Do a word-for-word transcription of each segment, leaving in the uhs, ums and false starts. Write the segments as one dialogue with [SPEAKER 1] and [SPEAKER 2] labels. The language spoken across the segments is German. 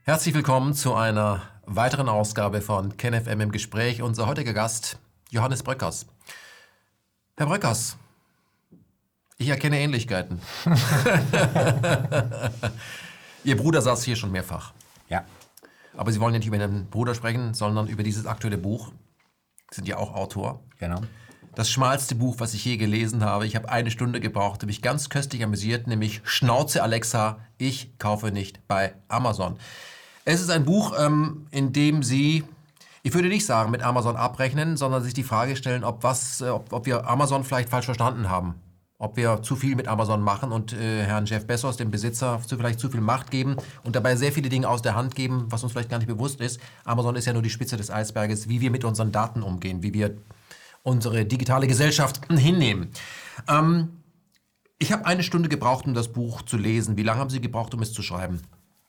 [SPEAKER 1] Herzlich willkommen zu einer weiteren Ausgabe von KenFM im Gespräch. Unser heutiger Gast, Johannes Bröckers. Herr Bröckers, ich erkenne Ähnlichkeiten. Ihr Bruder saß hier schon mehrfach.
[SPEAKER 2] Ja.
[SPEAKER 1] Aber Sie wollen nicht über Ihren Bruder sprechen, sondern über dieses aktuelle Buch. Sie sind ja auch Autor.
[SPEAKER 2] Genau.
[SPEAKER 1] Das schmalste Buch, was ich je gelesen habe. Ich habe eine Stunde gebraucht, habe mich ganz köstlich amüsiert, nämlich Schnauze Alexa, ich kaufe nicht bei Amazon. Es ist ein Buch, ähm, in dem Sie, ich würde nicht sagen, mit Amazon abrechnen, sondern sich die Frage stellen, ob, was, äh, ob, ob wir Amazon vielleicht falsch verstanden haben. Ob wir zu viel mit Amazon machen und äh, Herrn Jeff Bezos, dem Besitzer, zu, vielleicht zu viel Macht geben und dabei sehr viele Dinge aus der Hand geben, was uns vielleicht gar nicht bewusst ist. Amazon ist ja nur die Spitze des Eisberges, wie wir mit unseren Daten umgehen, wie wir unsere digitale Gesellschaft hinnehmen. Ähm, ich habe eine Stunde gebraucht, um das Buch zu lesen. Wie lange haben Sie gebraucht, um es zu schreiben?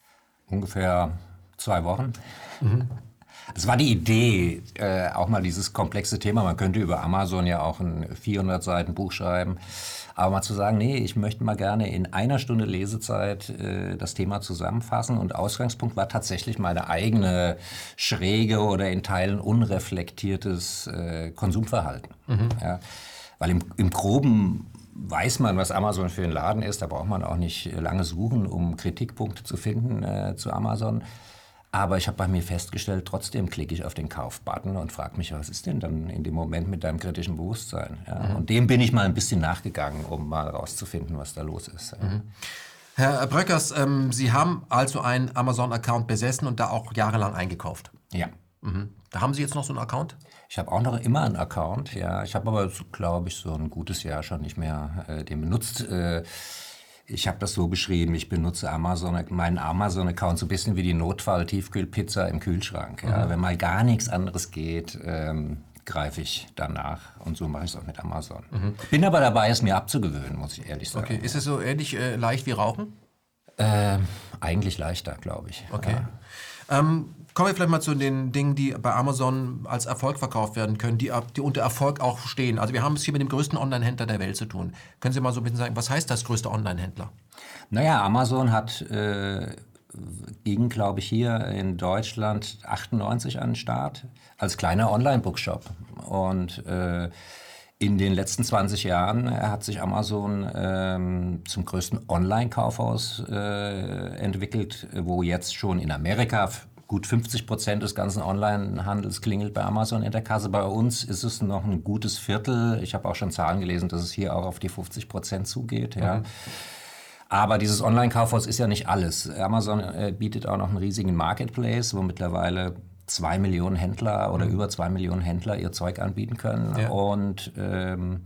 [SPEAKER 2] Ungefähr zwei Wochen. Mhm. Es war die Idee, äh, auch mal dieses komplexe Thema, man könnte über Amazon ja auch ein vierhundert Seiten Buch schreiben, aber mal zu sagen, nee, ich möchte mal gerne in einer Stunde Lesezeit äh, das Thema zusammenfassen, und Ausgangspunkt war tatsächlich meine eigene schräge oder in Teilen unreflektiertes äh, Konsumverhalten. Mhm. Ja, weil im, im Groben weiß man, was Amazon für ein Laden ist, da braucht man auch nicht lange suchen, um Kritikpunkte zu finden äh, zu Amazon. Aber ich habe bei mir festgestellt, trotzdem klicke ich auf den Kauf-Button und frage mich, was ist denn dann in dem Moment mit deinem kritischen Bewusstsein? Ja, mhm. Und dem bin ich mal ein bisschen nachgegangen, um mal rauszufinden, was da los ist. Ja.
[SPEAKER 1] Mhm. Herr Bröckers, ähm, Sie haben also einen Amazon-Account besessen und da auch jahrelang eingekauft?
[SPEAKER 2] Ja.
[SPEAKER 1] Mhm. Da haben Sie jetzt noch so einen Account?
[SPEAKER 2] Ich habe auch noch immer einen Account, ja. Ich habe aber, glaube ich, so ein gutes Jahr schon nicht mehr äh, den benutzt. Äh, Ich habe das so beschrieben, ich benutze Amazon, meinen Amazon-Account so ein bisschen wie die Notfall-Tiefkühlpizza im Kühlschrank. Ja. Mhm. Wenn mal gar nichts anderes geht, ähm, greife ich danach. Und so mache ich es auch mit Amazon. Mhm. Bin aber dabei, es mir abzugewöhnen, muss ich ehrlich sagen.
[SPEAKER 1] Okay. Ist es so ähnlich äh, leicht wie Rauchen?
[SPEAKER 2] Ähm, eigentlich leichter, glaube ich.
[SPEAKER 1] Okay.
[SPEAKER 2] Ja.
[SPEAKER 1] Ähm, kommen wir vielleicht mal zu den Dingen, die bei Amazon als Erfolg verkauft werden können, die, die unter Erfolg auch stehen. Also wir haben es hier mit dem größten Online-Händler der Welt zu tun. Können Sie mal so ein bisschen sagen, was heißt das, größte Online-Händler?
[SPEAKER 2] Naja, Amazon hat, äh, ging, glaube ich, hier in Deutschland achtundneunzig an den Start, als kleiner Online-Bookshop. Und äh, in den letzten zwanzig Jahren hat sich Amazon ähm, zum größten Online-Kaufhaus äh, entwickelt, wo jetzt schon in Amerika gut fünfzig Prozent des ganzen Online-Handels klingelt bei Amazon in der Kasse. Bei uns ist es noch ein gutes Viertel. Ich habe auch schon Zahlen gelesen, dass es hier auch auf die fünfzig Prozent zugeht. Ja. Mhm. Aber dieses Online-Kaufhaus ist ja nicht alles. Amazon äh, bietet auch noch einen riesigen Marketplace, wo mittlerweile zwei Millionen Händler oder mhm. über zwei Millionen Händler ihr Zeug anbieten können. Ja. Und ähm,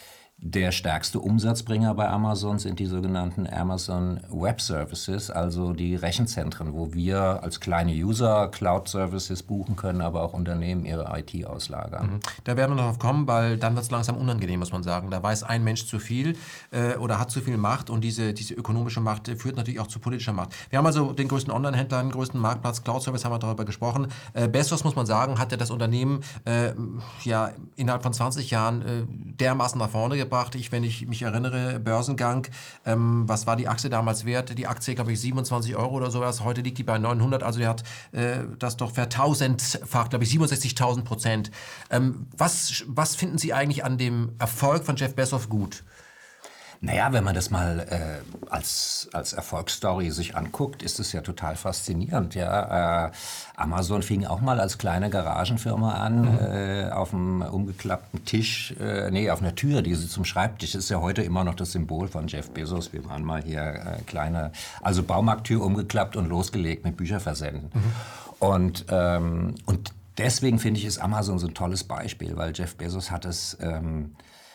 [SPEAKER 2] der stärkste Umsatzbringer bei Amazon sind die sogenannten Amazon Web Services, also die Rechenzentren, wo wir als kleine User Cloud-Services buchen können, aber auch Unternehmen ihre I T auslagern.
[SPEAKER 1] Mhm. Da werden wir noch drauf kommen, weil dann wird es langsam unangenehm, muss man sagen. Da weiß ein Mensch zu viel äh, oder hat zu viel Macht, und diese, diese ökonomische Macht äh, führt natürlich auch zu politischer Macht. Wir haben also den größten Online-Händler, den größten Marktplatz, Cloud-Service, haben wir darüber gesprochen. Äh, Bezos, muss man sagen, hat ja das Unternehmen äh, ja, innerhalb von zwanzig Jahren äh, dermaßen nach vorne gebracht. Ich, wenn ich mich erinnere, Börsengang, ähm, was war die Aktie damals wert? Die Aktie, glaube ich, siebenundzwanzig Euro oder sowas. Heute liegt die bei neunhundert, also er hat äh, das doch vertausendfacht, glaube ich, siebenundsechzigtausend Prozent. Ähm, was, was finden Sie eigentlich an dem Erfolg von Jeff Bezos gut?
[SPEAKER 2] Naja, wenn man das mal äh, als, als Erfolgsstory sich anguckt, ist es ja total faszinierend. Ja? Äh, Amazon fing auch mal als kleine Garagenfirma an, mhm. äh, auf einem umgeklappten Tisch, äh, nee, auf einer Tür, die sie zum Schreibtisch, das ist ja heute immer noch das Symbol von Jeff Bezos. Wir waren mal hier äh, kleine, also Baumarkttür umgeklappt und losgelegt mit Bücherversenden. Mhm. Und, ähm, und deswegen finde ich, ist Amazon so ein tolles Beispiel, weil Jeff Bezos hat es ähm,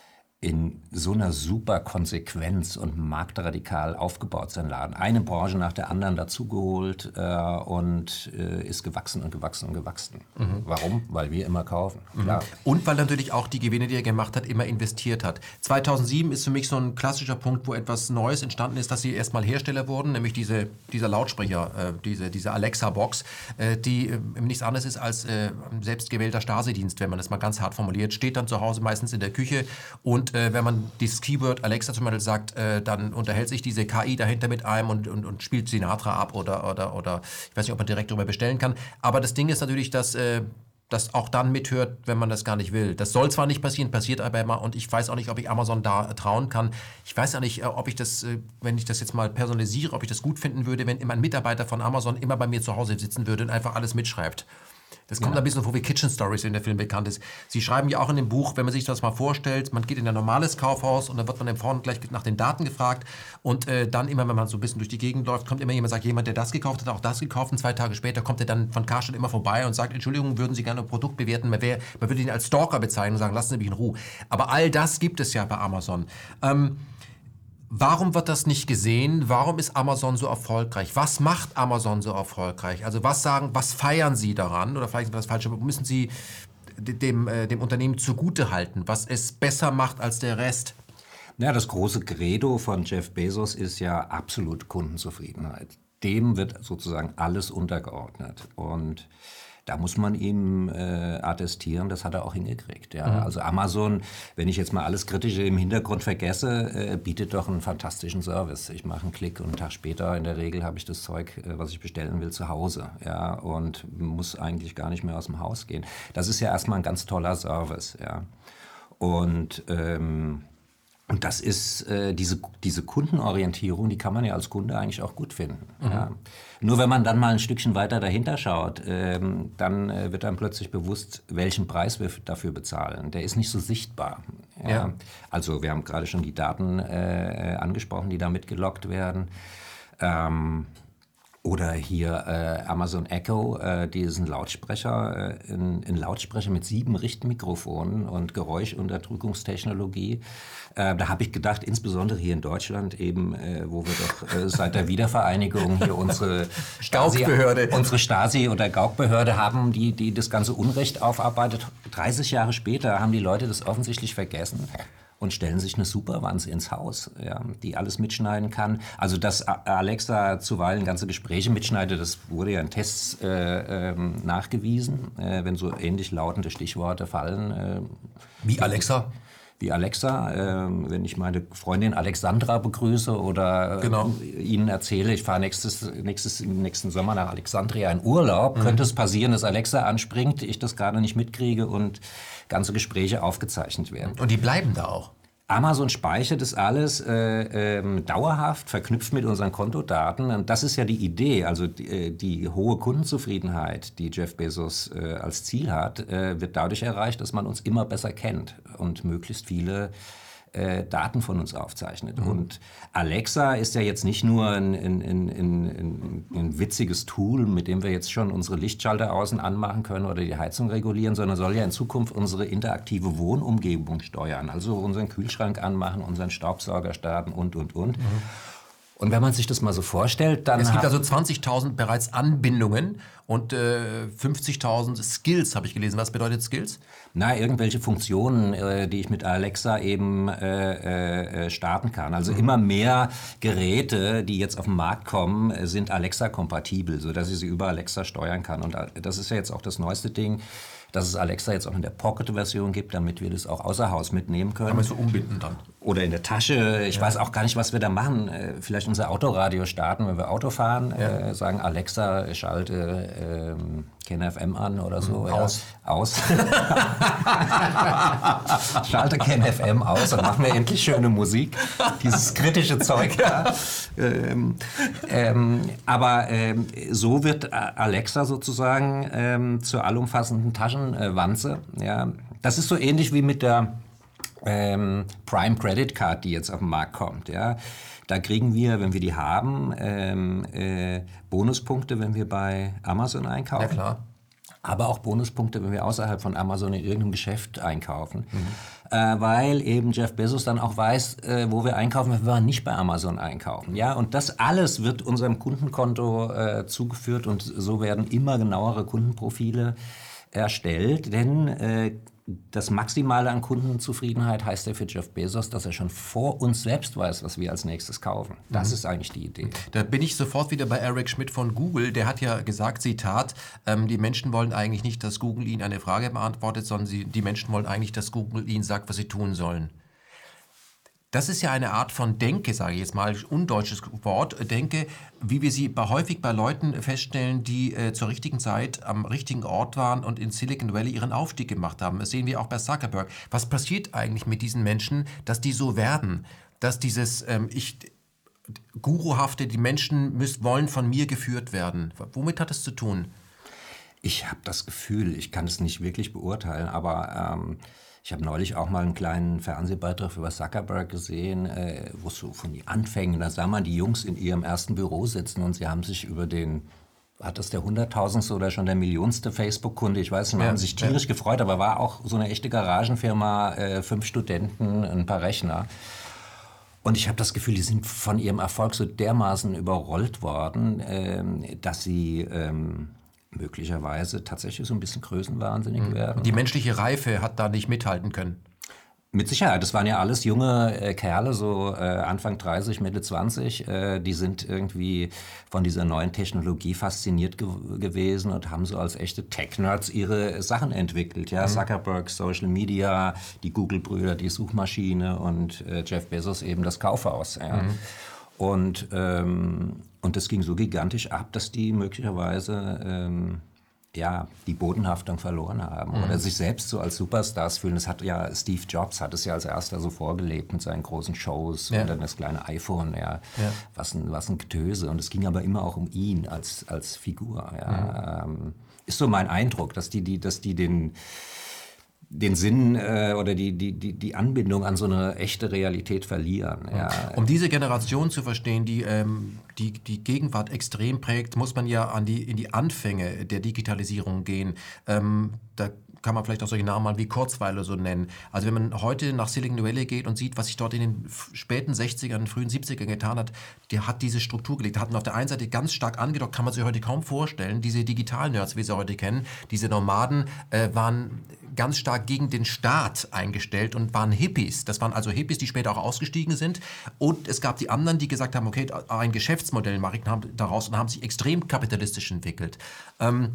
[SPEAKER 2] in so einer super Konsequenz und marktradikal aufgebaut, sein Laden. Eine Branche nach der anderen dazugeholt äh, und äh, ist gewachsen und gewachsen und gewachsen. Mhm. Warum? Weil wir immer kaufen.
[SPEAKER 1] Mhm. Klar. Und weil natürlich auch die Gewinne, die er gemacht hat, immer investiert hat. zweitausendsieben ist für mich so ein klassischer Punkt, wo etwas Neues entstanden ist, dass sie erstmal Hersteller wurden, nämlich diese, dieser Lautsprecher, äh, diese, diese Alexa-Box, äh, die äh, nichts anderes ist als äh, ein selbstgewählter Stasi-Dienst, wenn man das mal ganz hart formuliert, steht dann zu Hause meistens in der Küche und Und äh, wenn man dieses Keyword Alexa zum Beispiel sagt, äh, dann unterhält sich diese K I dahinter mit einem und, und, und spielt Sinatra ab oder, oder, oder ich weiß nicht, ob man direkt darüber bestellen kann. Aber das Ding ist natürlich, dass äh, das auch dann mithört, wenn man das gar nicht will. Das soll zwar nicht passieren, passiert aber immer und ich weiß auch nicht, ob ich Amazon da äh, trauen kann. Ich weiß auch nicht, äh, ob ich das, äh, wenn ich das jetzt mal personalisiere, ob ich das gut finden würde, wenn immer ein Mitarbeiter von Amazon immer bei mir zu Hause sitzen würde und einfach alles mitschreibt. Das kommt ja ein bisschen vor wie Kitchen Stories, wenn der Film bekannt ist. Sie schreiben ja auch in dem Buch, wenn man sich das mal vorstellt, man geht in ein normales Kaufhaus und dann wird man dann vorne gleich nach den Daten gefragt und äh, dann immer, wenn man so ein bisschen durch die Gegend läuft, kommt immer jemand, sagt, jemand, der das gekauft hat, auch das gekauft und zwei Tage später kommt er dann von Karstadt immer vorbei und sagt, Entschuldigung, würden Sie gerne ein Produkt bewerten? Man, wär, man würde ihn als Stalker bezeichnen und sagen, lassen Sie mich in Ruhe. Aber all das gibt es ja bei Amazon. Ähm, Warum wird das nicht gesehen? Warum ist Amazon so erfolgreich? Was macht Amazon so erfolgreich? Also was sagen, was feiern Sie daran? Oder vielleicht ist das falsch, aber müssen Sie dem, äh, dem Unternehmen zugutehalten, was es besser macht als der Rest?
[SPEAKER 2] Ja, das große Credo von Jeff Bezos ist ja absolute Kundenzufriedenheit. Dem wird sozusagen alles untergeordnet. Und da muss man ihm äh, attestieren, das hat er auch hingekriegt. Ja. Mhm. Also Amazon, wenn ich jetzt mal alles Kritische im Hintergrund vergesse, äh, bietet doch einen fantastischen Service. Ich mache einen Klick und einen Tag später in der Regel habe ich das Zeug, äh, was ich bestellen will, zu Hause. Ja, und muss eigentlich gar nicht mehr aus dem Haus gehen. Das ist ja erstmal ein ganz toller Service. Ja. Und ähm, Und das ist äh, diese, diese Kundenorientierung, die kann man ja als Kunde eigentlich auch gut finden. Mhm. Ja. Nur wenn man dann mal ein Stückchen weiter dahinter schaut, ähm, dann äh, wird einem plötzlich bewusst, welchen Preis wir dafür bezahlen. Der ist nicht so sichtbar. Ja. Ja. Also wir haben gerade schon die Daten äh, angesprochen, die da mitgeloggt werden. Ähm, Oder hier äh, Amazon Echo, äh, diesen Lautsprecher, äh, ein, ein Lautsprecher mit sieben Richtmikrofonen und Geräuschunterdrückungstechnologie. Äh, da habe ich gedacht, insbesondere hier in Deutschland eben, äh, wo wir doch äh, seit der Wiedervereinigung hier unsere Stasi, unsere Stasi- oder Gauk-Behörde haben, die, die das ganze Unrecht aufarbeitet. dreißig Jahre später haben die Leute das offensichtlich vergessen und stellen sich eine Superwanze ins Haus, ja, die alles mitschneiden kann. Also dass Alexa zuweilen ganze Gespräche mitschneidet, das wurde ja in Tests äh, äh, nachgewiesen, äh, wenn so ähnlich lautende Stichworte fallen. Äh,
[SPEAKER 1] Wie Alexa?
[SPEAKER 2] Wie Alexa, äh, wenn ich meine Freundin Alexandra begrüße oder äh, genau. Ihnen erzähle, ich fahre nächstes, nächstes, im nächsten Sommer nach Alexandria in Urlaub, mhm. könnte es passieren, dass Alexa anspringt, ich das gerade nicht mitkriege und ganze Gespräche aufgezeichnet werden.
[SPEAKER 1] Und die bleiben da auch?
[SPEAKER 2] Amazon speichert das alles äh, ähm, dauerhaft, verknüpft mit unseren Kontodaten. Und das ist ja die Idee, also die, die hohe Kundenzufriedenheit, die Jeff Bezos äh, als Ziel hat, äh, wird dadurch erreicht, dass man uns immer besser kennt und möglichst viele äh, Daten von uns aufzeichnet. Mhm. Und Alexa ist ja jetzt nicht nur ein, ein, ein, ein, ein witziges Tool, mit dem wir jetzt schon unsere Lichtschalter außen anmachen können oder die Heizung regulieren, sondern soll ja in Zukunft unsere interaktive Wohnumgebung steuern. Also unseren Kühlschrank anmachen, unseren Staubsauger starten und, und, und. Mhm. Und wenn man sich das mal so vorstellt, dann...
[SPEAKER 1] Es gibt also zwanzigtausend bereits Anbindungen und äh, fünfzigtausend Skills, habe ich gelesen. Was bedeutet Skills?
[SPEAKER 2] Na, irgendwelche Funktionen, äh, die ich mit Alexa eben äh, äh, starten kann. Also mhm. immer mehr Geräte, die jetzt auf den Markt kommen, sind Alexa-kompatibel, sodass ich sie über Alexa steuern kann. Und das ist ja jetzt auch das neueste Ding, dass es Alexa jetzt auch in der Pocket-Version gibt, damit wir das auch außer Haus mitnehmen können.
[SPEAKER 1] Aber so umbinden dann.
[SPEAKER 2] Oder in der Tasche. Ich ja. weiß auch gar nicht, was wir da machen. Vielleicht unser Autoradio starten, wenn wir Auto fahren. Ja. Äh, sagen, Alexa, schalte ähm, K N F M an oder so.
[SPEAKER 1] Mhm. Aus.
[SPEAKER 2] Ja. Aus. Schalte K N F M aus und machen wir endlich schöne Musik. Dieses kritische Zeug. Ja. ähm, ähm, aber ähm, so wird Alexa sozusagen ähm, zur allumfassenden Taschenwanze. Ja. Das ist so ähnlich wie mit der Ähm, Prime Credit Card, die jetzt auf den Markt kommt. Ja. Da kriegen wir, wenn wir die haben, ähm, äh, Bonuspunkte, wenn wir bei Amazon einkaufen.
[SPEAKER 1] Ja, klar.
[SPEAKER 2] Aber auch Bonuspunkte, wenn wir außerhalb von Amazon in irgendeinem Geschäft einkaufen. Mhm. Äh, weil eben Jeff Bezos dann auch weiß, äh, wo wir einkaufen, wenn wir nicht bei Amazon einkaufen. Ja. Und das alles wird unserem Kundenkonto äh, zugeführt und so werden immer genauere Kundenprofile erstellt, denn äh, das Maximale an Kundenzufriedenheit heißt ja für Jeff Bezos, dass er schon vor uns selbst weiß, was wir als nächstes kaufen. Das mhm. ist eigentlich die Idee.
[SPEAKER 1] Da bin ich sofort wieder bei Eric Schmidt von Google. Der hat ja gesagt, Zitat, ähm, die Menschen wollen eigentlich nicht, dass Google ihnen eine Frage beantwortet, sondern sie, die Menschen wollen eigentlich, dass Google ihnen sagt, was sie tun sollen. Das ist ja eine Art von Denke, sage ich jetzt mal, undeutsches Wort, Denke, wie wir sie bei, häufig bei Leuten feststellen, die äh, zur richtigen Zeit am richtigen Ort waren und in Silicon Valley ihren Aufstieg gemacht haben. Das sehen wir auch bei Zuckerberg. Was passiert eigentlich mit diesen Menschen, dass die so werden? Dass dieses, ähm, ich, Guruhafte, die Menschen müssen, wollen von mir geführt werden. Womit hat das zu tun?
[SPEAKER 2] Ich habe das Gefühl, ich kann es nicht wirklich beurteilen, aber ähm, ich habe neulich auch mal einen kleinen Fernsehbeitrag über Zuckerberg gesehen, äh, wo es so von den Anfängen, da sah man die Jungs in ihrem ersten Büro sitzen und sie haben sich über den, hat das der hunderttausendste oder schon der millionste Facebook-Kunde, ich weiß nicht, ja, haben sich tierisch ja. gefreut, aber war auch so eine echte Garagenfirma, äh, fünf Studenten, ein paar Rechner. Und ich habe das Gefühl, die sind von ihrem Erfolg so dermaßen überrollt worden, äh, dass sie ähm, möglicherweise tatsächlich so ein bisschen größenwahnsinnig mhm. werden.
[SPEAKER 1] Die menschliche Reife hat da nicht mithalten können.
[SPEAKER 2] Mit Sicherheit, das waren ja alles junge äh, Kerle, so äh, Anfang dreißig, Mitte zwanzig, äh, die sind irgendwie von dieser neuen Technologie fasziniert ge- gewesen und haben so als echte Tech-Nerds ihre Sachen entwickelt. Ja? Mhm. Zuckerberg, Social Media, die Google-Brüder, die Suchmaschine und äh, Jeff Bezos eben das Kaufhaus. Ja? Mhm. Und, ähm, und das ging so gigantisch ab, dass die möglicherweise ähm, ja, die Bodenhaftung verloren haben mhm. oder sich selbst so als Superstars fühlen. Das hat ja Steve Jobs hat es ja als erster so vorgelebt mit seinen großen Shows ja. und dann das kleine iPhone, ja, ja. Was, ein, was ein Getöse. Und es ging aber immer auch um ihn als, als Figur. Ja. Mhm. Ähm, ist so mein Eindruck, dass die, die, dass die den den Sinn äh, oder die, die, die, die Anbindung an so eine echte Realität verlieren. Ja.
[SPEAKER 1] Um diese Generation zu verstehen, die, ähm, die die Gegenwart extrem prägt, muss man ja an die, in die Anfänge der Digitalisierung gehen. Ähm, da kann man vielleicht auch solche Namen mal wie Kurzweile so nennen. Also wenn man heute nach Silicon Valley geht und sieht, was sich dort in den späten sechzigern, frühen siebzigern getan hat, der hat diese Struktur gelegt. Da hatten wir auf der einen Seite ganz stark angedockt, kann man sich heute kaum vorstellen. Diese Digital-Nerds, wie sie heute kennen, diese Nomaden, äh, waren ganz stark gegen den Staat eingestellt und waren Hippies. Das waren also Hippies, die später auch ausgestiegen sind. Und es gab die anderen, die gesagt haben, okay, ein Geschäftsmodell mache ich daraus und haben sich extrem kapitalistisch entwickelt. Ähm,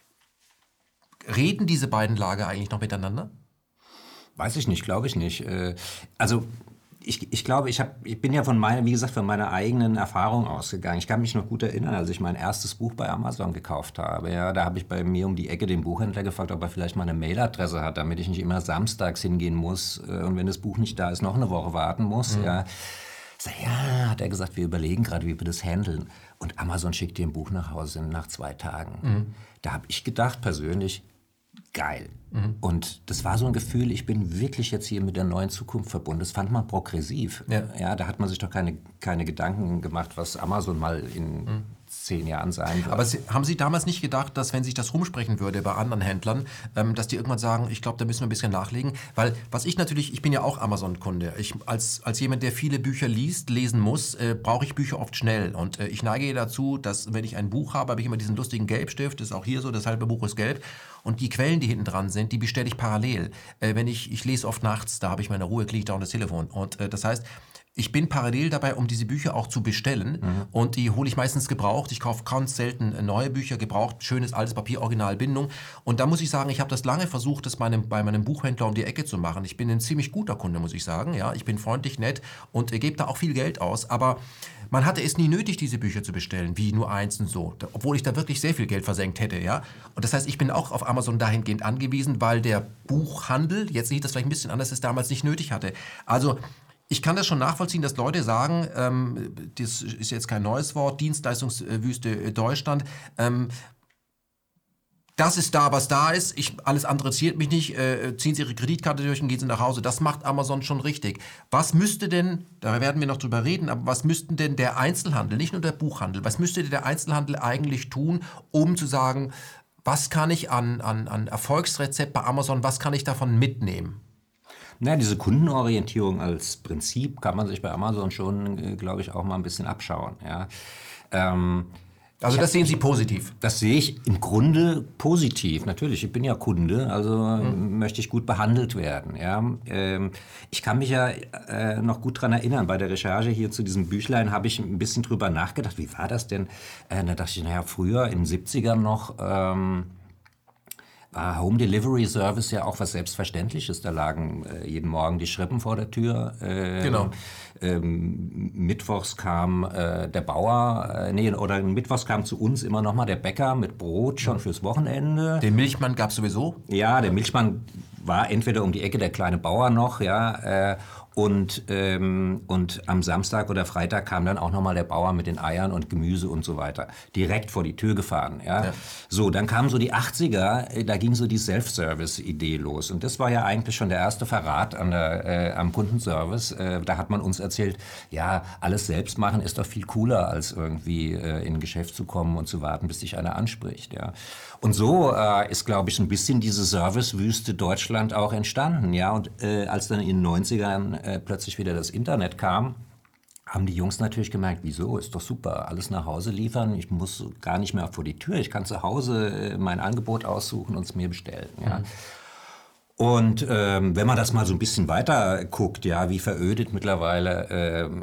[SPEAKER 1] Reden diese beiden Lager eigentlich noch miteinander?
[SPEAKER 2] Weiß ich nicht, glaube ich nicht. Also ich, ich glaube, ich, hab, ich bin ja von meiner, wie gesagt, von meiner eigenen Erfahrung ausgegangen. Ich kann mich noch gut erinnern, als ich mein erstes Buch bei Amazon gekauft habe. Ja, da habe ich bei mir um die Ecke den Buchhändler gefragt, ob er vielleicht mal eine Mailadresse hat, damit ich nicht immer samstags hingehen muss und wenn das Buch nicht da ist, noch eine Woche warten muss. Mhm. Ja. So, ja, hat er gesagt, wir überlegen gerade, wie wir das handeln. Und Amazon schickt dir ein Buch nach Hause nach zwei Tagen. Mhm. Da habe ich gedacht, persönlich, geil. Mhm. Und das war so ein Gefühl, ich bin wirklich jetzt hier mit der neuen Zukunft verbunden. Das fand man progressiv. Ja. Ja, da hat man sich doch keine, keine Gedanken gemacht, was Amazon mal in mhm. zehn Jahren sein wird.
[SPEAKER 1] Aber Sie, haben Sie damals nicht gedacht, dass wenn sich das rumsprechen würde bei anderen Händlern, ähm, dass die irgendwann sagen, ich glaube, da müssen wir ein bisschen nachlegen? Weil was ich natürlich, ich bin ja auch Amazon-Kunde. Ich, als, als jemand, der viele Bücher liest, lesen muss, äh, brauche ich Bücher oft schnell. Und äh, ich neige dazu, dass wenn ich ein Buch habe, habe ich immer diesen lustigen Gelbstift, das ist auch hier so, das halbe Buch ist gelb. Und die Quellen, die hinten dran sind, die bestelle ich parallel. Äh, wenn ich, ich lese oft nachts, da habe ich meine Ruhe, klicke ich da auf das Telefon. Und äh, das heißt, ich bin parallel dabei, um diese Bücher auch zu bestellen. Mhm. Und die hole ich meistens gebraucht. Ich kaufe ganz selten neue Bücher, gebraucht, schönes altes Papier, Originalbindung. Und da muss ich sagen, ich habe das lange versucht, das meinem, bei meinem Buchhändler um die Ecke zu machen. Ich bin ein ziemlich guter Kunde, muss ich sagen. Ja, ich bin freundlich, nett und gebe da auch viel Geld aus. Aber man hatte es nie nötig, diese Bücher zu bestellen, wie nur eins und so. Obwohl ich da wirklich sehr viel Geld versenkt hätte. Ja? Und das heißt, ich bin auch auf Amazon dahingehend angewiesen, weil der Buchhandel, jetzt sieht das vielleicht ein bisschen anders, es damals nicht nötig hatte. Also ich kann das schon nachvollziehen, dass Leute sagen, ähm, das ist jetzt kein neues Wort, Dienstleistungswüste Deutschland, ähm, das ist da, was da ist, ich, alles andere interessiert mich nicht, äh, ziehen Sie Ihre Kreditkarte durch und gehen Sie nach Hause. Das macht Amazon schon richtig. Was müsste denn, da werden wir noch drüber reden, aber was müsste denn der Einzelhandel, nicht nur der Buchhandel, was müsste der Einzelhandel eigentlich tun, um zu sagen, was kann ich an, an, an Erfolgsrezept bei Amazon, was kann ich davon mitnehmen?
[SPEAKER 2] Na, diese Kundenorientierung als Prinzip kann man sich bei Amazon schon, glaube ich, auch mal ein bisschen abschauen. Ja. Ähm,
[SPEAKER 1] also das hab, sehen Sie positiv?
[SPEAKER 2] Das sehe ich im Grunde positiv. Natürlich, ich bin ja Kunde, also mhm. möchte ich gut behandelt werden. Ja. Ähm, ich kann mich ja äh, noch gut daran erinnern, bei der Recherche hier zu diesem Büchlein habe ich ein bisschen drüber nachgedacht, wie war das denn? Äh, da dachte ich, naja, früher in den siebzigern noch... Ähm, war Home Delivery Service ja auch was Selbstverständliches. Da lagen äh, jeden Morgen die Schrippen vor der Tür. Äh,
[SPEAKER 1] Genau.
[SPEAKER 2] Ähm, mittwochs kam äh, der Bauer, äh, nee, oder mittwochs kam zu uns immer noch mal der Bäcker mit Brot schon fürs Wochenende.
[SPEAKER 1] Den Milchmann gab es sowieso?
[SPEAKER 2] Ja, der Milchmann war entweder um die Ecke der kleine Bauer noch, ja, äh, und, ähm, und am Samstag oder Freitag kam dann auch nochmal der Bauer mit den Eiern und Gemüse und so weiter. Direkt vor die Tür gefahren, ja.
[SPEAKER 1] Ja.
[SPEAKER 2] So, dann kamen so die achtziger, äh, da ging so die Self-Service-Idee los. Und das war ja eigentlich schon der erste Verrat an der, äh, am Kundenservice. Äh, da hat man uns erzählt, ja, alles selbst machen ist doch viel cooler, als irgendwie äh, in ein Geschäft zu kommen und zu warten, bis dich einer anspricht, ja. Und so äh, ist, glaube ich, ein bisschen diese Servicewüste Deutschland auch entstanden, ja. Und äh, als dann in den neunzigern äh, plötzlich wieder das Internet kam, haben die Jungs natürlich gemerkt, wieso, ist doch super, alles nach Hause liefern, ich muss gar nicht mehr vor die Tür, ich kann zu Hause äh, mein Angebot aussuchen und es mir bestellen, ja. Mhm. Und ähm, wenn man das mal so ein bisschen weiter guckt, ja, wie verödet mittlerweile ähm,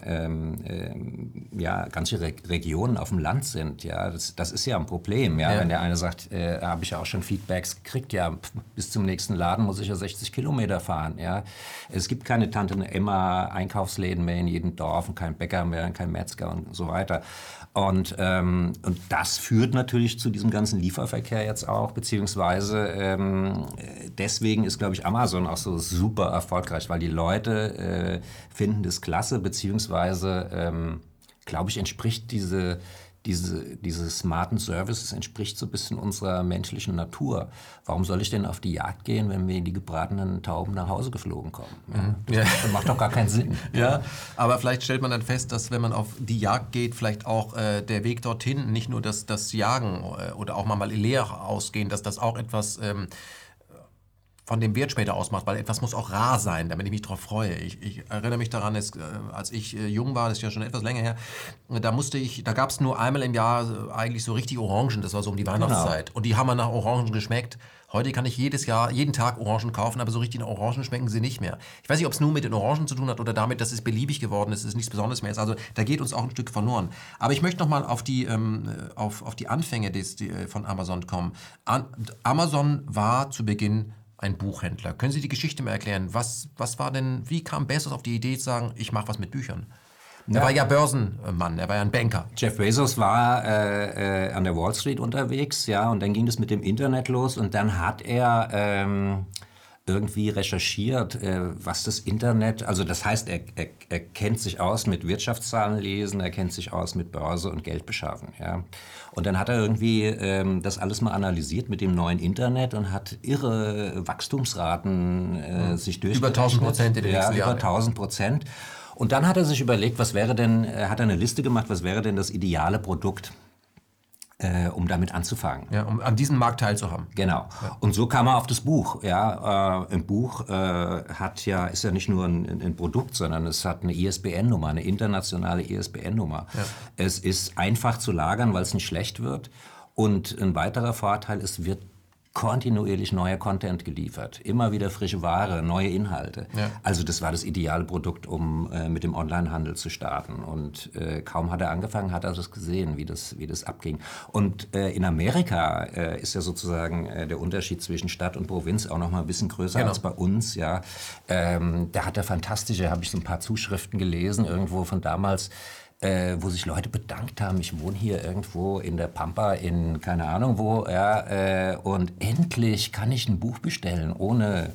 [SPEAKER 2] ähm, ja, ganze Re- Regionen auf dem Land sind, ja, das, das ist ja ein Problem, ja, ja. Wenn der eine sagt, äh, habe ich ja auch schon Feedbacks gekriegt, ja, bis zum nächsten Laden muss ich ja sechzig Kilometer fahren, ja. Es gibt keine Tante Emma Einkaufsläden mehr in jedem Dorf und kein Bäcker mehr, kein Metzger und so weiter. Und, ähm, und das führt natürlich zu diesem ganzen Lieferverkehr jetzt auch, beziehungsweise ähm, deswegen ist, glaube ich, Amazon auch so super erfolgreich, weil die Leute äh, finden das klasse, beziehungsweise, ähm, glaube ich, entspricht diese, diese, diese smarten Services, entspricht so ein bisschen unserer menschlichen Natur. Warum soll ich denn auf die Jagd gehen, wenn mir die gebratenen Tauben nach Hause geflogen kommen? Ja, das
[SPEAKER 1] Ja.
[SPEAKER 2] macht, macht doch gar keinen Sinn.
[SPEAKER 1] Ja, aber vielleicht stellt man dann fest, dass wenn man auf die Jagd geht, vielleicht auch äh, der Weg dorthin, nicht nur das, das Jagen äh, oder auch mal, mal leer ausgehen, dass das auch etwas ähm, von dem Wert später ausmacht, weil etwas muss auch rar sein, damit ich mich darauf freue. Ich, ich erinnere mich daran, dass, äh, als ich äh, jung war, das ist ja schon etwas länger her, äh, da musste ich, da gab es nur einmal im Jahr äh, eigentlich so richtig Orangen, das war so um die Weihnachtszeit. Genau. Und die haben nach Orangen geschmeckt. Heute kann ich jedes Jahr, jeden Tag Orangen kaufen, aber so richtig nach Orangen schmecken sie nicht mehr. Ich weiß nicht, ob es nur mit den Orangen zu tun hat oder damit, dass es beliebig geworden ist, dass es nichts Besonderes mehr ist. Also da geht uns auch ein Stück verloren. Aber ich möchte nochmal auf die, ähm, auf, auf die Anfänge des, die, von Amazon kommen. An, Amazon war zu Beginn ein Buchhändler. Können Sie die Geschichte mal erklären? Was, was war denn, wie kam Bezos auf die Idee zu sagen, ich mache was mit Büchern? Er war ja Börsenmann, er war ja ein Banker.
[SPEAKER 2] Jeff Bezos war äh, äh, an der Wall Street unterwegs, ja, und dann ging das mit dem Internet los und dann hat er ähm, irgendwie recherchiert, äh, was das Internet, also das heißt, er, er, er kennt sich aus mit Wirtschaftszahlen lesen, er kennt sich aus mit Börse und Geld beschaffen, ja. Und dann hat er irgendwie ähm, das alles mal analysiert mit dem neuen Internet und hat irre Wachstumsraten äh, mhm. sich durchgerechnet.
[SPEAKER 1] Über tausend Prozent in den nächsten
[SPEAKER 2] ja,
[SPEAKER 1] Jahren.
[SPEAKER 2] Über tausend Prozent. Und dann hat er sich überlegt, was wäre denn, er hat eine Liste gemacht, was wäre denn das ideale Produkt, äh, um damit anzufangen.
[SPEAKER 1] Ja, um an diesem Markt teilzuhaben.
[SPEAKER 2] Genau. Ja. Und so kam er auf das Buch. Ja, äh, ein Buch äh, hat ja, ist ja nicht nur ein, ein Produkt, sondern es hat eine I S B N-Nummer, eine internationale I S B N-Nummer. Ja. Es ist einfach zu lagern, weil es nicht schlecht wird. Und ein weiterer Vorteil, es wird kontinuierlich neuer Content geliefert. Immer wieder frische Ware, neue Inhalte. Ja. Also das war das ideale Produkt, um äh, mit dem Onlinehandel zu starten. Und äh, kaum hat er angefangen, hat er das gesehen, wie das, wie das abging. Und äh, in Amerika äh, ist ja sozusagen äh, der Unterschied zwischen Stadt und Provinz auch noch mal ein bisschen größer genau. als bei uns. Ja. Ähm, da hat er fantastische, habe ich so ein paar Zuschriften gelesen, irgendwo von damals, Äh, wo sich Leute bedankt haben, ich wohne hier irgendwo in der Pampa, in keine Ahnung wo, ja, äh, und endlich kann ich ein Buch bestellen, ohne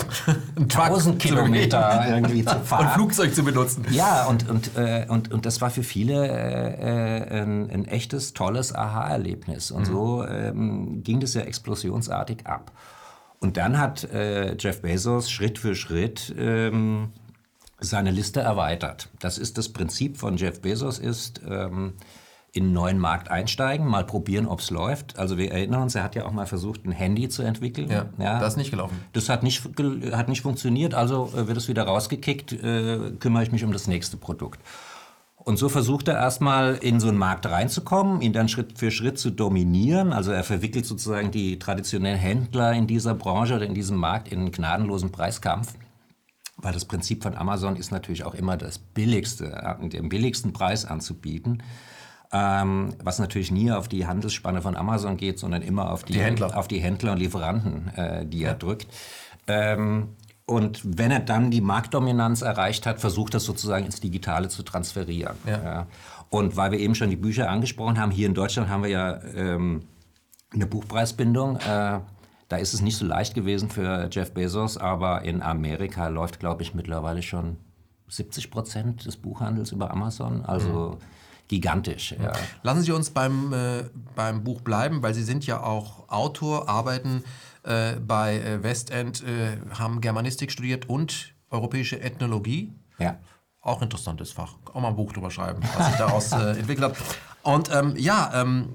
[SPEAKER 2] tausend Kilometer irgendwie zu fahren.
[SPEAKER 1] Und Flugzeug zu benutzen.
[SPEAKER 2] Ja, und, und, äh, und, und das war für viele äh, ein, ein echtes, tolles Aha-Erlebnis. Und mhm. so ähm, ging das ja explosionsartig ab. Und dann hat äh, Jeff Bezos Schritt für Schritt ähm, seine Liste erweitert. Das ist das Prinzip von Jeff Bezos, ist ähm, in einen neuen Markt einsteigen, mal probieren, ob es läuft. Also wir erinnern uns, er hat ja auch mal versucht, ein Handy zu entwickeln.
[SPEAKER 1] Ja, ja. Das ist nicht gelaufen.
[SPEAKER 2] Das hat nicht, hat nicht funktioniert, also äh, wird es wieder rausgekickt, äh, kümmere ich mich um das nächste Produkt. Und so versucht er erstmal in so einen Markt reinzukommen, ihn dann Schritt für Schritt zu dominieren. Also er verwickelt sozusagen die traditionellen Händler in dieser Branche oder in diesem Markt in einen gnadenlosen Preiskampf. Weil das Prinzip von Amazon ist natürlich auch immer das Billigste, den billigsten Preis anzubieten. Ähm, was natürlich nie auf die Handelsspanne von Amazon geht, sondern immer auf die,
[SPEAKER 1] die Händler.
[SPEAKER 2] auf die Händler und Lieferanten, äh, die ja. er drückt. Ähm, und wenn er dann die Marktdominanz erreicht hat, versucht das sozusagen ins Digitale zu transferieren.
[SPEAKER 1] Ja.
[SPEAKER 2] Ja. Und weil wir eben schon die Bücher angesprochen haben, hier in Deutschland haben wir ja ähm, eine Buchpreisbindung. Äh, da ist es nicht so leicht gewesen für Jeff Bezos, aber in Amerika läuft, glaube ich, mittlerweile schon siebzig Prozent des Buchhandels über Amazon. Also mhm. gigantisch. Ja.
[SPEAKER 1] Lassen Sie uns beim, äh, beim Buch bleiben, weil Sie sind ja auch Autor, arbeiten äh, bei äh, Westend, äh, haben Germanistik studiert und europäische Ethnologie.
[SPEAKER 2] Ja.
[SPEAKER 1] Auch interessantes Fach. Auch mal ein Buch drüber schreiben, was sich daraus äh, entwickelt hat. Und ähm, ja, ähm,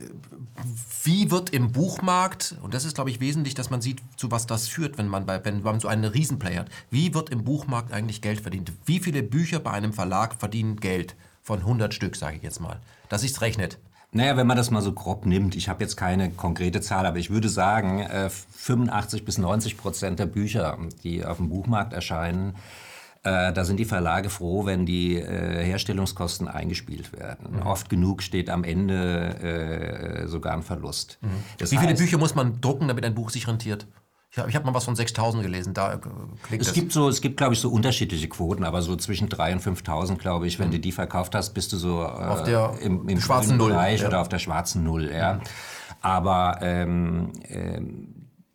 [SPEAKER 1] wie wird im Buchmarkt, und das ist, glaube ich, wesentlich, dass man sieht, zu was das führt, wenn man, bei, wenn man so einen Riesenplayer hat, wie wird im Buchmarkt eigentlich Geld verdient? Wie viele Bücher bei einem Verlag verdienen Geld? Von hundert Stück, sage ich jetzt mal, dass sich's rechnet.
[SPEAKER 2] Naja, wenn man das mal so grob nimmt, ich habe jetzt keine konkrete Zahl, aber ich würde sagen, äh, fünfundachtzig bis neunzig Prozent der Bücher, die auf dem Buchmarkt erscheinen, äh, da sind die Verlage froh, wenn die äh, Herstellungskosten eingespielt werden. Mhm. Oft genug steht am Ende äh, sogar ein Verlust.
[SPEAKER 1] Mhm. Wie viele heißt, Bücher muss man drucken, damit ein Buch sich rentiert? Ich habe hab mal was von sechstausend gelesen, da klingt
[SPEAKER 2] es
[SPEAKER 1] das.
[SPEAKER 2] Gibt so, es gibt, glaube ich, so unterschiedliche Quoten, aber so zwischen dreitausend und fünftausend, glaube ich, wenn mhm. du die verkauft hast, bist du so äh,
[SPEAKER 1] auf der
[SPEAKER 2] im, im
[SPEAKER 1] schwarzen Null
[SPEAKER 2] Bereich
[SPEAKER 1] ja.
[SPEAKER 2] oder auf der schwarzen Null. Ja. Mhm. Aber ähm, ähm,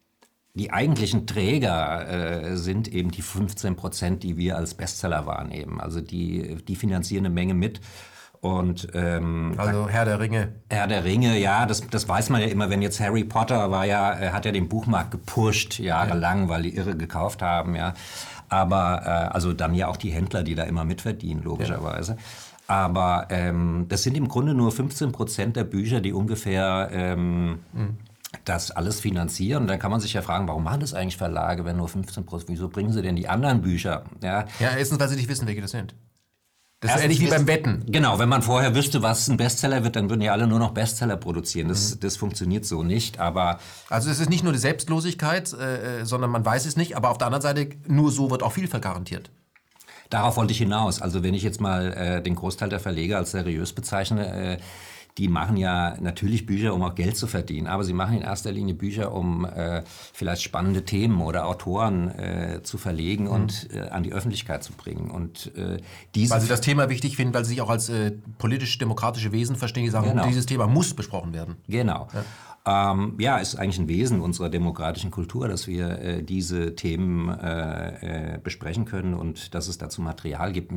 [SPEAKER 2] die eigentlichen Träger äh, sind eben die fünfzehn Prozent, die wir als Bestseller wahrnehmen. Also die, die finanzieren eine Menge mit. Und, ähm,
[SPEAKER 1] also Herr der Ringe.
[SPEAKER 2] Herr der Ringe, ja, das, das weiß man ja immer, wenn jetzt Harry Potter war ja, hat ja den Buchmarkt gepusht jahrelang, ja. weil die irre gekauft haben, ja. Aber, äh, also dann ja auch die Händler, die da immer mitverdienen, logischerweise. Ja. Aber ähm, das sind im Grunde nur fünfzehn Prozent der Bücher, die ungefähr ähm, mhm. das alles finanzieren. Und dann kann man sich ja fragen, warum machen das eigentlich Verlage, wenn nur fünfzehn Prozent, wieso bringen sie denn die anderen Bücher? Ja,
[SPEAKER 1] ja erstens, weil sie nicht wissen, welche das sind. Das ist ähnlich wie beim Wetten.
[SPEAKER 2] Genau, wenn man vorher wüsste, was ein Bestseller wird, dann würden ja alle nur noch Bestseller produzieren. Das, mhm. das funktioniert so nicht, aber...
[SPEAKER 1] Also es ist nicht nur die Selbstlosigkeit, äh, sondern man weiß es nicht, aber auf der anderen Seite, nur so wird auch Vielfalt garantiert.
[SPEAKER 2] Darauf wollte ich hinaus. Also wenn ich jetzt mal äh, den Großteil der Verleger als seriös bezeichne, äh, die machen ja natürlich Bücher, um auch Geld zu verdienen, aber sie machen in erster Linie Bücher, um äh, vielleicht spannende Themen oder Autoren äh, zu verlegen mhm. und äh, an die Öffentlichkeit zu bringen. Und, äh, diese
[SPEAKER 1] weil sie das Thema wichtig finden, weil sie sich auch als äh, politisch-demokratische Wesen verstehen, die sagen, genau. dieses Thema muss besprochen werden.
[SPEAKER 2] Genau. Ja. Ähm, ja, ist eigentlich ein Wesen unserer demokratischen Kultur, dass wir äh, diese Themen äh, äh, besprechen können und dass es dazu Material gibt,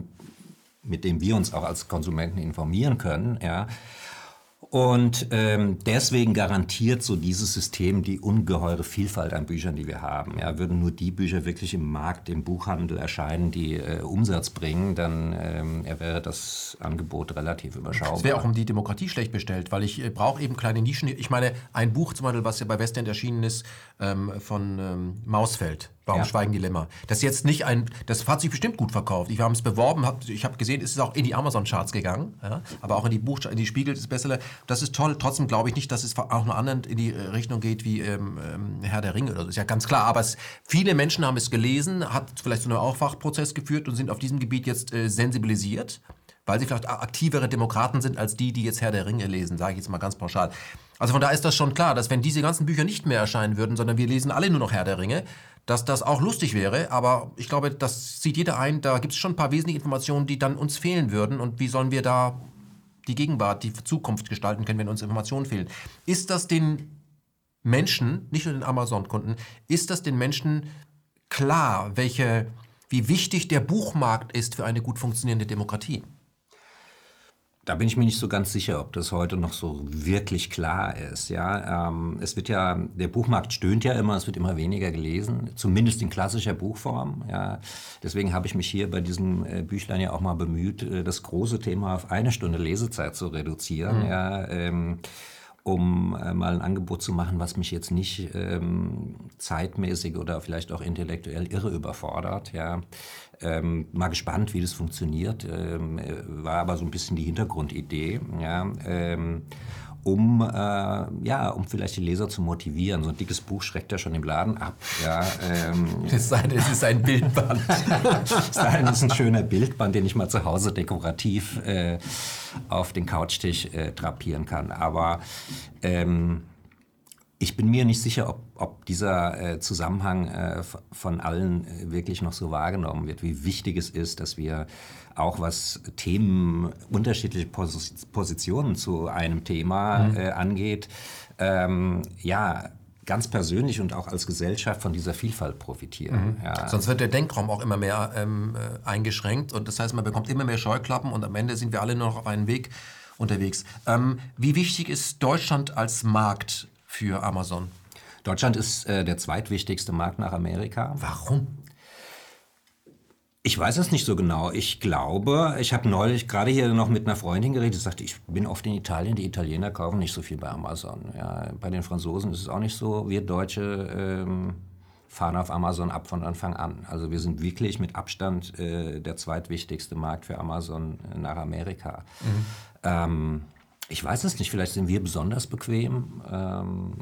[SPEAKER 2] mit dem wir uns auch als Konsumenten informieren können, ja. Und ähm, deswegen garantiert so dieses System die ungeheure Vielfalt an Büchern, die wir haben. Ja, würden nur die Bücher wirklich im Markt, im Buchhandel erscheinen, die äh, Umsatz bringen, dann ähm, wäre das Angebot relativ überschaubar.
[SPEAKER 1] Es wäre auch um die Demokratie schlecht bestellt, weil ich äh, brauche eben kleine Nischen. Ich meine, ein Buch zum Beispiel, was ja bei Westend erschienen ist, ähm, von ähm, Mausfeld. Warum ja. schweigen die Lämmer? Das ist jetzt nicht ein, das hat sich bestimmt gut verkauft. Wir haben es beworben, hab, ich habe gesehen, es ist auch in die Amazon-Charts gegangen, ja? aber auch in die Buch, in die Spiegel ist Bestseller. Das ist toll. Trotzdem glaube ich nicht, dass es auch noch anderen in die Richtung geht wie ähm, Herr der Ringe. Das ist ja ganz klar. Aber es, viele Menschen haben es gelesen, hat vielleicht zu einem Aufwachprozess geführt und sind auf diesem Gebiet jetzt äh, sensibilisiert, weil sie vielleicht aktivere Demokraten sind als die, die jetzt Herr der Ringe lesen, sage ich jetzt mal ganz pauschal. Also von da ist das schon klar, dass wenn diese ganzen Bücher nicht mehr erscheinen würden, sondern wir lesen alle nur noch Herr der Ringe, dass das auch lustig wäre, aber ich glaube, das sieht jeder ein, da gibt es schon ein paar wesentliche Informationen, die dann uns fehlen würden und wie sollen wir da die Gegenwart, die Zukunft gestalten können, wenn uns Informationen fehlen. Ist das den Menschen, nicht nur den Amazon-Kunden, ist das den Menschen klar, welche, wie wichtig der Buchmarkt ist für eine gut funktionierende Demokratie?
[SPEAKER 2] Da bin ich mir nicht so ganz sicher, ob das heute noch so wirklich klar ist. Ja, ähm, es wird ja, der Buchmarkt stöhnt ja immer, es wird immer weniger gelesen, zumindest in klassischer Buchform. Ja, deswegen habe ich mich hier bei diesem äh, Büchlein ja auch mal bemüht, äh, das große Thema auf eine Stunde Lesezeit zu reduzieren. Mhm. Ja, ähm, um äh, mal ein Angebot zu machen, was mich jetzt nicht ähm, zeitmäßig oder vielleicht auch intellektuell irre überfordert. Ja. Ähm, mal gespannt, wie das funktioniert. Ähm, war aber so ein bisschen die Hintergrundidee. Ja. Ähm, um, äh, ja, um vielleicht die Leser zu motivieren. So ein dickes Buch schreckt ja schon im Laden ab. Ja, ähm,
[SPEAKER 1] es, ist ein, es ist ein Bildband.
[SPEAKER 2] Das ist ein schöner Bildband, den ich mal zu Hause dekorativ äh, auf den Couchtisch äh, drapieren kann. Aber ähm, ich bin mir nicht sicher, ob, ob dieser äh, Zusammenhang äh, von allen äh, wirklich noch so wahrgenommen wird, wie wichtig es ist, dass wir auch was Themen, unterschiedliche Pos- Positionen zu einem Thema mhm. äh, angeht, ähm, ja, ganz persönlich und auch als Gesellschaft von dieser Vielfalt profitieren.
[SPEAKER 1] Mhm.
[SPEAKER 2] Ja.
[SPEAKER 1] Sonst wird der Denkraum auch immer mehr ähm, äh, eingeschränkt und das heißt, man bekommt immer mehr Scheuklappen und am Ende sind wir alle nur noch auf einem Weg unterwegs. Ähm, wie wichtig ist Deutschland als Markt für Amazon?
[SPEAKER 2] Deutschland ist äh, der zweitwichtigste Markt nach Amerika.
[SPEAKER 1] Warum?
[SPEAKER 2] Ich weiß es nicht so genau. Ich glaube, ich habe neulich gerade hier noch mit einer Freundin geredet, die sagte, ich bin oft in Italien, die Italiener kaufen nicht so viel bei Amazon. Ja, bei den Franzosen ist es auch nicht so. Wir Deutsche ähm, fahren auf Amazon ab von Anfang an. Also wir sind wirklich mit Abstand äh, der zweitwichtigste Markt für Amazon nach Amerika. Mhm. Ähm, ich weiß es nicht, vielleicht sind wir besonders bequem. Ähm,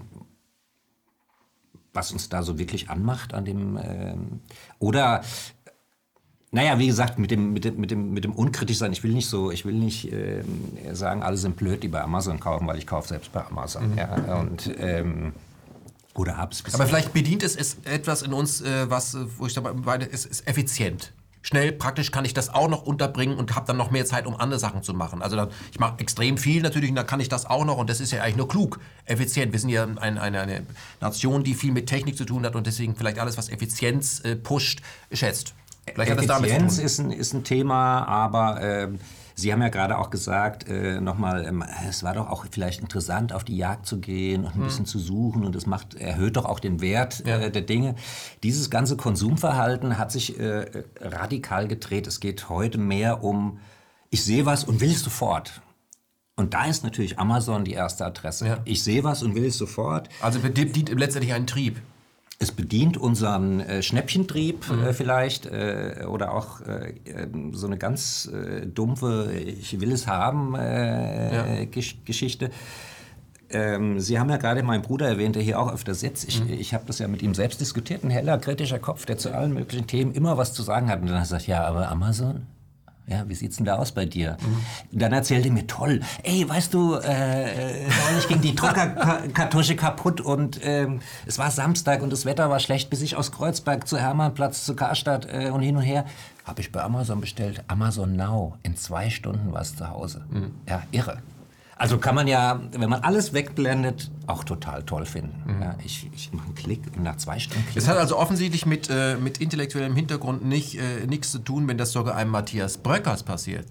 [SPEAKER 2] was uns da so wirklich anmacht an dem... Ähm, oder... Naja, wie gesagt, mit dem, mit dem, mit dem, mit dem unkritisch sein, ich will nicht so, ich will nicht äh, sagen, alle sind blöd, die bei Amazon kaufen, weil ich kaufe selbst bei Amazon. Mhm. Ja, und, ähm, oder hab's
[SPEAKER 1] Aber vielleicht bedient es, es etwas in uns, äh, was, wo ich dabei meine, es ist effizient. Schnell, praktisch kann ich das auch noch unterbringen und habe dann noch mehr Zeit, um andere Sachen zu machen. Also dann, ich mache extrem viel natürlich und dann kann ich das auch noch und das ist ja eigentlich nur klug, effizient. Wir sind ja ein, eine, eine Nation, die viel mit Technik zu tun hat und deswegen vielleicht alles, was Effizienz äh, pusht, schätzt.
[SPEAKER 2] Vielleicht Effizienz ist ein, ist ein Thema, aber äh, Sie haben ja gerade auch gesagt, äh, nochmal, ähm, es war doch auch vielleicht interessant, auf die Jagd zu gehen und ein hm. bisschen zu suchen und es macht, erhöht doch auch den Wert ja. äh, der Dinge. Dieses ganze Konsumverhalten hat sich äh, radikal gedreht. Es geht heute mehr um, ich sehe was und will es sofort. Und da ist natürlich Amazon die erste Adresse. Ja. Ich sehe was und will es sofort.
[SPEAKER 1] Also bedient letztendlich einen Trieb.
[SPEAKER 2] Es bedient unseren äh, Schnäppchentrieb mhm. äh, vielleicht äh, oder auch äh, so eine ganz äh, dumpfe Ich will es haben äh, ja. Gesch- Geschichte. Ähm, Sie haben ja gerade meinen Bruder erwähnt, der hier auch öfter sitzt. Ich, mhm. ich habe das ja mit ihm selbst diskutiert. Ein heller, kritischer Kopf, der zu allen möglichen Themen immer was zu sagen hat. Und dann hat er gesagt, ja, aber Amazon? Ja, wie sieht's denn da aus bei dir? Mhm. Dann erzählte er mir, toll, ey, weißt du, äh, neulich ging die Druckerkartusche kaputt und ähm, es war Samstag und das Wetter war schlecht, bis ich aus Kreuzberg zu Hermannplatz, zu Karstadt äh, und hin und her, habe ich bei Amazon bestellt. Amazon Now, in zwei Stunden war es zu Hause. Mhm. Ja, irre. Also kann man ja, wenn man alles wegblendet, auch total toll finden. Mhm. Ja, ich, ich mache einen Klick und nach zwei Stunden Klick.
[SPEAKER 1] Es hat also offensichtlich mit, äh, mit intellektuellem Hintergrund nicht, äh, nichts zu tun, wenn das sogar einem Matthias Bröckers passiert.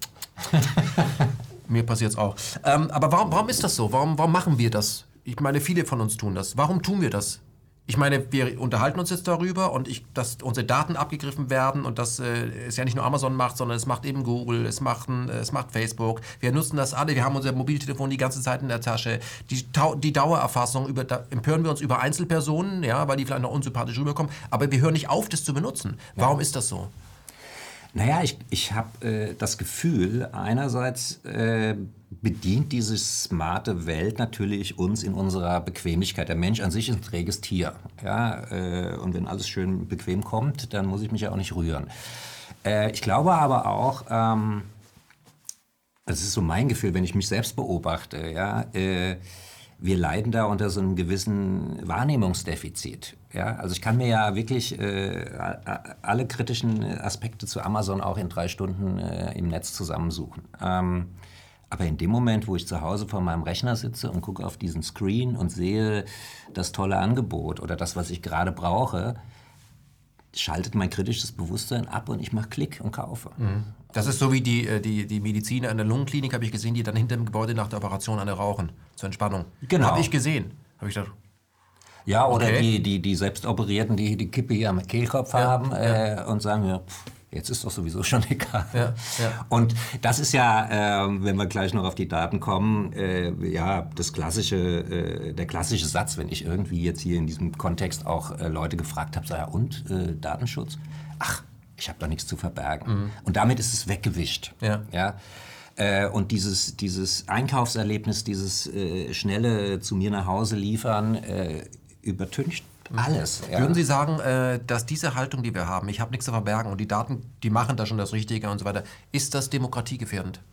[SPEAKER 1] Mir passiert es auch. Ähm, aber warum, warum ist das so? Warum, warum machen wir das? Ich meine, viele von uns tun das. Warum tun wir das? Ich meine, wir unterhalten uns jetzt darüber und ich, dass unsere Daten abgegriffen werden und das äh, es ja nicht nur Amazon macht, sondern es macht eben Google, es macht, äh, es macht Facebook. Wir nutzen das alle, wir haben unser Mobiltelefon die ganze Zeit in der Tasche. Die, die Dauererfassung, über, da empören wir uns über Einzelpersonen, ja, weil die vielleicht noch unsympathisch rüberkommen, aber wir hören nicht auf, das zu benutzen. Warum ja. ist das so?
[SPEAKER 2] Naja, ich, ich habe äh, das Gefühl, einerseits äh, bedient diese smarte Welt natürlich uns in unserer Bequemlichkeit. Der Mensch an sich ist ein träges Tier. Ja? Äh, und wenn alles schön bequem kommt, dann muss ich mich ja auch nicht rühren. Äh, ich glaube aber auch, ähm, das ist so mein Gefühl, wenn ich mich selbst beobachte, ja, äh, wir leiden da unter so einem gewissen Wahrnehmungsdefizit. Ja, also ich kann mir ja wirklich äh, alle kritischen Aspekte zu Amazon auch in drei Stunden äh, im Netz zusammensuchen. Ähm, aber in dem Moment, wo ich zu Hause vor meinem Rechner sitze und gucke auf diesen Screen und sehe das tolle Angebot oder das, was ich gerade brauche, schaltet mein kritisches Bewusstsein ab und ich mache Klick und kaufe.
[SPEAKER 1] Mhm. Das ist so wie die, die, die Mediziner in der Lungenklinik, habe ich gesehen, die dann hinter dem Gebäude nach der Operation eine rauchen, zur Entspannung.
[SPEAKER 2] Genau.
[SPEAKER 1] Habe ich gesehen. Habe ich gedacht,
[SPEAKER 2] ja, oder
[SPEAKER 1] okay.
[SPEAKER 2] die, die, die Selbstoperierten, die die Kippe hier am Kehlkopf ja, haben äh, ja. und sagen, ja, pff, jetzt ist doch sowieso schon egal. Ja, ja. Und das ist ja, äh, wenn wir gleich noch auf die Daten kommen, äh, ja, das klassische, äh, der klassische Satz, wenn ich irgendwie jetzt hier in diesem Kontext auch äh, Leute gefragt habe, so, ja, und äh, Datenschutz? Ach, ich habe da nichts zu verbergen. Mhm. Und damit ist es weggewischt. Ja. Ja? Äh, und dieses, dieses Einkaufserlebnis, dieses äh, schnelle zu mir nach Hause liefern, äh, übertüncht alles. Ja.
[SPEAKER 1] Würden Sie sagen, äh, dass diese Haltung, die wir haben, ich habe nichts zu verbergen und die Daten, die machen da schon das Richtige und so weiter, ist das demokratiegefährdend?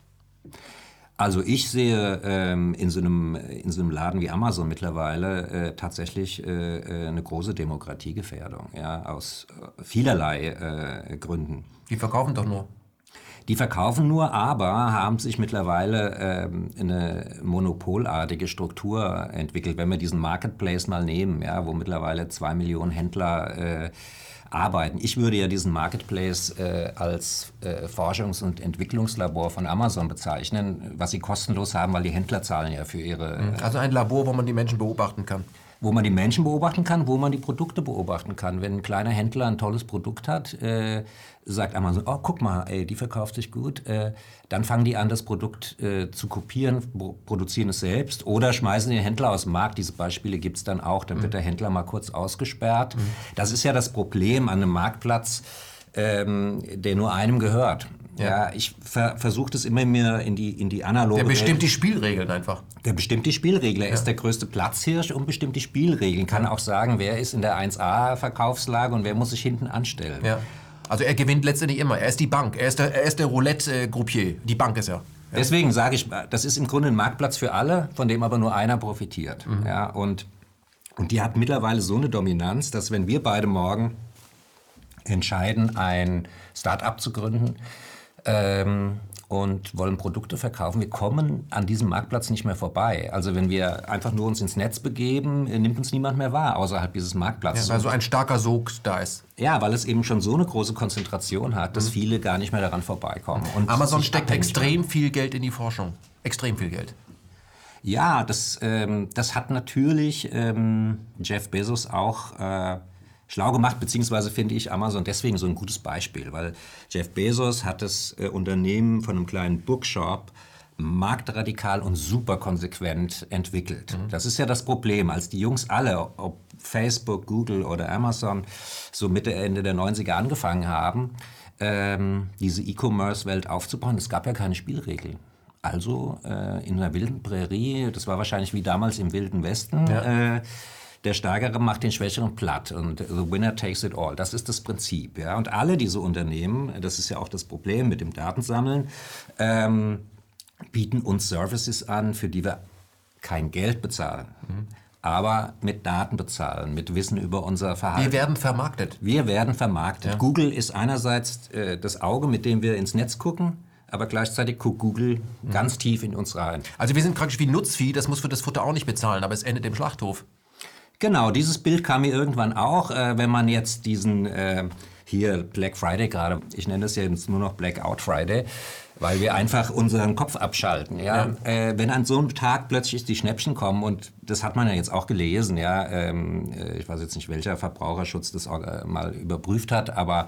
[SPEAKER 2] Also ich sehe ähm, in, so einem, in so einem Laden wie Amazon mittlerweile äh, tatsächlich äh, eine große Demokratiegefährdung, ja, aus äh, vielerlei äh, Gründen.
[SPEAKER 1] Die verkaufen doch nur.
[SPEAKER 2] Die verkaufen nur, aber haben sich mittlerweile ähm, eine monopolartige Struktur entwickelt. Wenn wir diesen Marketplace mal nehmen, ja, wo mittlerweile zwei Millionen Händler äh, arbeiten. Ich würde ja diesen Marketplace äh, als äh, Forschungs- und Entwicklungslabor von Amazon bezeichnen, was sie kostenlos haben, weil die Händler zahlen ja für ihre... Äh,
[SPEAKER 1] Also ein Labor, wo man die Menschen beobachten kann.
[SPEAKER 2] Wo man die Menschen beobachten kann, wo man die Produkte beobachten kann. Wenn ein kleiner Händler ein tolles Produkt hat, äh, sagt Amazon, oh, guck mal, ey, die verkauft sich gut. Äh, dann fangen die an, das Produkt äh, zu kopieren, produzieren es selbst oder schmeißen den Händler aus dem Markt. Diese Beispiele gibt es dann auch. Dann wird der Händler mal kurz ausgesperrt. Mhm. Das ist ja das Problem an einem Marktplatz, ähm, der nur einem gehört. Ja, ja ich ver versuche das immer mehr in die, in die analoge
[SPEAKER 1] Der bestimmt Welt. Die Spielregeln einfach.
[SPEAKER 2] Der bestimmt die Spielregeln. Er ja. ist der größte Platzhirsch und bestimmt die Spielregeln. Kann ja. auch sagen, wer ist in der eins A Verkaufslage und wer muss sich hinten anstellen.
[SPEAKER 1] Ja. Also er gewinnt letztendlich immer. Er ist die Bank. Er ist der, er ist der Roulette-Groupier. Die Bank ist er. Ja.
[SPEAKER 2] Deswegen sage ich, das ist im Grunde ein Marktplatz für alle, von dem aber nur einer profitiert. Mhm. Ja, und, und die hat mittlerweile so eine Dominanz, dass wenn wir beide morgen entscheiden, ein Start-up zu gründen, Ähm, und wollen Produkte verkaufen. Wir kommen an diesem Marktplatz nicht mehr vorbei. Also wenn wir einfach nur uns ins Netz begeben, nimmt uns niemand mehr wahr außerhalb dieses Marktplatzes.
[SPEAKER 1] Ja, weil so ein starker Sog da ist.
[SPEAKER 2] Ja, weil es eben schon so eine große Konzentration hat, dass mhm. viele gar nicht mehr daran vorbeikommen. Und
[SPEAKER 1] Amazon steckt extrem viel Geld in die Forschung. Extrem viel Geld.
[SPEAKER 2] Ja, das, ähm, das hat natürlich ähm, Jeff Bezos auch äh, schlau gemacht, beziehungsweise finde ich Amazon deswegen so ein gutes Beispiel, weil Jeff Bezos hat das äh, Unternehmen von einem kleinen Bookshop marktradikal und super konsequent entwickelt. Mhm. Das ist ja das Problem, als die Jungs alle, ob Facebook, Google oder Amazon, so Mitte, Ende der neunziger angefangen haben, ähm, diese E-Commerce-Welt aufzubauen, es gab ja keine Spielregeln. Also äh, in einer wilden Prärie, das war wahrscheinlich wie damals im Wilden Westen, ja. äh, der Stärkere macht den Schwächeren platt und the winner takes it all. Das ist das Prinzip. Ja? Und alle diese Unternehmen, das ist ja auch das Problem mit dem Datensammeln, ähm, bieten uns Services an, für die wir kein Geld bezahlen, mhm. aber mit Daten bezahlen, mit Wissen über unser Verhalten.
[SPEAKER 1] Wir werden vermarktet.
[SPEAKER 2] Wir werden vermarktet.
[SPEAKER 1] Ja.
[SPEAKER 2] Google ist einerseits äh, das Auge, mit dem wir ins Netz gucken, aber gleichzeitig guckt Google mhm. ganz tief in uns rein.
[SPEAKER 1] Also wir sind praktisch wie Nutzvieh, das muss für das Futter auch nicht bezahlen, aber es endet im Schlachthof.
[SPEAKER 2] Genau, dieses Bild kam mir irgendwann auch, äh, wenn man jetzt diesen, äh, hier Black Friday gerade, ich nenne das jetzt nur noch Blackout Friday, weil wir einfach unseren Kopf abschalten. Ja? Ja. Äh, wenn an so einem Tag plötzlich die Schnäppchen kommen, und das hat man ja jetzt auch gelesen, ja, ähm, ich weiß jetzt nicht, welcher Verbraucherschutz das auch, äh, mal überprüft hat, aber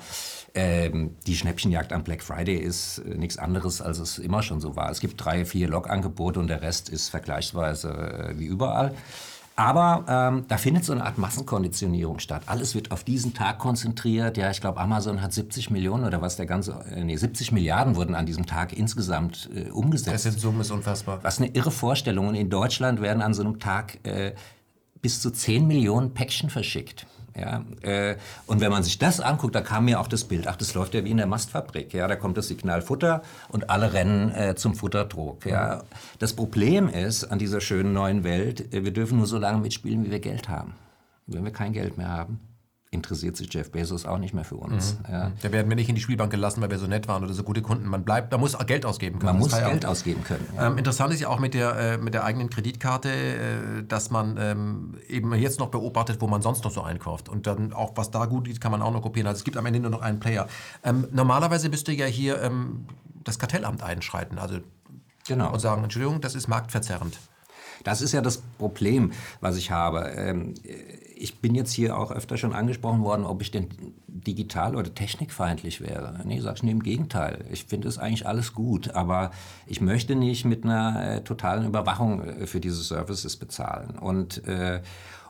[SPEAKER 2] ähm, die Schnäppchenjagd am Black Friday ist äh, nichts anderes, als es immer schon so war. Es gibt drei, vier Log-Angebote und der Rest ist vergleichsweise äh, wie überall. Aber ähm, da findet so eine Art Massenkonditionierung statt. Alles wird auf diesen Tag konzentriert. Ja, ich glaube, Amazon hat siebzig Millionen oder was der ganze, äh, nee, siebzig Milliarden wurden an diesem Tag insgesamt äh, umgesetzt.
[SPEAKER 1] Das in Summe ist unfassbar.
[SPEAKER 2] Was eine irre Vorstellung. Und in Deutschland werden an so einem Tag äh, bis zu zehn Millionen Päckchen verschickt. Ja, äh, und wenn man sich das anguckt, da kam mir auch das Bild, ach, das läuft ja wie in der Mastfabrik. Ja, da kommt das Signal Futter und alle rennen äh, zum Futterdruck. Ja. Das Problem ist an dieser schönen neuen Welt, äh, wir dürfen nur so lange mitspielen, wie wir Geld haben. Wenn wir kein Geld mehr haben, interessiert sich Jeff Bezos auch nicht mehr für uns.
[SPEAKER 1] Mhm.
[SPEAKER 2] Ja.
[SPEAKER 1] Da werden wir nicht in die Spielbank gelassen, weil wir so nett waren oder so gute Kunden. Man bleibt, man muss Geld ausgeben können.
[SPEAKER 2] Man muss Geld ausgeben können.
[SPEAKER 1] Ja. Ähm, interessant ist ja auch mit der, äh, mit der eigenen Kreditkarte, äh, dass man ähm, eben jetzt noch beobachtet, wo man sonst noch so einkauft. Und dann auch, was da gut ist, kann man auch noch kopieren. Also es gibt am Ende nur noch einen Player. Ähm, normalerweise müsste ja hier ähm, das Kartellamt einschreiten. Also genau. Und sagen, Entschuldigung, das ist marktverzerrend.
[SPEAKER 2] Das ist ja das Problem, was ich habe. Ähm, ich bin jetzt hier auch öfter schon angesprochen worden, ob ich denn digital- oder technikfeindlich wäre. Nee, sagst du, nee, im Gegenteil. Ich finde es eigentlich alles gut, aber ich möchte nicht mit einer äh, totalen Überwachung äh, für diese Services bezahlen. Und, äh,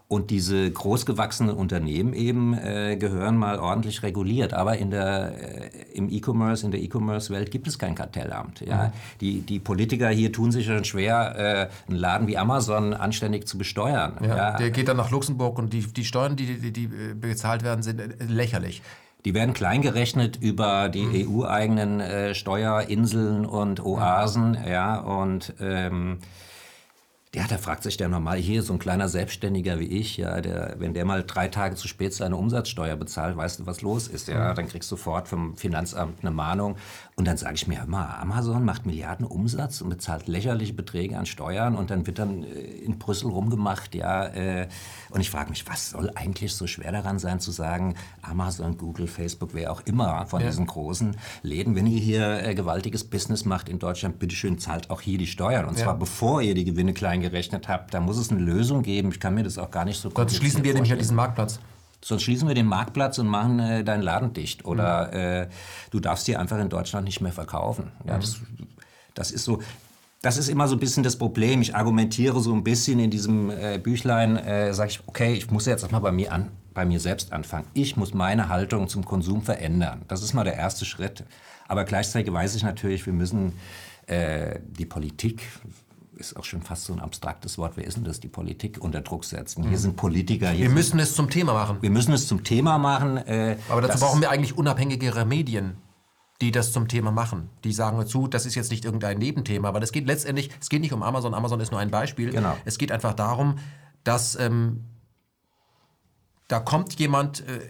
[SPEAKER 2] Und diese großgewachsenen Unternehmen eben äh, gehören mal ordentlich reguliert. Aber in der, äh, im E-Commerce, in der E-Commerce-Welt gibt es kein Kartellamt. Ja? Mhm. Die, die Politiker hier tun sich schon schwer, äh, einen Laden wie Amazon anständig zu besteuern.
[SPEAKER 1] Ja,
[SPEAKER 2] ja?
[SPEAKER 1] Der geht dann nach Luxemburg und die, die Steuern, die, die, die bezahlt werden, sind lächerlich.
[SPEAKER 2] Die werden kleingerechnet über die mhm. E U-eigenen äh, Steuerinseln und Oasen. Mhm. Ja, und ähm, ja, da fragt sich der normal hier, so ein kleiner Selbstständiger wie ich, ja, der, wenn der mal drei Tage zu spät seine Umsatzsteuer bezahlt, weißt du, was los ist, ja, dann kriegst du sofort vom Finanzamt eine Mahnung. Und dann sage ich mir immer, Amazon macht Milliarden Umsatz und bezahlt lächerliche Beträge an Steuern und dann wird dann in Brüssel rumgemacht, ja, äh, und ich frage mich, was soll eigentlich so schwer daran sein zu sagen, Amazon, Google, Facebook, wer auch immer von ja. diesen großen Läden, wenn ihr hier äh, gewaltiges Business macht in Deutschland, bitteschön, zahlt auch hier die Steuern. Und ja. zwar bevor ihr die Gewinne klein gerechnet habt, da muss es eine Lösung geben. Ich kann mir das auch gar nicht so
[SPEAKER 1] kompliziert Sonst schließen wir nämlich ja diesen Marktplatz.
[SPEAKER 2] Sonst schließen wir den Marktplatz und machen äh, deinen Laden dicht. Oder mhm. äh, du darfst hier einfach in Deutschland nicht mehr verkaufen. Ja, mhm. das, das ist so. Das ist immer so ein bisschen das Problem. Ich argumentiere so ein bisschen in diesem äh, Büchlein, äh, sage ich, okay, ich muss jetzt erstmal bei mir an, bei mir selbst anfangen. Ich muss meine Haltung zum Konsum verändern. Das ist mal der erste Schritt. Aber gleichzeitig weiß ich natürlich, wir müssen äh, die Politik, ist auch schon fast so ein abstraktes Wort, wer ist denn das, die Politik unter Druck setzen. Hier sind Politiker. Hier
[SPEAKER 1] wir
[SPEAKER 2] sind,
[SPEAKER 1] müssen es zum Thema machen.
[SPEAKER 2] Wir müssen es zum Thema machen. Äh,
[SPEAKER 1] Aber dazu brauchen wir eigentlich unabhängigere Medien, die das zum Thema machen. Die sagen dazu, das ist jetzt nicht irgendein Nebenthema, aber das geht letztendlich, es geht nicht um Amazon, Amazon ist nur ein Beispiel. Genau. Es geht einfach darum, dass ähm, da kommt jemand, äh,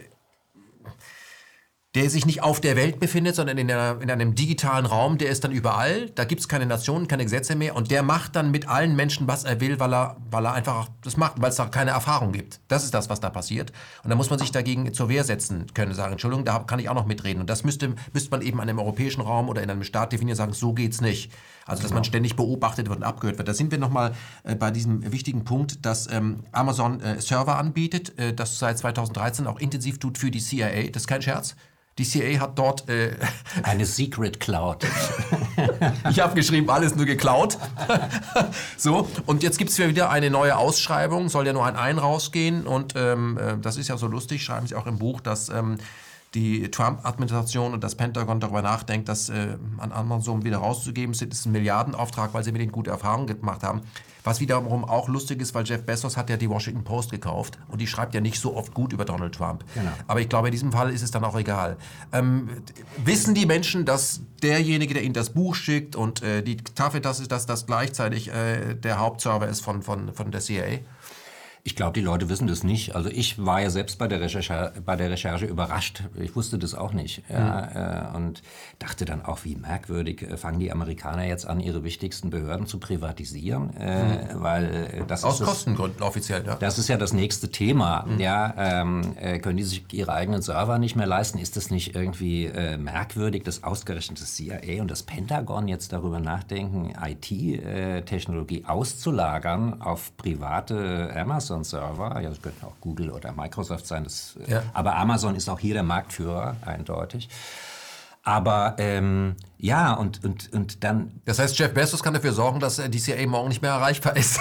[SPEAKER 1] der sich nicht auf der Welt befindet, sondern in, der, in einem digitalen Raum, der ist dann überall, da gibt es keine Nationen, keine Gesetze mehr und der macht dann mit allen Menschen, was er will, weil er, weil er einfach das macht, weil es da keine Erfahrung gibt. Das ist das, was da passiert. Und da muss man sich dagegen zur Wehr setzen können, sagen, Entschuldigung, da kann ich auch noch mitreden. Und das müsste, müsste man eben in einem europäischen Raum oder in einem Staat definieren, sagen, so geht's nicht. Also, dass genau. man ständig beobachtet wird und abgehört wird. Da sind wir nochmal äh, bei diesem wichtigen Punkt, dass ähm, Amazon äh, Server anbietet, äh, das seit zweitausenddreizehn auch intensiv tut für die C I A. Das ist kein Scherz. Die C I A hat dort... Äh,
[SPEAKER 2] eine Secret Cloud.
[SPEAKER 1] Ich habe geschrieben, alles nur geklaut. So, und jetzt gibt es wieder eine neue Ausschreibung, soll ja nur ein Ein rausgehen. Und ähm, das ist ja so lustig, schreiben Sie auch im Buch, dass ähm, die Trump-Administration und das Pentagon darüber nachdenkt, das äh, an Amazon wieder rauszugeben. Das ist ein Milliardenauftrag, weil sie mit denen gute Erfahrungen gemacht haben. Was wiederum auch lustig ist, weil Jeff Bezos hat ja die Washington Post gekauft und die schreibt ja nicht so oft gut über Donald Trump. Genau. Aber ich glaube, in diesem Fall ist es dann auch egal. Ähm, wissen die Menschen, dass derjenige, der ihnen das Buch schickt und äh, die Tafel, dass das, das gleichzeitig äh, der Hauptserver ist von, von, von der C I A?
[SPEAKER 2] Ich glaube, die Leute wissen das nicht. Also ich war ja selbst bei der Recherche, bei der Recherche überrascht. Ich wusste das auch nicht. Ja, mhm. Und dachte dann auch, wie merkwürdig, fangen die Amerikaner jetzt an, ihre wichtigsten Behörden zu privatisieren? Mhm. Äh, weil das
[SPEAKER 1] Aus
[SPEAKER 2] ist
[SPEAKER 1] Kostengründen das, offiziell, ja.
[SPEAKER 2] Das ist ja das nächste Thema. Mhm. Ja, ähm, können die sich ihre eigenen Server nicht mehr leisten? Ist das nicht irgendwie äh, merkwürdig, dass ausgerechnet das C I A und das Pentagon jetzt darüber nachdenken, I T-Technologie auszulagern auf private Amazon Server, ja, das könnten auch Google oder Microsoft sein, das, ja. aber Amazon ist auch hier der Marktführer, eindeutig. Aber ähm, ja, und, und, und dann...
[SPEAKER 1] Das heißt, Jeff Bezos kann dafür sorgen, dass die C I A morgen nicht mehr erreichbar ist.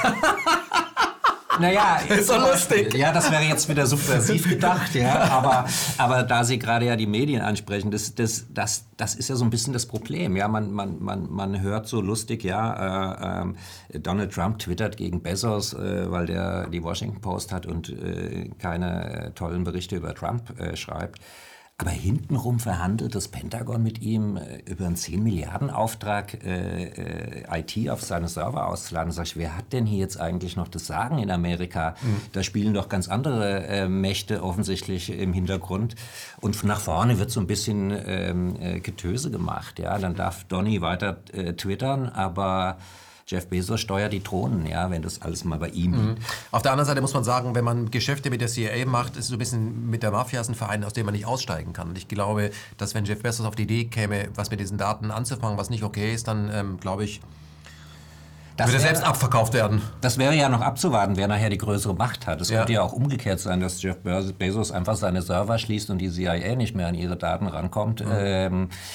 [SPEAKER 2] Naja,
[SPEAKER 1] ist so lustig.
[SPEAKER 2] Ja, das wäre jetzt wieder subversiv gedacht, ja. Aber, aber da Sie gerade ja die Medien ansprechen, das, das, das, das ist ja so ein bisschen das Problem. Ja, man, man, man, man hört so lustig, ja, äh, äh, Donald Trump twittert gegen Bezos, äh, weil der die Washington Post hat und äh, keine äh, tollen Berichte über Trump äh, schreibt. Aber hintenrum verhandelt das Pentagon mit ihm äh, über einen zehn Milliarden Auftrag, äh, äh, I T auf seine Server auszuladen. Sag ich, wer hat denn hier jetzt eigentlich noch das Sagen in Amerika? Mhm. Da spielen doch ganz andere äh, Mächte offensichtlich im Hintergrund. Und nach vorne wird so ein bisschen ähm, äh, Getöse gemacht. Ja? Dann darf Donny weiter äh, twittern, aber... Jeff Bezos steuert die Drohnen, ja, wenn das alles mal bei ihm liegt.
[SPEAKER 1] Mhm. Auf der anderen Seite muss man sagen, wenn man Geschäfte mit der C I A macht, ist es so ein bisschen mit der Mafia ein Verein, aus dem man nicht aussteigen kann. Und ich glaube, dass wenn Jeff Bezos auf die Idee käme, was mit diesen Daten anzufangen, was nicht okay ist, dann ähm, glaube ich, das würde wäre, selbst abverkauft werden.
[SPEAKER 2] Das wäre ja noch abzuwarten, wer nachher die größere Macht hat. Es ja. könnte ja auch umgekehrt sein, dass Jeff Bezos einfach seine Server schließt und die C I A nicht mehr an ihre Daten rankommt. Mhm. Ähm,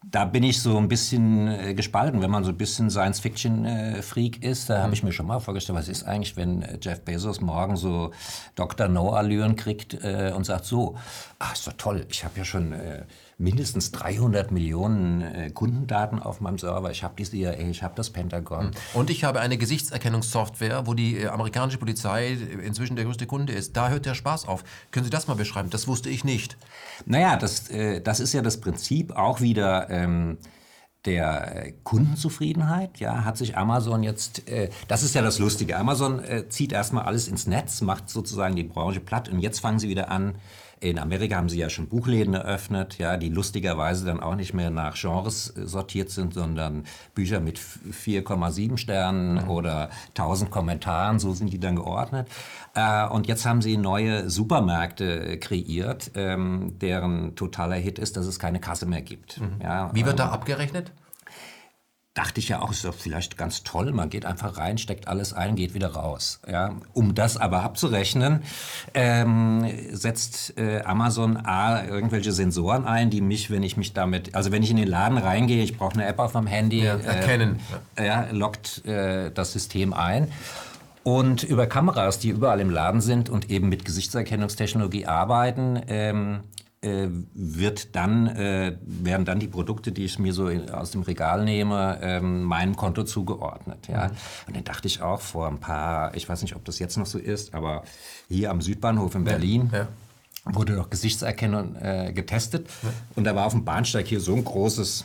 [SPEAKER 2] Da bin ich so ein bisschen äh, gespalten, wenn man so ein bisschen Science-Fiction-Freak äh, ist. Da habe ich mir schon mal vorgestellt, was ist eigentlich, wenn äh, Jeff Bezos morgen so Doktor No-Allüren kriegt äh, und sagt so, ah, ist doch toll, ich habe ja schon äh, mindestens dreihundert Millionen äh, Kundendaten auf meinem Server. Ich habe die C I A, ich habe das Pentagon.
[SPEAKER 1] Und ich habe eine Gesichtserkennungssoftware, wo die äh, amerikanische Polizei inzwischen der größte Kunde ist. Da hört der Spaß auf. Können Sie das mal beschreiben? Das wusste ich nicht.
[SPEAKER 2] Naja, das, äh, das ist ja das Prinzip auch wieder ähm, der äh, Kundenzufriedenheit. Ja, hat sich Amazon jetzt, äh, das ist ja das Lustige, Amazon äh, zieht erstmal alles ins Netz, macht sozusagen die Branche platt und jetzt fangen sie wieder an. In Amerika haben sie ja schon Buchläden eröffnet, ja, die lustigerweise dann auch nicht mehr nach Genres äh, sortiert sind, sondern Bücher mit vier Komma sieben Sternen mhm. oder tausend Kommentaren, so sind die dann geordnet. Äh, und jetzt haben sie neue Supermärkte äh, kreiert, ähm, deren totaler Hit ist, dass es keine Kasse mehr gibt.
[SPEAKER 1] Mhm.
[SPEAKER 2] Ja,
[SPEAKER 1] Wie wird
[SPEAKER 2] ähm,
[SPEAKER 1] da abgerechnet?
[SPEAKER 2] Dachte ich ja auch, ist doch vielleicht ganz toll. Man geht einfach rein, steckt alles ein, geht wieder raus. Ja, um das aber abzurechnen, ähm, setzt äh, Amazon A irgendwelche Sensoren ein, die mich, wenn ich mich damit, also wenn ich in den Laden reingehe, ich brauche eine App auf meinem Handy,
[SPEAKER 1] ja, erkennen,
[SPEAKER 2] äh, ja, lockt äh, das System ein. Und über Kameras, die überall im Laden sind und eben mit Gesichtserkennungstechnologie arbeiten, ähm, Äh, wird dann, äh, werden dann die Produkte, die ich mir so in, aus dem Regal nehme, ähm, meinem Konto zugeordnet. Ja? Mhm. Und dann dachte ich auch vor ein paar, ich weiß nicht, ob das jetzt noch so ist, aber hier am Südbahnhof in Berlin ja, ja. wurde doch Gesichtserkennung äh, getestet. Ja. Und da war auf dem Bahnsteig hier so ein großes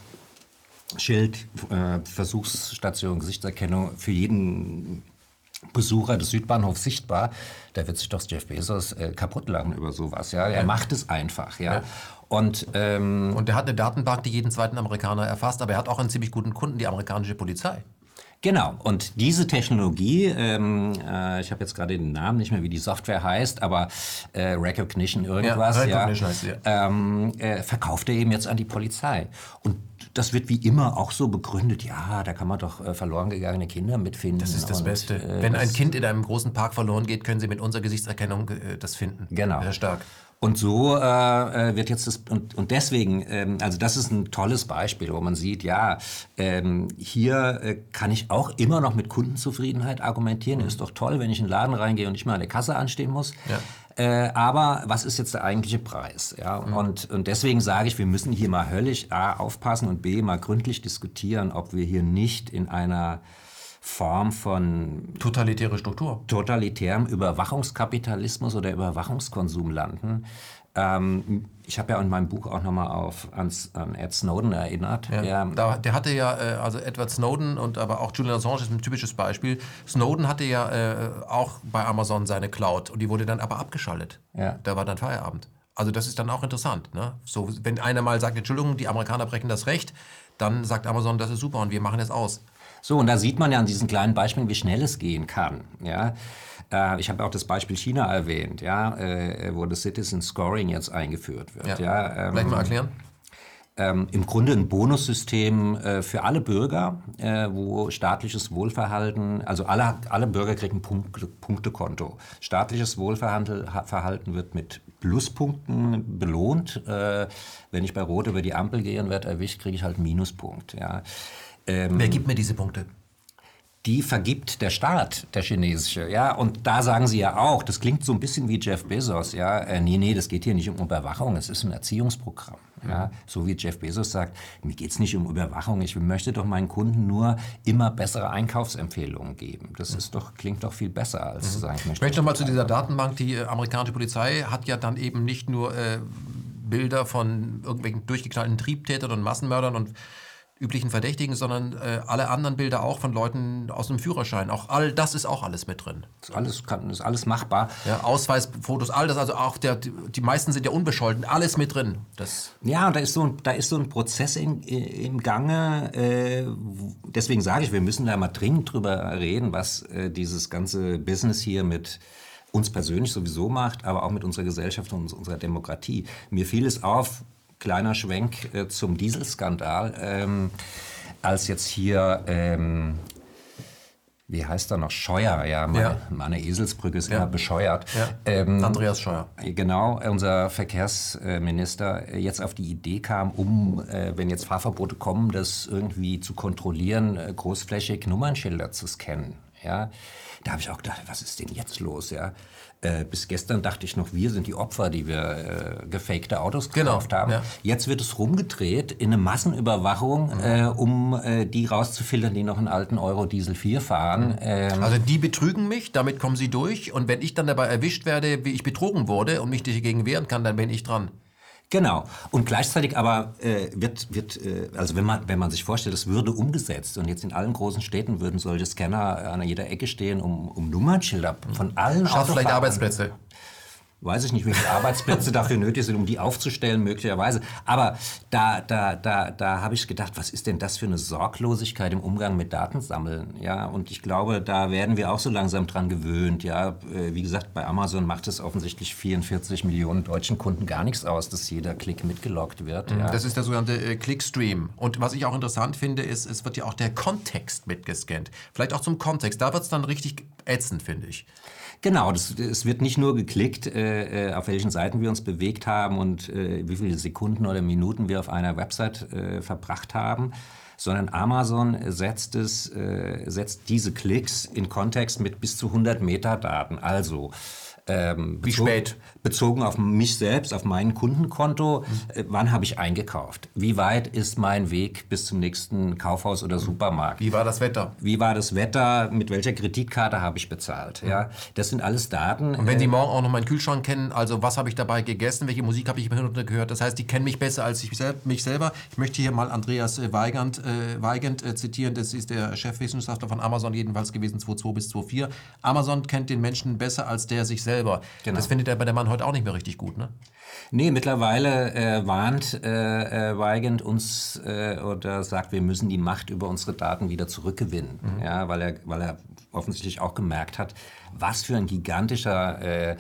[SPEAKER 2] Schild, äh, Versuchsstation Gesichtserkennung für jeden Besucher des Südbahnhofs sichtbar, da wird sich doch Jeff Bezos äh, kaputtlachen über sowas. Ja? Er ja. macht es einfach. Ja? ja. Und, ähm,
[SPEAKER 1] Und er hat eine Datenbank, die jeden zweiten Amerikaner erfasst, aber er hat auch einen ziemlich guten Kunden, die amerikanische Polizei.
[SPEAKER 2] Genau, und diese Technologie, ähm, äh, ich habe jetzt gerade den Namen nicht mehr, wie die Software heißt, aber äh, Recognition irgendwas, ja, Recognition ja, heißt sie, ja. Ähm, äh, verkauft er eben jetzt an die Polizei. Und das wird wie immer auch so begründet, ja, da kann man doch äh, verloren gegangene Kinder mitfinden.
[SPEAKER 1] Das ist das
[SPEAKER 2] und,
[SPEAKER 1] Beste.
[SPEAKER 2] Äh,
[SPEAKER 1] Wenn
[SPEAKER 2] das
[SPEAKER 1] ein Kind in einem großen Park verloren geht, können Sie mit unserer Gesichtserkennung äh, das finden.
[SPEAKER 2] Genau.
[SPEAKER 1] Sehr stark.
[SPEAKER 2] Und so äh, wird jetzt das, und, und deswegen, ähm, also das ist ein tolles Beispiel, wo man sieht, ja, ähm, hier äh, kann ich auch immer noch mit Kundenzufriedenheit argumentieren. Mhm. Ist doch toll, wenn ich in den Laden reingehe und nicht mal an der Kasse anstehen muss. Ja. Äh, aber was ist jetzt der eigentliche Preis? Ja? Mhm. Und, und deswegen sage ich, wir müssen hier mal höllisch A, aufpassen und B, mal gründlich diskutieren, ob wir hier nicht in einer Form von
[SPEAKER 1] totalitäre Struktur,
[SPEAKER 2] totalitärem Überwachungskapitalismus oder Überwachungskonsum landen. Ähm, ich habe ja in meinem Buch auch nochmal auf ans, an Ed Snowden erinnert.
[SPEAKER 1] Ja, der, da, der hatte ja, äh, also Edward Snowden und aber auch Julian Assange ist ein typisches Beispiel. Snowden hatte ja äh, auch bei Amazon seine Cloud und die wurde dann aber abgeschaltet. Ja. Da war dann Feierabend. Also das ist dann auch interessant. Ne? So, wenn einer mal sagt, Entschuldigung, die Amerikaner brechen das Recht, dann sagt Amazon, das ist super und wir machen es aus.
[SPEAKER 2] So, und da sieht man ja an diesen kleinen Beispielen, wie schnell es gehen kann. Ja? Äh, ich habe auch das Beispiel China erwähnt, ja? äh, wo das Citizen Scoring jetzt eingeführt wird. Ja.
[SPEAKER 1] Ja? Ähm, Vielleicht mal erklären.
[SPEAKER 2] Ähm, Im Grunde ein Bonussystem äh, für alle Bürger, äh, wo staatliches Wohlverhalten, also alle, alle Bürger kriegen ein Punkt, Punktekonto. Staatliches Wohlverhalten wird mit Pluspunkten belohnt. Äh, wenn ich bei Rot über die Ampel gehe und werde erwischt, kriege ich halt einen Minuspunkt. Ja.
[SPEAKER 1] Ähm, Wer gibt mir diese Punkte?
[SPEAKER 2] Die vergibt der Staat, der chinesische, ja. Und da sagen sie ja auch, das klingt so ein bisschen wie Jeff Bezos, ja. Äh, nee, nee, das geht hier nicht um Überwachung, es ist ein Erziehungsprogramm, ja. So wie Jeff Bezos sagt, mir geht's nicht um Überwachung, ich möchte doch meinen Kunden nur immer bessere Einkaufsempfehlungen geben. Das ist doch, klingt doch viel besser, als mhm. zu sagen, ich möchte...
[SPEAKER 1] Ich möchte nochmal zu dieser Datenbank, die äh, amerikanische Polizei hat ja dann eben nicht nur äh, Bilder von irgendwelchen durchgeknallten Triebtätern und Massenmördern und üblichen Verdächtigen, sondern äh, alle anderen Bilder auch von Leuten aus dem Führerschein. Auch all das ist auch alles mit drin.
[SPEAKER 2] Das ist alles, kann, ist alles machbar.
[SPEAKER 1] Ja, Ausweisfotos, all das, also auch der, die, die meisten sind ja unbescholten, alles mit drin. Das
[SPEAKER 2] ja, und da ist so ein, da ist so ein Prozess in, im Gange. Äh, deswegen sage ich, wir müssen da mal dringend drüber reden, was äh, dieses ganze Business hier mit uns persönlich sowieso macht, aber auch mit unserer Gesellschaft und unserer Demokratie. Mir fiel es auf, kleiner Schwenk äh, zum Dieselskandal, ähm, als jetzt hier ähm, wie heißt er noch, Scheuer, ja, meine,
[SPEAKER 1] Ja.
[SPEAKER 2] meine Eselsbrücke ist
[SPEAKER 1] Ja.
[SPEAKER 2] immer bescheuert.
[SPEAKER 1] Ja.
[SPEAKER 2] Ähm,
[SPEAKER 1] Andreas Scheuer.
[SPEAKER 2] Genau, unser Verkehrsminister jetzt auf die Idee kam, um, äh, wenn jetzt Fahrverbote kommen, das irgendwie zu kontrollieren, äh, großflächig Nummernschilder zu scannen. Ja, da habe ich auch gedacht, was ist denn jetzt los? Ja, äh, bis gestern dachte ich noch, wir sind die Opfer, die wir äh, gefakte Autos gekauft
[SPEAKER 1] Genau,
[SPEAKER 2] haben.
[SPEAKER 1] ja.
[SPEAKER 2] Jetzt wird es rumgedreht in eine Massenüberwachung, mhm. äh, um äh, die rauszufiltern, die noch einen alten Euro Diesel vier fahren. Mhm. Ähm,
[SPEAKER 1] also die betrügen mich, damit kommen sie durch. Und wenn ich dann dabei erwischt werde, wie ich betrogen wurde und mich dagegen wehren kann, dann bin ich dran.
[SPEAKER 2] Genau. Und gleichzeitig aber äh, wird, wird äh, also wenn man, wenn man sich vorstellt, es würde umgesetzt und jetzt in allen großen Städten würden solche Scanner an jeder Ecke stehen, um, um Nummernschilder von allen
[SPEAKER 1] Schafft vielleicht Arbeitsplätze.
[SPEAKER 2] Weiß ich nicht, wie viele Arbeitsplätze dafür nötig sind, um die aufzustellen, möglicherweise. Aber da, da, da, da habe ich gedacht, was ist denn das für eine Sorglosigkeit im Umgang mit Datensammeln? Ja, und ich glaube, da werden wir auch so langsam dran gewöhnt. Ja, wie gesagt, bei Amazon macht es offensichtlich vierundvierzig Millionen deutschen Kunden gar nichts aus, dass jeder Klick mitgeloggt wird. Ja.
[SPEAKER 1] Das ist der sogenannte äh, Clickstream. Und was ich auch interessant finde, ist, es wird ja auch der Kontext mitgescannt. Vielleicht auch zum Kontext. Da wird es dann richtig ätzend, finde ich.
[SPEAKER 2] Genau, das, es wird nicht nur geklickt, äh, auf welchen Seiten wir uns bewegt haben und äh, wie viele Sekunden oder Minuten wir auf einer Website äh, verbracht haben, sondern Amazon setzt, es, äh, setzt diese Klicks in Kontext mit bis zu hundert Metadaten. Also ähm,
[SPEAKER 1] wie
[SPEAKER 2] bezogen,
[SPEAKER 1] spät?
[SPEAKER 2] Bezogen auf mich selbst, auf mein Kundenkonto, mhm. äh, wann habe ich eingekauft? Wie weit ist mein Weg bis zum nächsten Kaufhaus oder Supermarkt?
[SPEAKER 1] Wie war das Wetter?
[SPEAKER 2] Wie war das Wetter? Mit welcher Kreditkarte habe ich bezahlt? Mhm. Ja, das sind alles Daten.
[SPEAKER 1] Und wenn Sie morgen auch noch meinen Kühlschrank kennen, also was habe ich dabei gegessen, welche Musik habe ich im Hintergrund gehört, das heißt, die kennen mich besser als ich sel- mich selber. Ich möchte hier mal Andreas äh, Weigand, äh, Weigand äh, zitieren, das ist der Chefwissenschaftler von Amazon jedenfalls gewesen, zweitausendzwei bis zweitausendvier. Amazon kennt den Menschen besser als der sich selber. Genau. Das findet er bei der Mann heute auch nicht mehr richtig gut, ne?
[SPEAKER 2] Nee, mittlerweile äh, warnt äh, äh, Weigand uns äh, oder sagt, wir müssen die Macht über unsere Daten wieder zurückgewinnen. Mhm. Ja, weil er, weil er offensichtlich auch gemerkt hat, was für ein gigantischer äh,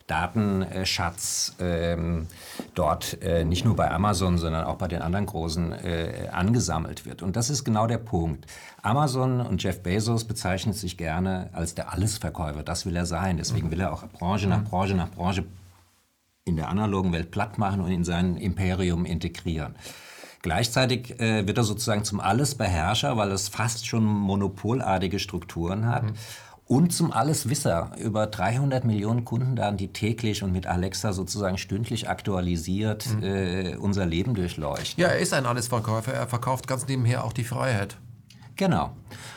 [SPEAKER 2] Datenschatz äh, dort äh, nicht nur bei Amazon, sondern auch bei den anderen Großen äh, angesammelt wird. Und das ist genau der Punkt. Amazon und Jeff Bezos bezeichnen sich gerne als der Allesverkäufer. Das will er sein. Deswegen will er auch Branche nach Branche nach Branche in der analogen Welt platt machen und in sein Imperium integrieren. Gleichzeitig äh, wird er sozusagen zum Allesbeherrscher, weil es fast schon monopolartige Strukturen hat. Mhm. Und zum Alleswisser über dreihundert Millionen Kundendaten, die täglich und mit Alexa sozusagen stündlich aktualisiert mhm. äh, unser Leben durchleuchten.
[SPEAKER 1] Ja, er ist ein Allesverkäufer. Er verkauft ganz nebenher auch die Freiheit.
[SPEAKER 2] Genau.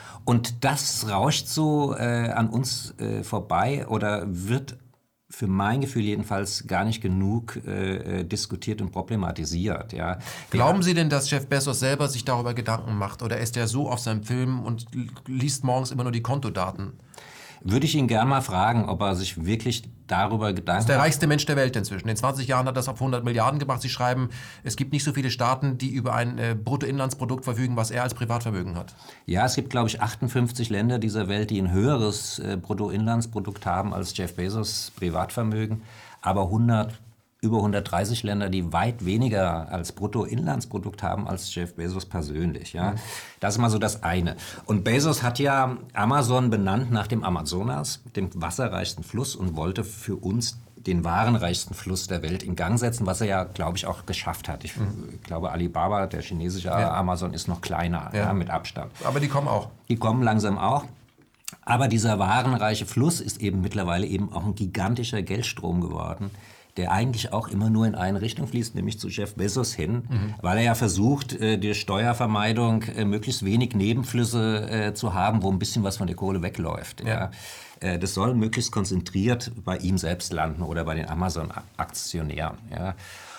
[SPEAKER 2] Und das rauscht so äh, an uns äh, vorbei oder wird für mein Gefühl jedenfalls gar nicht genug äh, diskutiert und problematisiert. Ja.
[SPEAKER 1] Glauben Sie denn, dass Jeff Bezos selber sich darüber Gedanken macht? Oder ist er so auf seinem Film und liest morgens immer nur die Kontodaten?
[SPEAKER 2] Würde ich ihn gerne mal fragen, ob er sich wirklich darüber Gedanken macht.
[SPEAKER 1] Das ist der reichste Mensch der Welt inzwischen. In zwanzig Jahren hat er das auf hundert Milliarden gebracht. Sie schreiben, es gibt nicht so viele Staaten, die über ein äh, Bruttoinlandsprodukt verfügen, was er als Privatvermögen hat.
[SPEAKER 2] Ja, es gibt, glaube ich, achtundfünfzig Länder dieser Welt, die ein höheres äh, Bruttoinlandsprodukt haben als Jeff Bezos Privatvermögen. Aber hundert, über hundertdreißig Länder, die weit weniger als Bruttoinlandsprodukt haben als Jeff Bezos persönlich. Ja? Mhm. Das ist mal so das eine. Und Bezos hat ja Amazon benannt nach dem Amazonas, dem wasserreichsten Fluss, und wollte für uns den warenreichsten Fluss der Welt in Gang setzen, was er ja, glaube ich, auch geschafft hat. Ich mhm. glaube, Alibaba, der chinesische ja. Amazon, ist noch kleiner, ja. Ja, mit Abstand.
[SPEAKER 1] Aber die kommen auch.
[SPEAKER 2] Die kommen langsam auch. Aber dieser warenreiche Fluss ist eben mittlerweile eben auch ein gigantischer Geldstrom geworden, der eigentlich auch immer nur in eine Richtung fließt, nämlich zu Jeff Bezos hin, mhm. weil er ja versucht, die Steuervermeidung möglichst wenig Nebenflüsse äh, zu haben, wo ein bisschen was von der Kohle wegläuft. Ja. Ja. Das soll möglichst konzentriert bei ihm selbst landen oder bei den Amazon-Aktionären. Ja.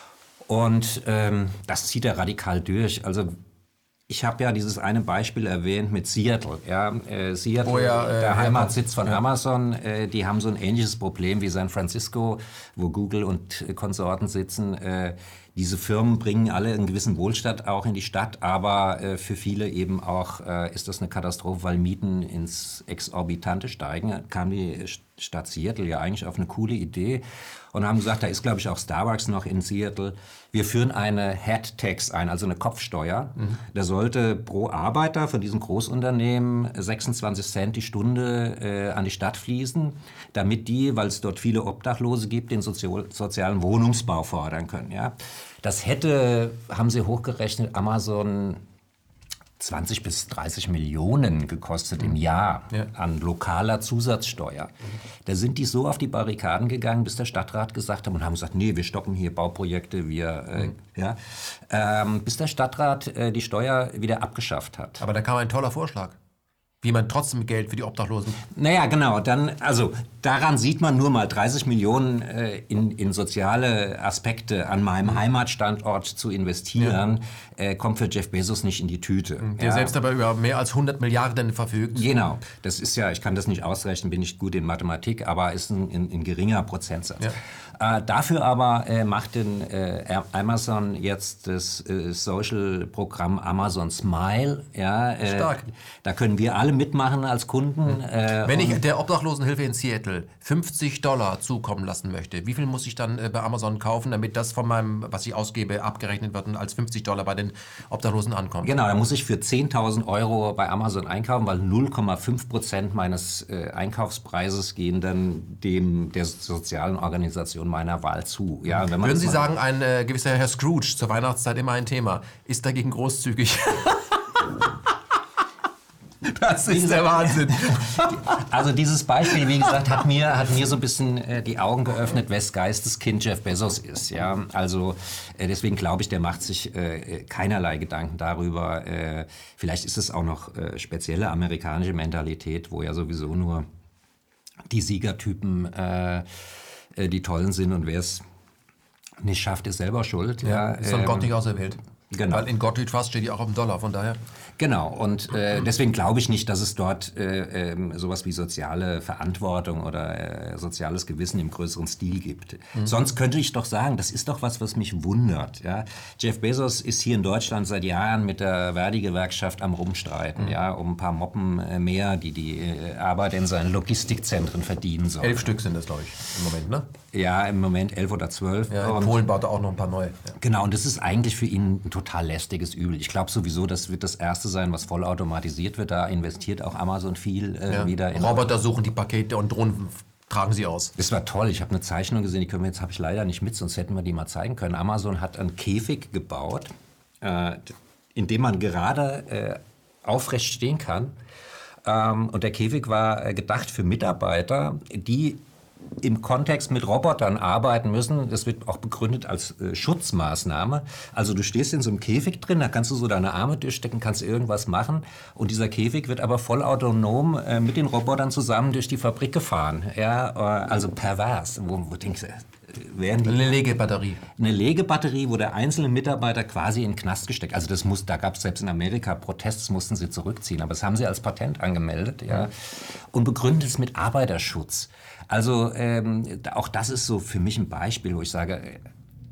[SPEAKER 2] Und ähm, das zieht er radikal durch. Also ich habe ja dieses eine Beispiel erwähnt mit Seattle. Ja, äh, Seattle, oh ja, äh, der Heimatsitz von ja. Amazon, äh, die haben so ein ähnliches Problem wie San Francisco, wo Google und äh, Konsorten sitzen. Äh, diese Firmen bringen alle einen gewissen Wohlstand auch in die Stadt, aber äh, für viele eben auch äh, ist das eine Katastrophe, weil Mieten ins Exorbitante steigen. Kam die Stadt Seattle ja eigentlich auf eine coole Idee und haben gesagt, da ist, glaube ich, auch Starbucks noch in Seattle. Wir führen eine Head Tax ein, also eine Kopfsteuer. Mhm. Da sollte pro Arbeiter von diesen Großunternehmen sechsundzwanzig Cent die Stunde äh, an die Stadt fließen, damit die, weil es dort viele Obdachlose gibt, den Sozio- sozialen Wohnungsbau fördern können. Ja? Das hätte, haben sie hochgerechnet, Amazon zwanzig bis dreißig Millionen gekostet im Jahr ja. an lokaler Zusatzsteuer. Da sind die so auf die Barrikaden gegangen, bis der Stadtrat gesagt hat und haben gesagt, nee, wir stoppen hier Bauprojekte, wir, äh, mhm. ja, ähm, bis der Stadtrat äh, die Steuer wieder abgeschafft hat.
[SPEAKER 1] Aber da kam ein toller Vorschlag. Wie man trotzdem Geld für die Obdachlosen...
[SPEAKER 2] Naja, genau. Dann, also daran sieht man nur mal dreißig Millionen äh, in, in soziale Aspekte an meinem Heimatstandort zu investieren, ja. äh, kommt für Jeff Bezos nicht in die Tüte.
[SPEAKER 1] Der ja. selbst aber über mehr als hundert Milliarden verfügt.
[SPEAKER 2] Genau. Das ist ja, ich kann das nicht ausrechnen, bin nicht gut in Mathematik, aber ist ein, ein, ein geringer Prozentsatz. Ja. Äh, dafür aber äh, macht den, äh, Amazon jetzt das äh, Social-Programm Amazon Smile. Ja, äh,
[SPEAKER 1] Stark.
[SPEAKER 2] Da können wir alle mitmachen als Kunden. Äh,
[SPEAKER 1] Wenn ich der Obdachlosenhilfe in Seattle fünfzig Dollar zukommen lassen möchte, wie viel muss ich dann äh, bei Amazon kaufen, damit das von meinem, was ich ausgebe, abgerechnet wird und als fünfzig Dollar bei den Obdachlosen ankommt?
[SPEAKER 2] Genau, da muss ich für zehntausend Euro bei Amazon einkaufen, weil null Komma fünf Prozent meines äh, Einkaufspreises gehen dann dem der sozialen Organisation meiner Wahl zu. Ja, wenn man
[SPEAKER 1] Würden Sie sagen, ein äh, gewisser Herr Scrooge, zur Weihnachtszeit immer ein Thema, ist dagegen großzügig? Das ist der Wahnsinn.
[SPEAKER 2] Also dieses Beispiel, wie gesagt, hat mir, hat mir so ein bisschen äh, die Augen geöffnet, wes Geistes Kind Jeff Bezos ist. Ja? Also äh, deswegen glaube ich, der macht sich äh, keinerlei Gedanken darüber. Äh, vielleicht ist es auch noch äh, spezielle amerikanische Mentalität, wo ja sowieso nur die Siegertypen äh, äh, die Tollen sind und wer es nicht schafft, ist selber schuld.
[SPEAKER 1] Ja, ist von ähm, Gott nicht auserwählt.
[SPEAKER 2] Genau.
[SPEAKER 1] Weil in God We Trust steht ja auch auf dem Dollar, von daher.
[SPEAKER 2] Genau, und äh, deswegen glaube ich nicht, dass es dort äh, äh, sowas wie soziale Verantwortung oder äh, soziales Gewissen im größeren Stil gibt. Mhm. Sonst könnte ich doch sagen, das ist doch was, was mich wundert. Ja? Jeff Bezos ist hier in Deutschland seit Jahren mit der Verdi-Gewerkschaft am Rumstreiten, mhm. ja, um ein paar Moppen äh, mehr, die die äh, Arbeit in seinen Logistikzentren verdienen sollen.
[SPEAKER 1] Elf Stück sind das, glaube ich, im Moment, ne?
[SPEAKER 2] Ja, im Moment elf oder zwölf.
[SPEAKER 1] Ja, in Polen baut er auch noch ein paar neue. Ja.
[SPEAKER 2] Genau, und das ist eigentlich für ihn ein total lästiges Übel. Ich glaube sowieso, das wird das Erste sein, was vollautomatisiert wird. Da investiert auch Amazon viel äh,
[SPEAKER 1] ja.
[SPEAKER 2] wieder in...
[SPEAKER 1] Roboter suchen die Pakete und Drohnen tragen sie aus.
[SPEAKER 2] Das war toll. Ich habe eine Zeichnung gesehen, die können wir jetzt habe ich leider nicht mit, sonst hätten wir die mal zeigen können. Amazon hat einen Käfig gebaut, äh, in dem man gerade äh, aufrecht stehen kann. Ähm, und der Käfig war äh, gedacht für Mitarbeiter, die im Kontext mit Robotern arbeiten müssen. Das wird auch begründet als äh, Schutzmaßnahme. Also du stehst in so einem Käfig drin, da kannst du so deine Arme durchstecken, kannst irgendwas machen. Und dieser Käfig wird aber vollautonom äh, mit den Robotern zusammen durch die Fabrik gefahren. Ja, äh, also pervers. Wo, wo denkst du, werden die,
[SPEAKER 1] eine Legebatterie.
[SPEAKER 2] Eine Legebatterie, wo der einzelne Mitarbeiter quasi in den Knast gesteckt. Also das muss, da gab es selbst in Amerika Protests, mussten sie zurückziehen. Aber das haben sie als Patent angemeldet. Ja, und begründet es mit Arbeiterschutz. Also ähm, auch das ist so für mich ein Beispiel, wo ich sage, äh,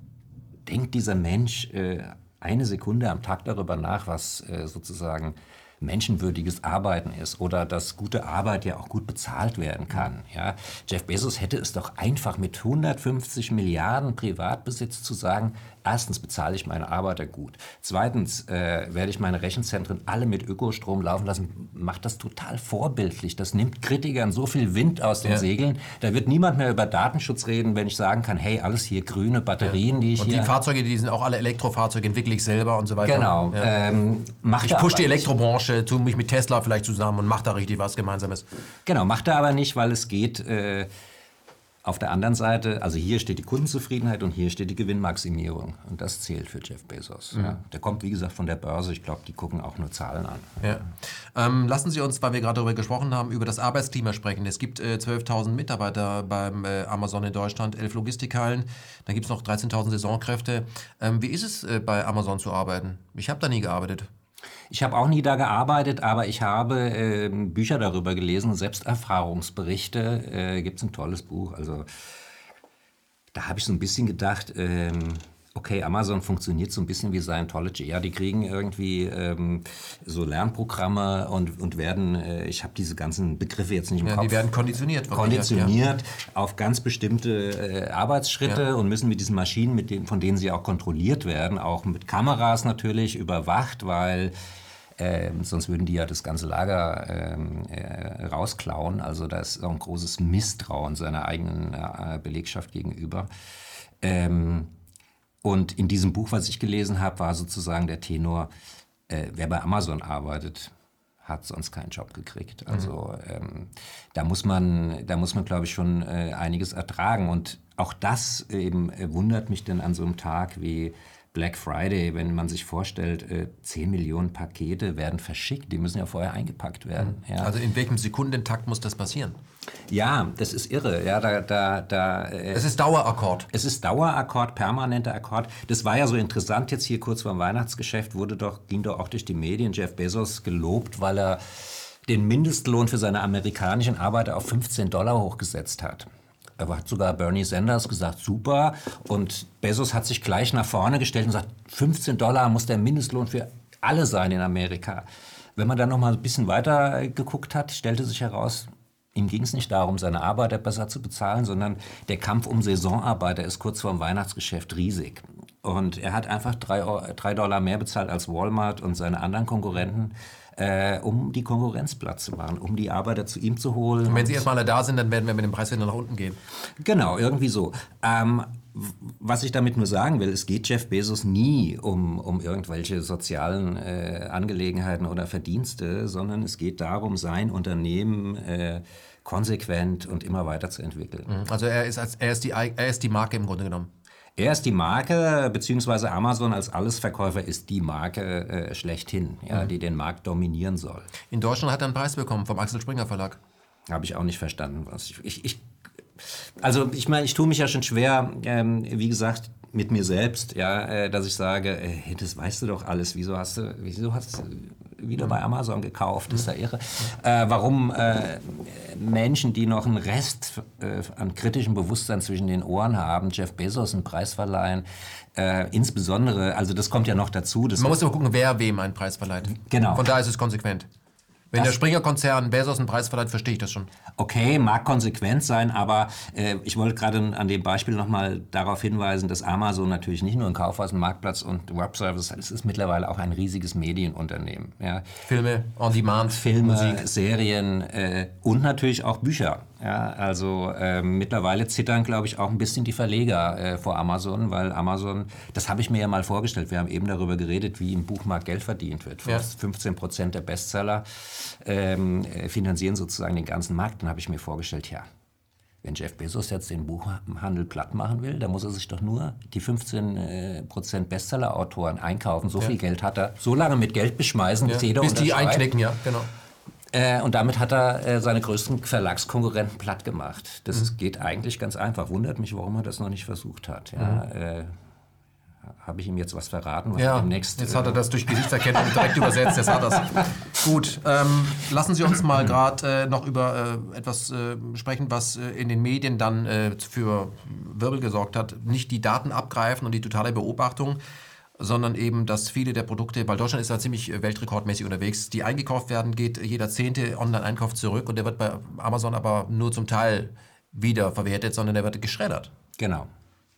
[SPEAKER 2] denkt dieser Mensch äh, eine Sekunde am Tag darüber nach, was äh, sozusagen menschenwürdiges Arbeiten ist oder dass gute Arbeit ja auch gut bezahlt werden kann. Ja? Jeff Bezos hätte es doch einfach mit hundertfünfzig Milliarden Privatbesitz zu sagen, erstens bezahle ich meine Arbeiter gut, zweitens äh, werde ich meine Rechenzentren alle mit Ökostrom laufen lassen, macht das total vorbildlich. Das nimmt Kritikern so viel Wind aus den ja. Segeln. Da wird niemand mehr über Datenschutz reden, wenn ich sagen kann, hey, alles hier grüne Batterien, ja. die ich
[SPEAKER 1] und
[SPEAKER 2] hier...
[SPEAKER 1] Und die Fahrzeuge, die sind auch alle Elektrofahrzeuge, entwickle ich selber und so weiter.
[SPEAKER 2] Genau. Ja. Ähm, macht
[SPEAKER 1] ich pushe die Elektrobranche, tue mich mit Tesla vielleicht zusammen und mache da richtig was Gemeinsames.
[SPEAKER 2] Genau, macht er aber nicht, weil es geht... Äh, Auf der anderen Seite, also hier steht die Kundenzufriedenheit und hier steht die Gewinnmaximierung. Und das zählt für Jeff Bezos. Mhm. Ja. Der kommt, wie gesagt, von der Börse. Ich glaube, die gucken auch nur Zahlen an.
[SPEAKER 1] Ja. Ähm, lassen Sie uns, weil wir gerade darüber gesprochen haben, über das Arbeitsklima sprechen. Es gibt äh, zwölftausend Mitarbeiter beim äh, Amazon in Deutschland, elf Logistikhallen. Dann gibt es noch dreizehntausend Saisonkräfte. Ähm, wie ist es, äh, bei Amazon zu arbeiten? Ich habe da nie gearbeitet.
[SPEAKER 2] Ich habe auch nie da gearbeitet, aber ich habe äh, Bücher darüber gelesen, Selbsterfahrungsberichte. Äh, gibt es ein tolles Buch. Also da habe ich so ein bisschen gedacht, ähm, Okay, Amazon funktioniert so ein bisschen wie Scientology. Ja, die kriegen irgendwie ähm, so Lernprogramme und, und werden, äh, ich habe diese ganzen Begriffe jetzt nicht im
[SPEAKER 1] ja,
[SPEAKER 2] Kopf.
[SPEAKER 1] Die werden konditioniert.
[SPEAKER 2] Konditioniert ja. auf ganz bestimmte äh, Arbeitsschritte
[SPEAKER 1] ja.
[SPEAKER 2] und müssen mit diesen Maschinen, mit denen, von denen sie auch kontrolliert werden, auch mit Kameras natürlich überwacht, weil äh, sonst würden die ja das ganze Lager äh, äh, rausklauen. Also da ist auch ein großes Misstrauen seiner eigenen äh, Belegschaft gegenüber. Ähm, Und in diesem Buch, was ich gelesen habe, war sozusagen der Tenor, äh, wer bei Amazon arbeitet, hat sonst keinen Job gekriegt. Also ähm, da muss man, da muss man, glaube ich, schon äh, einiges ertragen. Und auch das eben äh, wundert mich dann an so einem Tag wie Black Friday, wenn man sich vorstellt, äh, zehn Millionen Pakete werden verschickt, die müssen ja vorher eingepackt werden.
[SPEAKER 1] Mhm.
[SPEAKER 2] Ja.
[SPEAKER 1] Also in welchem Sekundentakt muss das passieren?
[SPEAKER 2] Ja, das ist irre. Ja, da, da, da, äh,
[SPEAKER 1] es ist Dauerakkord.
[SPEAKER 2] Es ist Dauerakkord, permanenter Akkord. Das war ja so interessant jetzt hier kurz vor dem Weihnachtsgeschäft, wurde doch, ging doch auch durch die Medien, Jeff Bezos gelobt, weil er den Mindestlohn für seine amerikanischen Arbeiter auf fünfzehn Dollar hochgesetzt hat. Da hat sogar Bernie Sanders gesagt, super. Und Bezos hat sich gleich nach vorne gestellt und gesagt, fünfzehn Dollar muss der Mindestlohn für alle sein in Amerika. Wenn man dann noch mal ein bisschen weiter geguckt hat, stellte sich heraus, ihm ging es nicht darum, seine Arbeiter besser zu bezahlen, sondern der Kampf um Saisonarbeiter ist kurz vor dem Weihnachtsgeschäft riesig. Und er hat einfach drei, drei Dollar mehr bezahlt als Walmart und seine anderen Konkurrenten, äh, um die Konkurrenz Platz zu machen, um die Arbeiter zu ihm zu holen.
[SPEAKER 1] Und wenn sie erstmal da sind, dann werden wir mit dem Preis wieder nach unten gehen.
[SPEAKER 2] Genau, irgendwie so. Ähm, was ich damit nur sagen will, es geht Jeff Bezos nie um, um irgendwelche sozialen äh, Angelegenheiten oder Verdienste, sondern es geht darum, sein Unternehmen äh, konsequent und immer weiter zu entwickeln.
[SPEAKER 1] Also er ist, als, er, ist die, er ist die Marke im Grunde genommen.
[SPEAKER 2] Er ist die Marke, beziehungsweise Amazon als Allesverkäufer ist die Marke äh, schlechthin, ja, mhm. die den Markt dominieren soll.
[SPEAKER 1] In Deutschland hat er einen Preis bekommen vom Axel Springer Verlag.
[SPEAKER 2] Habe ich auch nicht verstanden. Was ich, ich, ich, also ich meine, ich tue mich ja schon schwer, ähm, wie gesagt, mit mir selbst, ja, äh, dass ich sage, äh, das weißt du doch alles, wieso hast du, wieso hast du wieder bei Amazon gekauft, ist ja irre. Äh, warum äh, Menschen, die noch einen Rest äh, an kritischem Bewusstsein zwischen den Ohren haben, Jeff Bezos einen Preis verleihen, äh, insbesondere, also das kommt ja noch dazu. Das
[SPEAKER 1] Man muss aber gucken, wer wem einen Preis verleiht.
[SPEAKER 2] Genau.
[SPEAKER 1] Von daher ist es konsequent. Wenn das der Springer-Konzern Bezos einen Preis verleiht, verstehe ich das schon.
[SPEAKER 2] Okay, mag konsequent sein, aber äh, ich wollte gerade an dem Beispiel nochmal darauf hinweisen, dass Amazon natürlich nicht nur ein Kaufhaus, ein Marktplatz und Webservice, es ist mittlerweile auch ein riesiges Medienunternehmen. Ja.
[SPEAKER 1] Filme, On-Demand,
[SPEAKER 2] Filme,
[SPEAKER 1] Musik.
[SPEAKER 2] Serien äh, und natürlich auch Bücher. Ja, also äh, mittlerweile zittern, glaube ich, auch ein bisschen die Verleger äh, vor Amazon, weil Amazon, das habe ich mir ja mal vorgestellt, wir haben eben darüber geredet, wie im Buchmarkt Geld verdient wird.
[SPEAKER 1] Ja.
[SPEAKER 2] fünfzehn Prozent der Bestseller ähm, finanzieren sozusagen den ganzen Markt. Dann habe ich mir vorgestellt, ja, wenn Jeff Bezos jetzt den Buchhandel platt machen will, dann muss er sich doch nur die fünfzehn Prozent Bestseller-Autoren einkaufen. So ja. viel Geld hat er, so lange mit Geld beschmeißen,
[SPEAKER 1] ja.
[SPEAKER 2] bis jeder
[SPEAKER 1] Bis die
[SPEAKER 2] unterschreibt.
[SPEAKER 1] einknicken, ja, genau.
[SPEAKER 2] Äh, und damit hat er äh, seine größten Verlagskonkurrenten platt gemacht. Das mhm. geht eigentlich ganz einfach. Wundert mich, warum er das noch nicht versucht hat. Ja, mhm. äh, habe ich ihm jetzt was verraten? Was
[SPEAKER 1] ja,
[SPEAKER 2] demnächst,
[SPEAKER 1] jetzt hat er das durch Gesichtserkennung direkt übersetzt. Jetzt hat er es. Gut, ähm, lassen Sie uns mal gerade äh, noch über äh, etwas äh, sprechen, was äh, in den Medien dann äh, für Wirbel gesorgt hat. Nicht die Daten abgreifen und die totale Beobachtung, sondern eben, dass viele der Produkte, weil Deutschland ist da ziemlich weltrekordmäßig unterwegs, die eingekauft werden, geht jeder zehnte Online-Einkauf zurück und der wird bei Amazon aber nur zum Teil wiederverwertet, sondern der wird geschreddert.
[SPEAKER 2] Genau.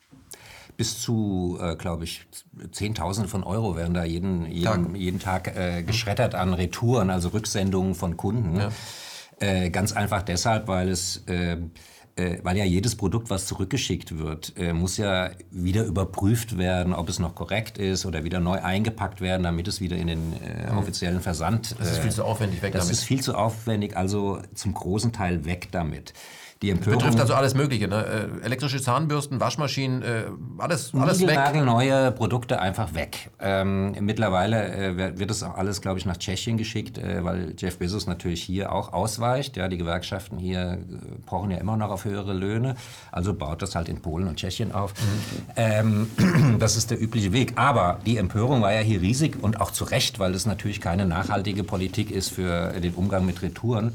[SPEAKER 2] Bis zu, äh, glaube ich, Zehntausende von Euro werden da jeden, jeden Tag, jeden Tag äh, geschreddert an Retouren, also Rücksendungen von Kunden. Ja. Äh, ganz einfach deshalb, weil es... Äh, weil ja jedes Produkt, was zurückgeschickt wird, muss ja wieder überprüft werden, ob es noch korrekt ist oder wieder neu eingepackt werden, damit es wieder in den äh, offiziellen Versand...
[SPEAKER 1] Das ist viel zu aufwendig, weg
[SPEAKER 2] das
[SPEAKER 1] damit.
[SPEAKER 2] Das ist viel zu aufwendig, also zum großen Teil weg damit. Die Empörung
[SPEAKER 1] betrifft also alles Mögliche, ne? Äh, elektrische Zahnbürsten, Waschmaschinen, äh, alles, alles weg.
[SPEAKER 2] Neue Produkte einfach weg. Ähm, mittlerweile äh, wird es auch alles, glaube ich, nach Tschechien geschickt, äh, weil Jeff Bezos natürlich hier auch ausweicht. Ja, die Gewerkschaften hier äh, pochen ja immer noch auf höhere Löhne, also baut das halt in Polen und Tschechien auf. Mhm. Ähm, das ist der übliche Weg. Aber die Empörung war ja hier riesig und auch zu Recht, weil es natürlich keine nachhaltige Politik ist für den Umgang mit Retouren.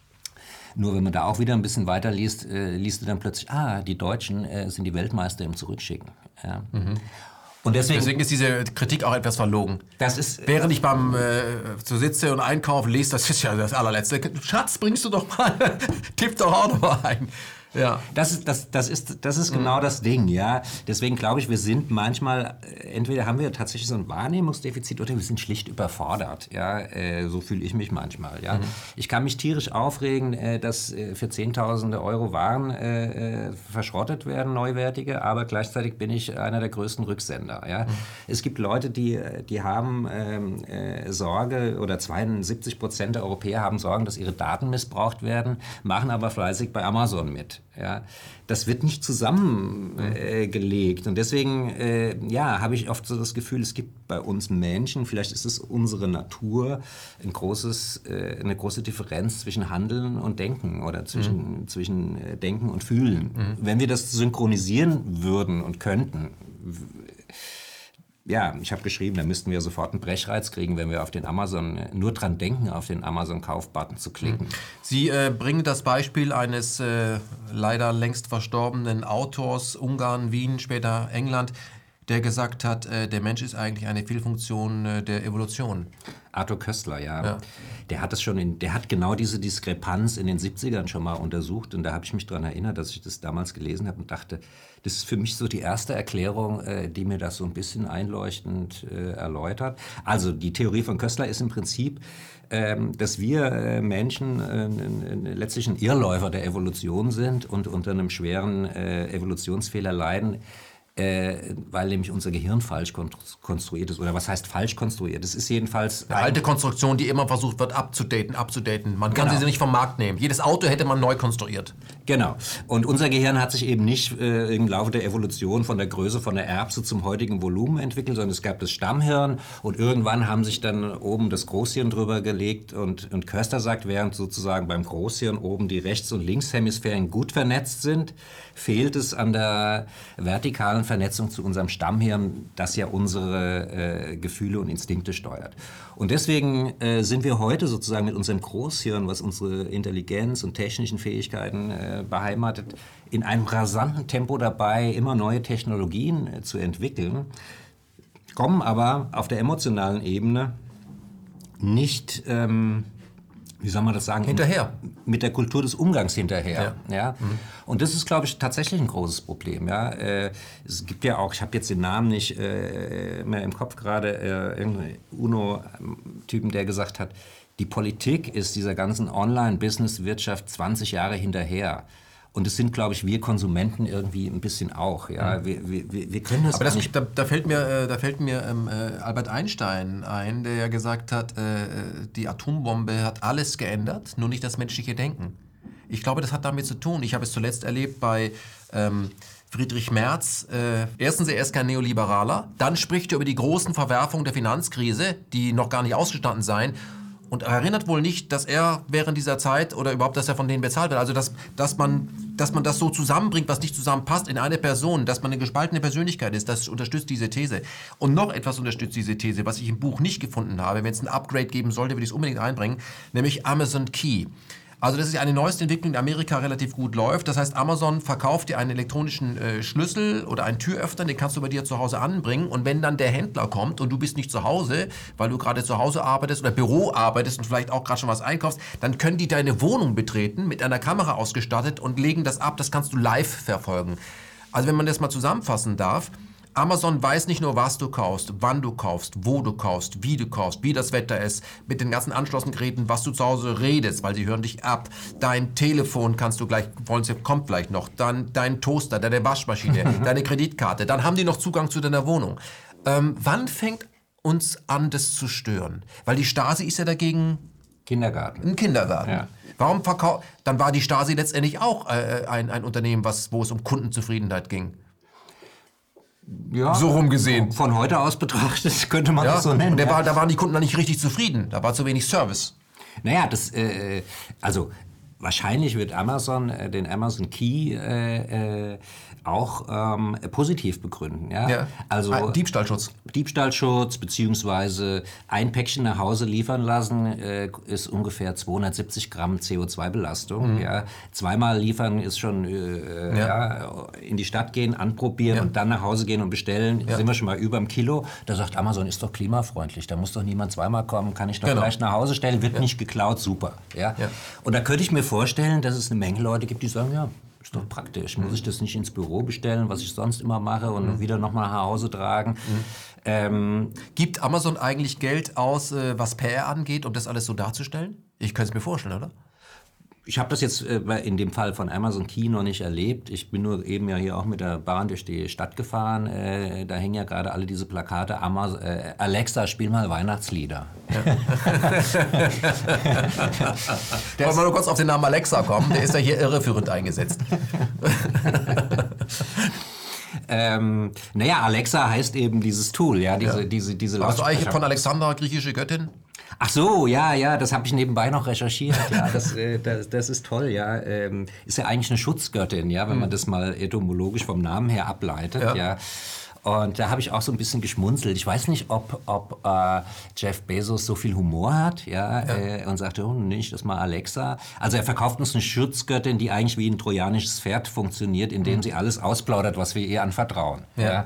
[SPEAKER 2] Nur wenn man da auch wieder ein bisschen weiter liest, äh, liest du dann plötzlich, ah, die Deutschen äh, sind die Weltmeister im Zurückschicken. Ja. Mhm. Und deswegen,
[SPEAKER 1] deswegen ist diese Kritik auch etwas verlogen.
[SPEAKER 2] Das ist,
[SPEAKER 1] Während ich beim äh, so sitze und einkaufe, lese, das ist ja das allerletzte. Schatz, bringst du doch mal, tipp doch auch noch mal ein. Ja.
[SPEAKER 2] Das ist, das, das ist, das ist genau das Ding, ja. Deswegen glaube ich, wir sind manchmal, entweder haben wir tatsächlich so ein Wahrnehmungsdefizit oder wir sind schlicht überfordert, ja. Äh, so fühle ich mich manchmal, ja. Mhm. Ich kann mich tierisch aufregen, äh, dass äh, für Zehntausende Euro Waren äh, verschrottet werden, neuwertige, aber gleichzeitig bin ich einer der größten Rücksender, ja. Mhm. Es gibt Leute, die, die haben ähm, äh, Sorge, oder zweiundsiebzig Prozent der Europäer haben Sorgen, dass ihre Daten missbraucht werden, machen aber fleißig bei Amazon mit. Ja, das wird nicht zusammengelegt. Äh, und deswegen äh, ja, habe ich oft so das Gefühl, es gibt bei uns Menschen, vielleicht ist es unsere Natur, ein großes, äh, eine große Differenz zwischen Handeln und Denken oder zwischen, mhm. zwischen äh, Denken und Fühlen. Mhm. Wenn wir das synchronisieren würden und könnten, ja, ich habe geschrieben, da müssten wir sofort einen Brechreiz kriegen, wenn wir auf den Amazon, nur dran denken, auf den Amazon-Kauf-Button zu klicken.
[SPEAKER 1] Sie äh, bringen das Beispiel eines äh, leider längst verstorbenen Autors, Ungarn, Wien, später England, der gesagt hat, äh, der Mensch ist eigentlich eine Fehlfunktion äh, der Evolution.
[SPEAKER 2] Arthur Koestler, ja. ja. Der hat das schon in, der hat genau diese Diskrepanz in den siebzigern schon mal untersucht und da habe ich mich daran erinnert, dass ich das damals gelesen habe und dachte, das ist für mich so die erste Erklärung, äh, die mir das so ein bisschen einleuchtend äh, erläutert. Also die Theorie von Koestler ist im Prinzip, ähm, dass wir äh, Menschen äh, äh, letztlich ein Irrläufer der Evolution sind und unter einem schweren äh, Evolutionsfehler leiden, Äh, weil nämlich unser Gehirn falsch konstruiert ist. Oder was heißt falsch konstruiert? Es ist jedenfalls...
[SPEAKER 1] Eine alte Konstruktion, die immer versucht wird abzudaten, abzudaten. Man kann genau. sie nicht vom Markt nehmen. Jedes Auto hätte man neu konstruiert.
[SPEAKER 2] Genau. Und unser Gehirn hat sich eben nicht äh, im Laufe der Evolution von der Größe von der Erbse zum heutigen Volumen entwickelt, sondern es gab das Stammhirn und irgendwann haben sich dann oben das Großhirn drüber gelegt und, und Koestler sagt, während sozusagen beim Großhirn oben die Rechts- und Linkshemisphären gut vernetzt sind, fehlt es an der vertikalen Vernetzung zu unserem Stammhirn, das ja unsere äh, Gefühle und Instinkte steuert. Und deswegen äh, sind wir heute sozusagen mit unserem Großhirn, was unsere Intelligenz und technischen Fähigkeiten äh, beheimatet, in einem rasanten Tempo dabei, immer neue Technologien äh, zu entwickeln, kommen aber auf der emotionalen Ebene nicht... Ähm, wie soll man das sagen?
[SPEAKER 1] Hinterher.
[SPEAKER 2] Mit der Kultur des Umgangs hinterher.
[SPEAKER 1] Ja.
[SPEAKER 2] Ja? Mhm. Und das ist, glaube ich, tatsächlich ein großes Problem. Ja? Äh, es gibt ja auch, ich habe jetzt den Namen nicht äh, mehr im Kopf gerade, äh, irgendeinen UNO-Typen, der gesagt hat, die Politik ist dieser ganzen Online-Business-Wirtschaft zwanzig Jahre hinterher. Und es sind, glaube ich, wir Konsumenten irgendwie ein bisschen auch. Ja? Wir, wir, wir können das
[SPEAKER 1] Aber das,
[SPEAKER 2] nicht...
[SPEAKER 1] Da, da fällt mir, äh, da fällt mir ähm, äh, Albert Einstein ein, der ja gesagt hat, äh, die Atombombe hat alles geändert, nur nicht das menschliche Denken. Ich glaube, das hat damit zu tun. Ich habe es zuletzt erlebt bei ähm, Friedrich Merz. Äh, erstens, er ist kein Neoliberaler. Dann spricht er über die großen Verwerfungen der Finanzkrise, die noch gar nicht ausgestanden seien. Und er erinnert wohl nicht, dass er während dieser Zeit oder überhaupt, dass er von denen bezahlt wird. Also, dass, dass, man, dass man das so zusammenbringt, was nicht zusammenpasst in eine Person, dass man eine gespaltene Persönlichkeit ist, das unterstützt diese These. Und noch etwas unterstützt diese These, was ich im Buch nicht gefunden habe. Wenn es ein Upgrade geben sollte, würde ich es unbedingt einbringen, nämlich Amazon Key. Also das ist eine neueste Entwicklung, die in Amerika relativ gut läuft. Das heißt, Amazon verkauft dir einen elektronischen äh, Schlüssel oder einen Türöffner, den kannst du bei dir zu Hause anbringen. Und wenn dann der Händler kommt und du bist nicht zu Hause, weil du gerade zu Hause arbeitest oder Büro arbeitest und vielleicht auch gerade schon was einkaufst, dann können die deine Wohnung betreten, mit einer Kamera ausgestattet und legen das ab. Das kannst du live verfolgen. Also wenn man das mal zusammenfassen darf, Amazon weiß nicht nur, was du kaufst, wann du kaufst, wo du kaufst, wie du kaufst, wie das Wetter ist, mit den ganzen angeschlossenen Geräten, was du zu Hause redest, weil sie hören dich ab. Dein Telefon kannst du gleich, wollen sie, kommt gleich noch, dann dein Toaster, deine Waschmaschine, deine Kreditkarte, dann haben die noch Zugang zu deiner Wohnung. Ähm, wann fängt uns an, das zu stören? Weil die Stasi ist ja dagegen...
[SPEAKER 2] Kindergarten.
[SPEAKER 1] Ein Kindergarten.
[SPEAKER 2] Ja.
[SPEAKER 1] Warum verkauft... Dann war die Stasi letztendlich auch äh, ein, ein Unternehmen, was, wo es um Kundenzufriedenheit ging.
[SPEAKER 2] Ja,
[SPEAKER 1] so rumgesehen.
[SPEAKER 2] Von heute aus betrachtet könnte man
[SPEAKER 1] ja,
[SPEAKER 2] das so nennen.
[SPEAKER 1] Der
[SPEAKER 2] ja.
[SPEAKER 1] war, da waren die Kunden noch nicht richtig zufrieden. Da war zu wenig Service.
[SPEAKER 2] Naja, das, äh, also wahrscheinlich wird Amazon äh, den Amazon Key äh, äh, auch ähm, positiv begründen. Ja?
[SPEAKER 1] Ja.
[SPEAKER 2] Also
[SPEAKER 1] ah, Diebstahlschutz.
[SPEAKER 2] Diebstahlschutz beziehungsweise ein Päckchen nach Hause liefern lassen äh, ist ungefähr zweihundertsiebzig Gramm C O zwei Belastung. Mhm. Ja? Zweimal liefern ist schon äh, ja. Ja, in die Stadt gehen, anprobieren ja. und dann nach Hause gehen und bestellen. Ja. Sind wir schon mal über dem Kilo. Da sagt Amazon, ist doch klimafreundlich. Da muss doch niemand zweimal kommen. Kann ich doch genau. gleich nach Hause stellen. Wird ja. nicht geklaut. Super. Ja? Ja. Und da könnte ich mir vorstellen, dass es eine Menge Leute gibt, die sagen, ja, ist doch praktisch. Muss ich das nicht ins Büro bestellen, was ich sonst immer mache und mhm. wieder nochmal nach Hause tragen. Mhm. Ähm,
[SPEAKER 1] Gibt Amazon eigentlich Geld aus, äh, was P R angeht, um das alles so darzustellen? Ich könnte es mir vorstellen, oder?
[SPEAKER 2] Ich habe das jetzt äh, in dem Fall von Amazon Key noch nicht erlebt. Ich bin nur eben ja hier auch mit der Bahn durch die Stadt gefahren. Äh, da hängen ja gerade alle diese Plakate. Amazon, äh, Alexa, spiel mal Weihnachtslieder. Ja.
[SPEAKER 1] Wollen wir nur kurz auf den Namen Alexa kommen? Der ist ja hier irreführend eingesetzt.
[SPEAKER 2] ähm, naja, Alexa heißt eben dieses Tool, ja, diese, ja. diese, diese
[SPEAKER 1] Hast du eigentlich von Alexandra, griechische Göttin?
[SPEAKER 2] Ach so, ja, ja, das habe ich nebenbei noch recherchiert. Ja, das, äh, das, das ist toll, ja. Ähm, ist ja eigentlich eine Schutzgöttin, ja, wenn man das mal etymologisch vom Namen her ableitet, ja. ja. Und da habe ich auch so ein bisschen geschmunzelt. Ich weiß nicht, ob, ob äh, Jeff Bezos so viel Humor hat, ja, ja. Äh, und sagt, oh, nicht, das mal Alexa. Also er verkauft uns eine Schutzgöttin, die eigentlich wie ein trojanisches Pferd funktioniert, indem mhm. sie alles ausplaudert, was wir ihr anvertrauen. Ja. Ja. Ja.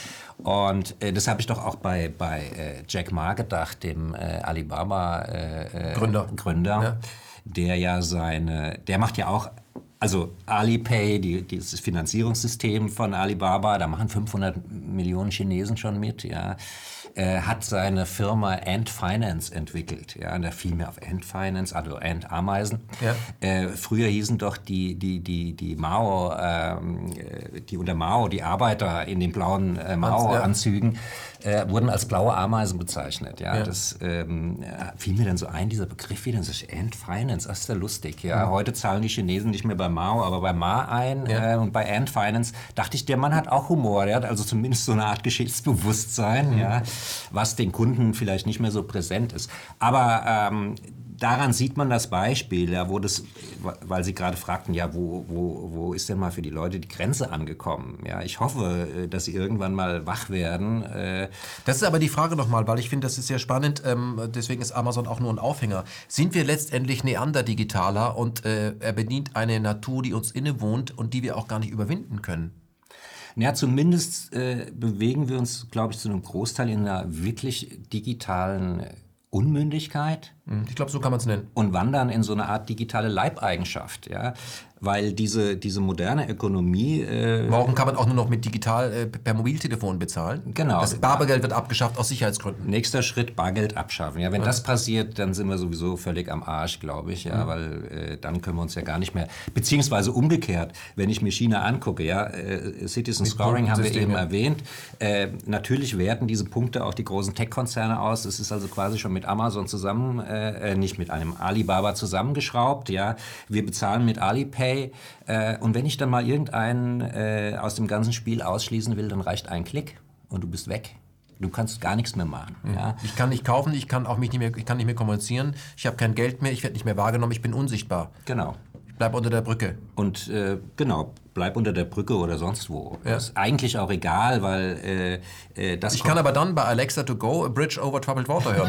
[SPEAKER 2] Und äh, das habe ich doch auch bei, bei äh, Jack Ma gedacht, dem äh, Alibaba äh,
[SPEAKER 1] Gründer,
[SPEAKER 2] Gründer ja. der ja seine, der macht ja auch, also Alipay, die, dieses Finanzierungssystem von Alibaba, da machen fünfhundert Millionen Chinesen schon mit, ja. Äh, hat seine Firma Ant Finance entwickelt. Ja, und da fiel mir auf Ant Finance, also Ant Ameisen. Ja. Äh, früher hießen doch die, die, die, die Mao, ähm, die unter Mao, die Arbeiter in den blauen äh, Mao-Anzügen, äh, wurden als blaue Ameisen bezeichnet. Ja, ja. Das ähm, fiel mir dann so ein, dieser Begriff wieder, das ist Ant Finance, das ist ja lustig. Ja. Mhm. Heute zahlen die Chinesen nicht mehr bei Mao, aber bei Ma ein. Ja. Äh, und bei Ant Finance dachte ich, der Mann hat auch Humor. Der hat also zumindest so eine Art Geschichtsbewusstsein, mhm. ja, was den Kunden vielleicht nicht mehr so präsent ist. Aber ähm, daran sieht man das Beispiel, ja, wo das, weil Sie gerade fragten, ja, wo, wo, wo ist denn mal für die Leute die Grenze angekommen? Ja, ich hoffe, dass sie irgendwann mal wach werden.
[SPEAKER 1] Das ist aber die Frage nochmal, weil ich finde, das ist sehr spannend. Ähm, deswegen ist Amazon auch nur ein Aufhänger. Sind wir letztendlich Neander-Digitaler und äh, er bedient eine Natur, die uns innewohnt und die wir auch gar nicht überwinden können?
[SPEAKER 2] Ja, zumindest äh, bewegen wir uns, glaube ich, zu einem Großteil in einer wirklich digitalen Unmündigkeit.
[SPEAKER 1] Ich glaube, so kann man es nennen.
[SPEAKER 2] Und wandern in so eine Art digitale Leibeigenschaft, ja. Weil diese, diese moderne Ökonomie... Äh,
[SPEAKER 1] Morgen kann man auch nur noch mit digital äh, per Mobiltelefon bezahlen.
[SPEAKER 2] Genau.
[SPEAKER 1] Das Bargeld wird abgeschafft aus Sicherheitsgründen.
[SPEAKER 2] Nächster Schritt, Bargeld abschaffen. Ja, wenn ja. das passiert, dann sind wir sowieso völlig am Arsch, glaube ich. Ja, mhm. Weil äh, dann können wir uns ja gar nicht mehr... Beziehungsweise umgekehrt, wenn ich mir China angucke, ja, äh, Citizen Scoring haben wir eben ja. erwähnt. Äh, natürlich werten diese Punkte auch die großen Tech-Konzerne aus. Es ist also quasi schon mit Amazon zusammen, äh, nicht mit einem Alibaba zusammengeschraubt. Ja, wir bezahlen mit Alipay. Äh, und wenn ich dann mal irgendeinen äh, aus dem ganzen Spiel ausschließen will, dann reicht ein Klick und du bist weg. Du kannst gar nichts mehr machen. Mhm. Ja?
[SPEAKER 1] Ich kann nicht kaufen, ich kann auch mich nicht mehr, ich kann nicht mehr kommunizieren, ich habe kein Geld mehr, ich werde nicht mehr wahrgenommen, ich bin unsichtbar.
[SPEAKER 2] Genau.
[SPEAKER 1] Ich bleibe unter der Brücke.
[SPEAKER 2] Und äh, genau, bleib unter der Brücke oder sonst wo. Ja. Das ist eigentlich auch egal, weil äh, äh, das...
[SPEAKER 1] Ich kann aber dann bei Alexa to go A Bridge over Troubled Water hören.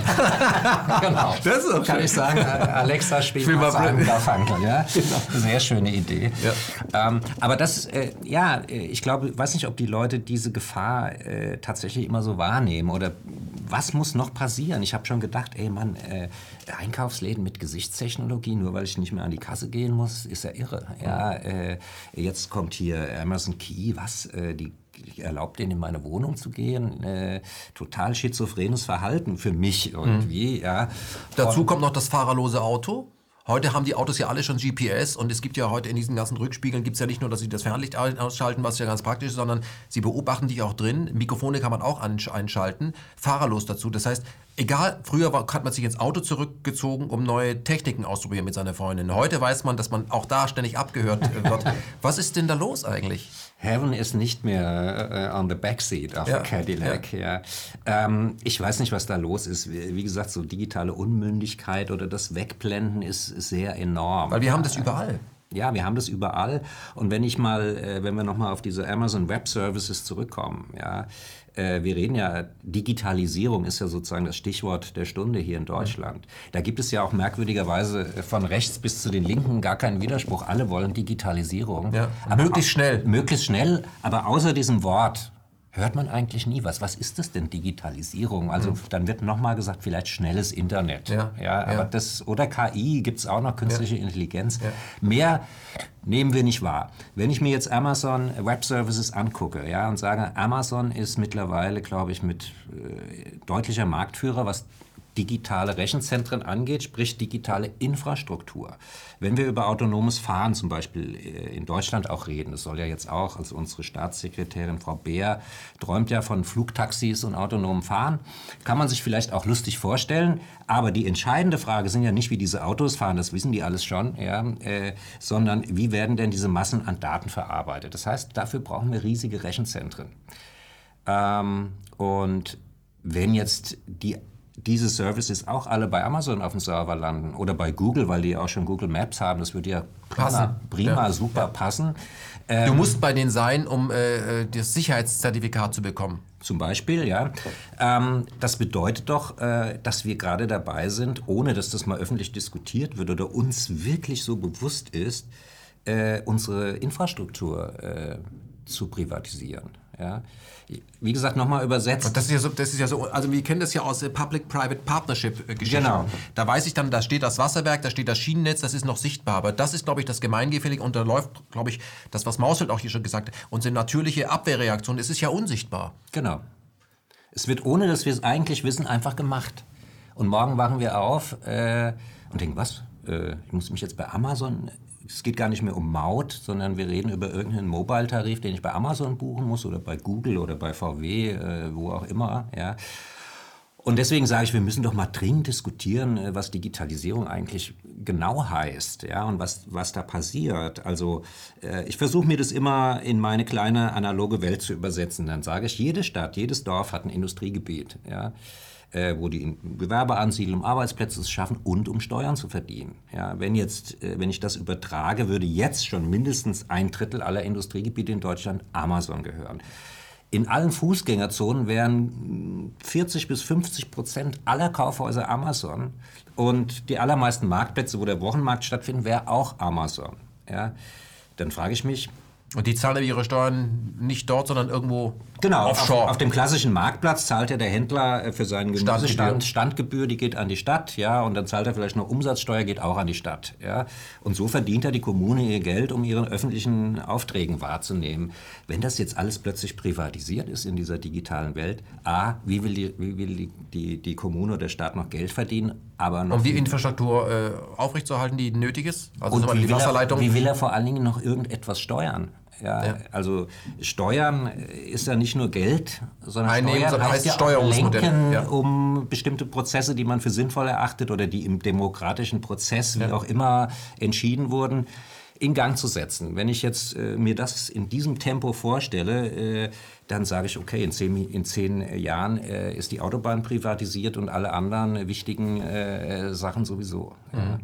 [SPEAKER 2] Genau. Das ist kann ich sagen, Alexa spielt mal einen Garfunkel. Ja? Genau. Sehr schöne Idee. Ja. Ähm, aber das, äh, ja, ich glaube, weiß nicht, ob die Leute diese Gefahr äh, tatsächlich immer so wahrnehmen oder was muss noch passieren? Ich habe schon gedacht, ey Mann, äh, Einkaufsläden mit Gesichtstechnologie, nur weil ich nicht mehr an die Kasse gehen muss, ist ja irre. Ja, äh, jetzt kommt hier Amazon Key, was, äh, die erlaubt denen in meine Wohnung zu gehen. Äh, total schizophrenes Verhalten für mich irgendwie. Mhm. Ja.
[SPEAKER 1] Dazu kommt noch das fahrerlose Auto. Heute haben die Autos ja alle schon G P S und es gibt ja heute in diesen ganzen Rückspiegeln gibt es ja nicht nur, dass sie das Fernlicht ausschalten, was ja ganz praktisch ist, sondern sie beobachten dich auch drin. Mikrofone kann man auch einschalten. Fahrerlos dazu. Das heißt, Egal, früher war, hat man sich ins Auto zurückgezogen, um neue Techniken auszuprobieren mit seiner Freundin. Heute weiß man, dass man auch da ständig abgehört wird. Was ist denn da los eigentlich?
[SPEAKER 2] Heaven ist nicht mehr uh, on the backseat of
[SPEAKER 1] ja,
[SPEAKER 2] a Cadillac. Ja. Ja. Ähm, ich weiß nicht, was da los ist. Wie, wie gesagt, so digitale Unmündigkeit oder das Wegblenden ist, ist sehr enorm.
[SPEAKER 1] Weil wir haben das überall.
[SPEAKER 2] Ja, wir haben das überall. Und wenn ich mal, äh, wenn wir nochmal auf diese Amazon Web Services zurückkommen, ja, äh, wir reden ja, Digitalisierung ist ja sozusagen das Stichwort der Stunde hier in Deutschland. Mhm. Da gibt es ja auch merkwürdigerweise von rechts bis zu den Linken gar keinen Widerspruch. Alle wollen Digitalisierung.
[SPEAKER 1] Ja. Aber möglichst schnell.
[SPEAKER 2] Möglichst schnell, aber außer diesem Wort hört man eigentlich nie was. Was ist das denn, Digitalisierung? Also mhm. dann wird nochmal gesagt, vielleicht schnelles Internet.
[SPEAKER 1] Ja,
[SPEAKER 2] ja, aber
[SPEAKER 1] ja.
[SPEAKER 2] Das, oder K I gibt es auch noch, künstliche ja. Intelligenz.
[SPEAKER 1] Ja.
[SPEAKER 2] Mehr nehmen wir nicht wahr. Wenn ich mir jetzt Amazon Web Services angucke, ja, und sage, Amazon ist mittlerweile, glaube ich, mit äh, deutlicher Marktführer, was digitale Rechenzentren angeht, sprich digitale Infrastruktur. Wenn wir über autonomes Fahren zum Beispiel in Deutschland auch reden, das soll ja jetzt auch, also unsere Staatssekretärin Frau Beer träumt ja von Flugtaxis und autonomem Fahren, kann man sich vielleicht auch lustig vorstellen, aber die entscheidende Frage sind ja nicht, wie diese Autos fahren, das wissen die alles schon, ja, äh, sondern wie werden denn diese Massen an Daten verarbeitet. Das heißt, dafür brauchen wir riesige Rechenzentren. Ähm, und wenn jetzt die diese Services auch alle bei Amazon auf dem Server landen oder bei Google, weil die ja auch schon Google Maps haben, das würde ja prima, prima ja. super ja. passen.
[SPEAKER 1] Ähm, du musst bei denen sein, um äh, das Sicherheitszertifikat zu bekommen.
[SPEAKER 2] Zum Beispiel, ja. Ähm, das bedeutet doch, äh, dass wir gerade dabei sind, ohne dass das mal öffentlich diskutiert wird oder uns wirklich so bewusst ist, äh, unsere Infrastruktur äh, zu privatisieren. Ja. Wie gesagt, nochmal übersetzt.
[SPEAKER 1] Das ist ja so, das ist ja so, also wir kennen das ja aus der Public-Private Partnership-Geschichte.
[SPEAKER 2] Genau.
[SPEAKER 1] Da weiß ich dann, da steht das Wasserwerk, da steht das Schienennetz, das ist noch sichtbar. Aber das ist, glaube ich, das Gemeingefällige und da läuft, glaube ich, das, was Mausfeld auch hier schon gesagt hat, unsere natürliche Abwehrreaktion, es ist ja unsichtbar.
[SPEAKER 2] Genau. Es wird, ohne dass wir es eigentlich wissen, einfach gemacht. Und morgen wachen wir auf äh, und denken, was? Äh, ich muss mich jetzt bei Amazon... Es geht gar nicht mehr um Maut, sondern wir reden über irgendeinen Mobile-Tarif, den ich bei Amazon buchen muss oder bei Google oder bei V W, äh, wo auch immer. Ja. Und deswegen sage ich, wir müssen doch mal dringend diskutieren, was Digitalisierung eigentlich genau heißt, ja, und was, was da passiert. Also äh, ich versuche mir das immer in meine kleine analoge Welt zu übersetzen. Dann sage ich, jede Stadt, jedes Dorf hat ein Industriegebiet, ja. Äh, wo die Gewerbe ansiedeln, um Arbeitsplätze zu schaffen und um Steuern zu verdienen. Ja, wenn, jetzt, äh, wenn ich das übertrage, würde jetzt schon mindestens ein Drittel aller Industriegebiete in Deutschland Amazon gehören. In allen Fußgängerzonen wären vierzig bis fünfzig Prozent aller Kaufhäuser Amazon und die allermeisten Marktplätze, wo der Wochenmarkt stattfindet, wäre auch Amazon. Ja, dann frage ich mich...
[SPEAKER 1] Und die zahlen ihre Steuern nicht dort, sondern irgendwo
[SPEAKER 2] genau,
[SPEAKER 1] offshore.
[SPEAKER 2] Auf, auf dem klassischen Marktplatz zahlt ja der Händler für seinen Gemüsestand Standgebühr, die geht an die Stadt, ja, und dann zahlt er vielleicht noch Umsatzsteuer, geht auch an die Stadt, ja. Und so verdient ja die Kommune ihr Geld, um ihren öffentlichen Aufträgen wahrzunehmen. Wenn das jetzt alles plötzlich privatisiert ist in dieser digitalen Welt, a, wie will die, wie will die, die, die Kommune oder der Staat noch Geld verdienen, aber noch...
[SPEAKER 1] Um die Infrastruktur äh, aufrechtzuerhalten, die nötig ist? Also
[SPEAKER 2] und
[SPEAKER 1] wie
[SPEAKER 2] die
[SPEAKER 1] will Wasserleitung.
[SPEAKER 2] Er, wie will er vor allen Dingen noch irgendetwas steuern? Ja, ja, also Steuern ist ja nicht nur Geld, sondern
[SPEAKER 1] Einnehmen,
[SPEAKER 2] Steuern
[SPEAKER 1] sondern
[SPEAKER 2] heißt ja
[SPEAKER 1] Steuerungsmodell.
[SPEAKER 2] auch lenken,
[SPEAKER 1] ja.
[SPEAKER 2] um bestimmte Prozesse, die man für sinnvoll erachtet oder die im demokratischen Prozess, wie ja. auch immer, entschieden wurden, in Gang zu setzen. Wenn ich jetzt äh, mir das in diesem Tempo vorstelle, äh, dann sage ich, okay, in zehn, in zehn Jahren äh, ist die Autobahn privatisiert und alle anderen wichtigen äh, Sachen sowieso.
[SPEAKER 1] Mhm. Ja.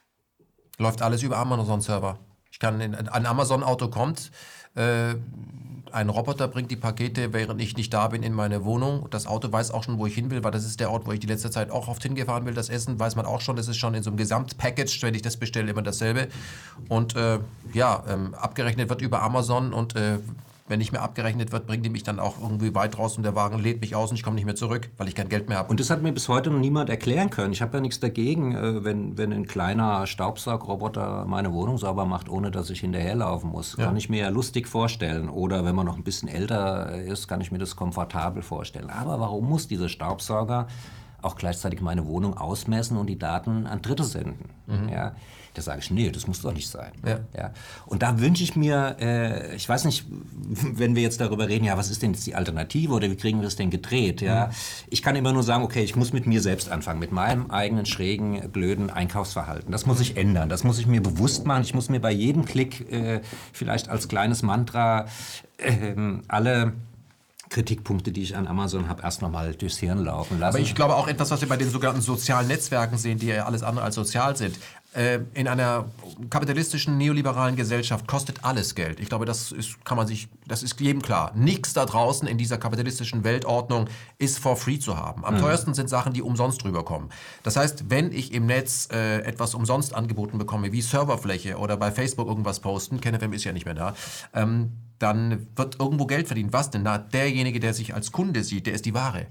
[SPEAKER 1] Läuft alles über Amazon-Server. Ich kann in, ein Amazon-Auto kommt, äh, ein Roboter bringt die Pakete, während ich nicht da bin, in meine Wohnung. Das Auto weiß auch schon, wo ich hin will, weil das ist der Ort, wo ich die letzte Zeit auch oft hingefahren will. Das Essen weiß man auch schon, das ist schon in so einem Gesamtpackage, wenn ich das bestelle, immer dasselbe. Und äh, ja, ähm, abgerechnet wird über Amazon und äh, wenn nicht mehr abgerechnet wird, bringen die mich dann auch irgendwie weit raus und der Wagen lädt mich aus und ich komme nicht mehr zurück, weil ich kein Geld mehr habe.
[SPEAKER 2] Und das hat mir bis heute noch niemand erklären können. Ich habe ja nichts dagegen, wenn, wenn ein kleiner Staubsaugroboter meine Wohnung sauber macht, ohne dass ich hinterherlaufen muss. Ja. Kann ich mir ja lustig vorstellen. Oder wenn man noch ein bisschen älter ist, kann ich mir das komfortabel vorstellen. Aber warum muss dieser Staubsauger auch gleichzeitig meine Wohnung ausmessen und die Daten an Dritte senden? Mhm. Ja. Da sage ich, nee, das muss doch nicht sein.
[SPEAKER 1] Ja.
[SPEAKER 2] Ja. Und da wünsche ich mir, äh, ich weiß nicht, wenn wir jetzt darüber reden, ja, was ist denn jetzt die Alternative oder wie kriegen wir das denn gedreht? Ja? Mhm. Ich kann immer nur sagen, okay, ich muss mit mir selbst anfangen, mit meinem eigenen schrägen, blöden Einkaufsverhalten. Das muss ich ändern, das muss ich mir bewusst machen. Ich muss mir bei jedem Klick äh, vielleicht als kleines Mantra äh, alle Kritikpunkte, die ich an Amazon habe, erst nochmal durchs Hirn laufen lassen.
[SPEAKER 1] Aber ich glaube auch etwas, was wir bei den sogenannten sozialen Netzwerken sehen, die ja alles andere als sozial sind. Äh, in einer kapitalistischen, neoliberalen Gesellschaft kostet alles Geld. Ich glaube, das ist, kann man sich, das ist jedem klar. Nichts da draußen in dieser kapitalistischen Weltordnung ist for free zu haben. Am mhm. teuersten sind Sachen, die umsonst rüberkommen. Das heißt, wenn ich im Netz äh, etwas umsonst angeboten bekomme, wie Serverfläche oder bei Facebook irgendwas posten, KenFM ist ja nicht mehr da, ähm, dann wird irgendwo Geld verdient. Was denn? Na, derjenige, der sich als Kunde sieht, der ist die Ware.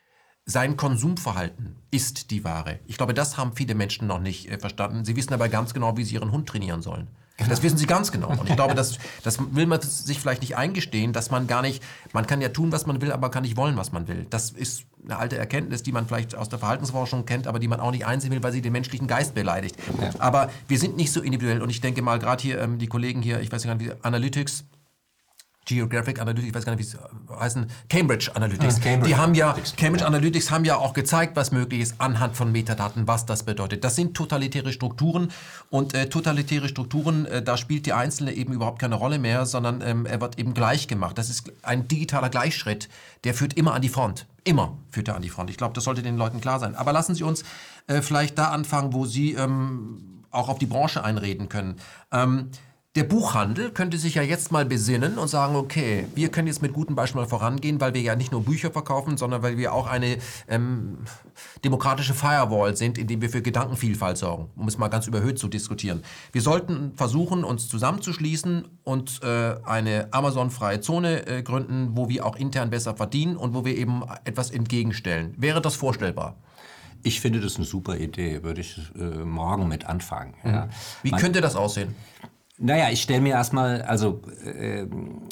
[SPEAKER 1] Sein Konsumverhalten ist die Ware. Ich glaube, das haben viele Menschen noch nicht äh, verstanden. Sie wissen aber ganz genau, wie sie ihren Hund trainieren sollen. Genau. Das wissen sie ganz genau. Und ich glaube, das, das will man sich vielleicht nicht eingestehen, dass man gar nicht, man kann ja tun, was man will, aber kann nicht wollen, was man will. Das ist eine alte Erkenntnis, die man vielleicht aus der Verhaltensforschung kennt, aber die man auch nicht einsehen will, weil sie den menschlichen Geist beleidigt. Ja. Aber wir sind nicht so individuell. Und ich denke mal, gerade hier, ähm, die Kollegen hier, ich weiß gar nicht, wie Analytics, Geographic Analytics, ich weiß gar nicht, wie es heißen, Cambridge Analytics. Ja, Cambridge die haben ja, Cambridge Analytics haben ja auch gezeigt, was möglich ist anhand von Metadaten, was das bedeutet. Das sind totalitäre Strukturen und äh, totalitäre Strukturen, äh, da spielt die Einzelne eben überhaupt keine Rolle mehr, sondern ähm, er wird eben gleich gemacht. Das ist ein digitaler Gleichschritt, der führt immer an die Front. Immer führt er an die Front. Ich glaube, das sollte den Leuten klar sein. Aber lassen Sie uns äh, vielleicht da anfangen, wo Sie ähm, auch auf die Branche einreden können. Ähm, Der Buchhandel könnte sich ja jetzt mal besinnen und sagen, okay, wir können jetzt mit gutem Beispiel mal vorangehen, weil wir ja nicht nur Bücher verkaufen, sondern weil wir auch eine ähm, demokratische Firewall sind, indem wir für Gedankenvielfalt sorgen, um es mal ganz überhöht zu diskutieren. Wir sollten versuchen, uns zusammenzuschließen und äh, eine Amazon-freie Zone äh, gründen, wo wir auch intern besser verdienen und wo wir eben etwas entgegenstellen. Wäre das vorstellbar?
[SPEAKER 2] Ich finde das eine super Idee, würde ich äh, morgen mit anfangen. Mhm. Ja.
[SPEAKER 1] Wie Man, könnte das aussehen?
[SPEAKER 2] Naja, ich stelle mir erstmal, also äh,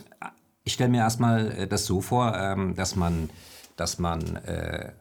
[SPEAKER 2] ich stelle mir erstmal das so vor, ähm, dass man, dass man äh,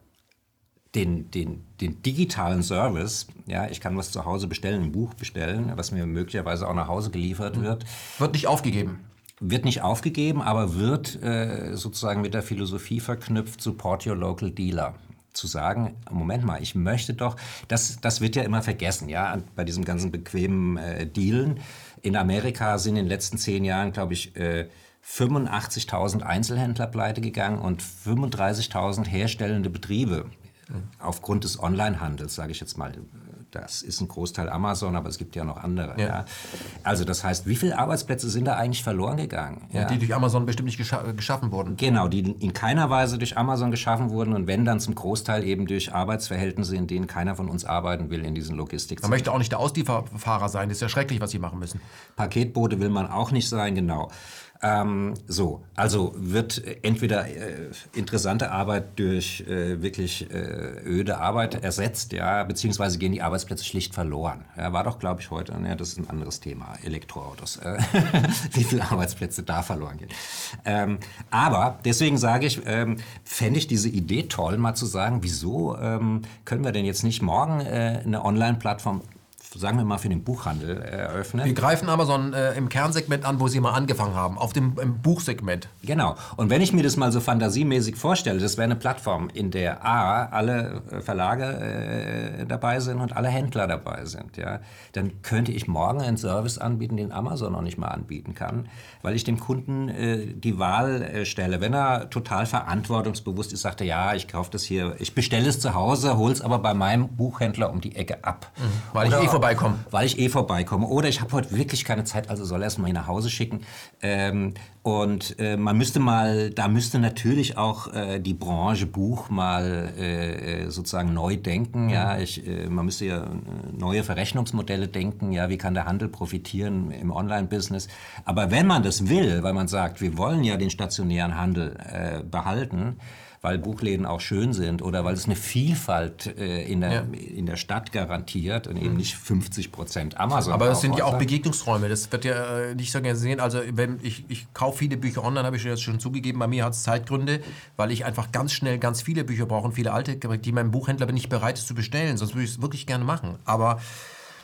[SPEAKER 2] den, den, den digitalen Service, ja, ich kann was zu Hause bestellen, ein Buch bestellen, was mir möglicherweise auch nach Hause geliefert wird.
[SPEAKER 1] Wird nicht aufgegeben.
[SPEAKER 2] Wird nicht aufgegeben, aber wird äh, sozusagen mit der Philosophie verknüpft, support your local dealer. Zu sagen, Moment mal, ich möchte doch, das, das wird ja immer vergessen, ja, bei diesem ganzen bequemen äh, Dealen. In Amerika sind in den letzten zehn Jahren, glaube ich, äh, fünfundachtzigtausend Einzelhändler pleite gegangen und fünfunddreißigtausend herstellende Betriebe. Mhm. Aufgrund des Onlinehandels, sage ich jetzt mal. Das ist ein Großteil Amazon, aber es gibt ja noch andere. Ja. Ja. Also das heißt, wie viele Arbeitsplätze sind da eigentlich verloren gegangen?
[SPEAKER 1] Ja, die durch Amazon bestimmt nicht gescha- geschaffen wurden.
[SPEAKER 2] Genau, die in keiner Weise durch Amazon geschaffen wurden und wenn, dann zum Großteil eben durch Arbeitsverhältnisse, in denen keiner von uns arbeiten will in diesen Logistik.
[SPEAKER 1] Man möchte auch nicht der Auslieferfahrer sein, das ist ja schrecklich, was sie machen müssen.
[SPEAKER 2] Paketbote will man auch nicht sein, genau. Ähm, so, also wird entweder äh, interessante Arbeit durch äh, wirklich äh, öde Arbeit ersetzt, ja, beziehungsweise gehen die Arbeitsplätze schlicht verloren. Ja, war doch, glaube ich, heute, ja, das ist ein anderes Thema, Elektroautos, äh, wie viele Arbeitsplätze da verloren gehen. Ähm, aber deswegen sage ich, ähm, fände ich diese Idee toll, mal zu sagen, wieso ähm, können wir denn jetzt nicht morgen äh, eine Online-Plattform, sagen wir mal, für den Buchhandel eröffnen.
[SPEAKER 1] Wir greifen Amazon äh, im Kernsegment an, wo Sie mal angefangen haben, auf dem im Buchsegment.
[SPEAKER 2] Genau. Und wenn ich mir das mal so fantasiemäßig vorstelle, das wäre eine Plattform, in der A, alle Verlage äh, dabei sind und alle Händler dabei sind, ja, dann könnte ich morgen einen Service anbieten, den Amazon noch nicht mal anbieten kann, weil ich dem Kunden äh, die Wahl äh, stelle. Wenn er total verantwortungsbewusst ist, sagt er, ja, ich kaufe das hier, ich bestelle es zu Hause, hole es aber bei meinem Buchhändler um die Ecke ab.
[SPEAKER 1] Mhm. Weil Oder, ich eh vorbeikomme.
[SPEAKER 2] Weil ich eh vorbeikomme. Oder ich habe heute wirklich keine Zeit, also soll er es mal nach Hause schicken. Ähm, und äh, man müsste mal, da müsste natürlich auch äh, die Branche Buch mal äh, sozusagen neu denken. Mhm. Ja, ich, äh, man müsste ja neue Verrechnungsmodelle denken. Ja, wie kann der Handel profitieren im Online-Business? Aber wenn man das will, weil man sagt, wir wollen ja den stationären Handel äh, behalten, weil Buchläden auch schön sind oder weil es eine Vielfalt äh, in, der, ja. in der Stadt garantiert und eben nicht fünfzig Prozent Amazon.
[SPEAKER 1] Aber es sind ja auch Begegnungsräume, das wird ja äh, nicht so gerne sehen. Also wenn ich, ich kaufe viele Bücher online, habe ich jetzt schon zugegeben, bei mir hat es Zeitgründe, weil ich einfach ganz schnell ganz viele Bücher brauche und viele alte, die meinem Buchhändler bin ich bereit ist zu bestellen, sonst würde ich es wirklich gerne machen. Aber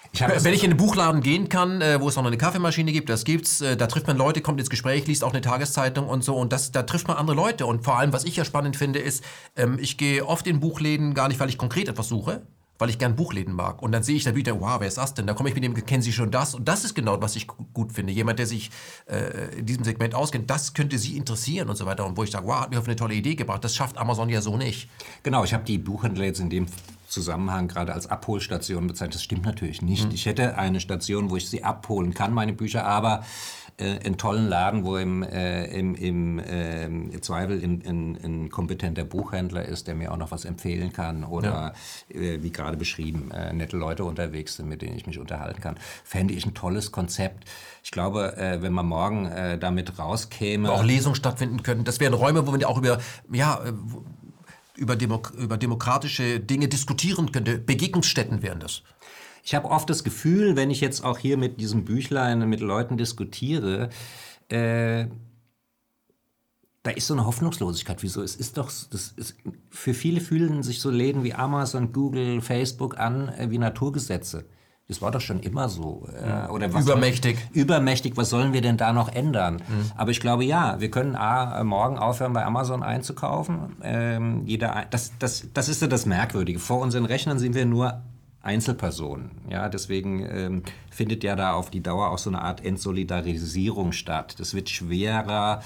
[SPEAKER 2] Ich hab
[SPEAKER 1] Wenn ich in einen Buchladen gehen kann, äh, wo es noch eine Kaffeemaschine gibt, das gibt's, äh, da trifft man Leute, kommt ins Gespräch, liest auch eine Tageszeitung und so und das, da trifft man andere Leute. Und vor allem, was ich ja spannend finde, ist, ähm, ich gehe oft in Buchläden, gar nicht, weil ich konkret etwas suche, weil ich gern Buchläden mag. Und dann sehe ich da wieder, wow, wer ist das denn? Da komme ich mit dem, kennen Sie schon das? Und das ist genau, was ich gut finde. Jemand, der sich äh, in diesem Segment auskennt, das könnte Sie interessieren und so weiter. Und wo ich sage, wow, hat mich auf eine tolle Idee gebracht. Das schafft Amazon ja so nicht.
[SPEAKER 2] Genau, ich habe die Buchhändler jetzt in dem Zusammenhang gerade als Abholstation bezeichnet. Das stimmt natürlich nicht. Mhm. Ich hätte eine Station, wo ich sie abholen kann, meine Bücher, aber äh, einen tollen Laden, wo im, äh, im, im äh, Zweifel ein, ein, ein kompetenter Buchhändler ist, der mir auch noch was empfehlen kann oder, ja. äh, wie gerade beschrieben, äh, nette Leute unterwegs sind, mit denen ich mich unterhalten kann. Fände ich ein tolles Konzept. Ich glaube, äh, wenn man morgen äh, damit rauskäme...
[SPEAKER 1] Wo auch Lesungen stattfinden können. Das wären Räume, wo wir auch über... ja, Über, Demok- über demokratische Dinge diskutieren könnte. Begegnungsstätten wären das.
[SPEAKER 2] Ich habe oft das Gefühl, wenn ich jetzt auch hier mit diesem Büchlein mit Leuten diskutiere, äh, da ist so eine Hoffnungslosigkeit. Wieso? Es ist doch, das ist, für viele fühlen sich so Läden wie Amazon, Google, Facebook an äh, wie Naturgesetze. Das war doch schon immer so. Äh, oder was
[SPEAKER 1] übermächtig.
[SPEAKER 2] Soll, übermächtig, was sollen wir denn da noch ändern? Mhm. Aber ich glaube, ja, wir können A, morgen aufhören, bei Amazon einzukaufen. Ähm, jeder, das, das, das ist ja das Merkwürdige. Vor unseren Rechnern sind wir nur Einzelpersonen. Ja, deswegen ähm, findet ja da auf die Dauer auch so eine Art Entsolidarisierung statt. Das wird schwerer,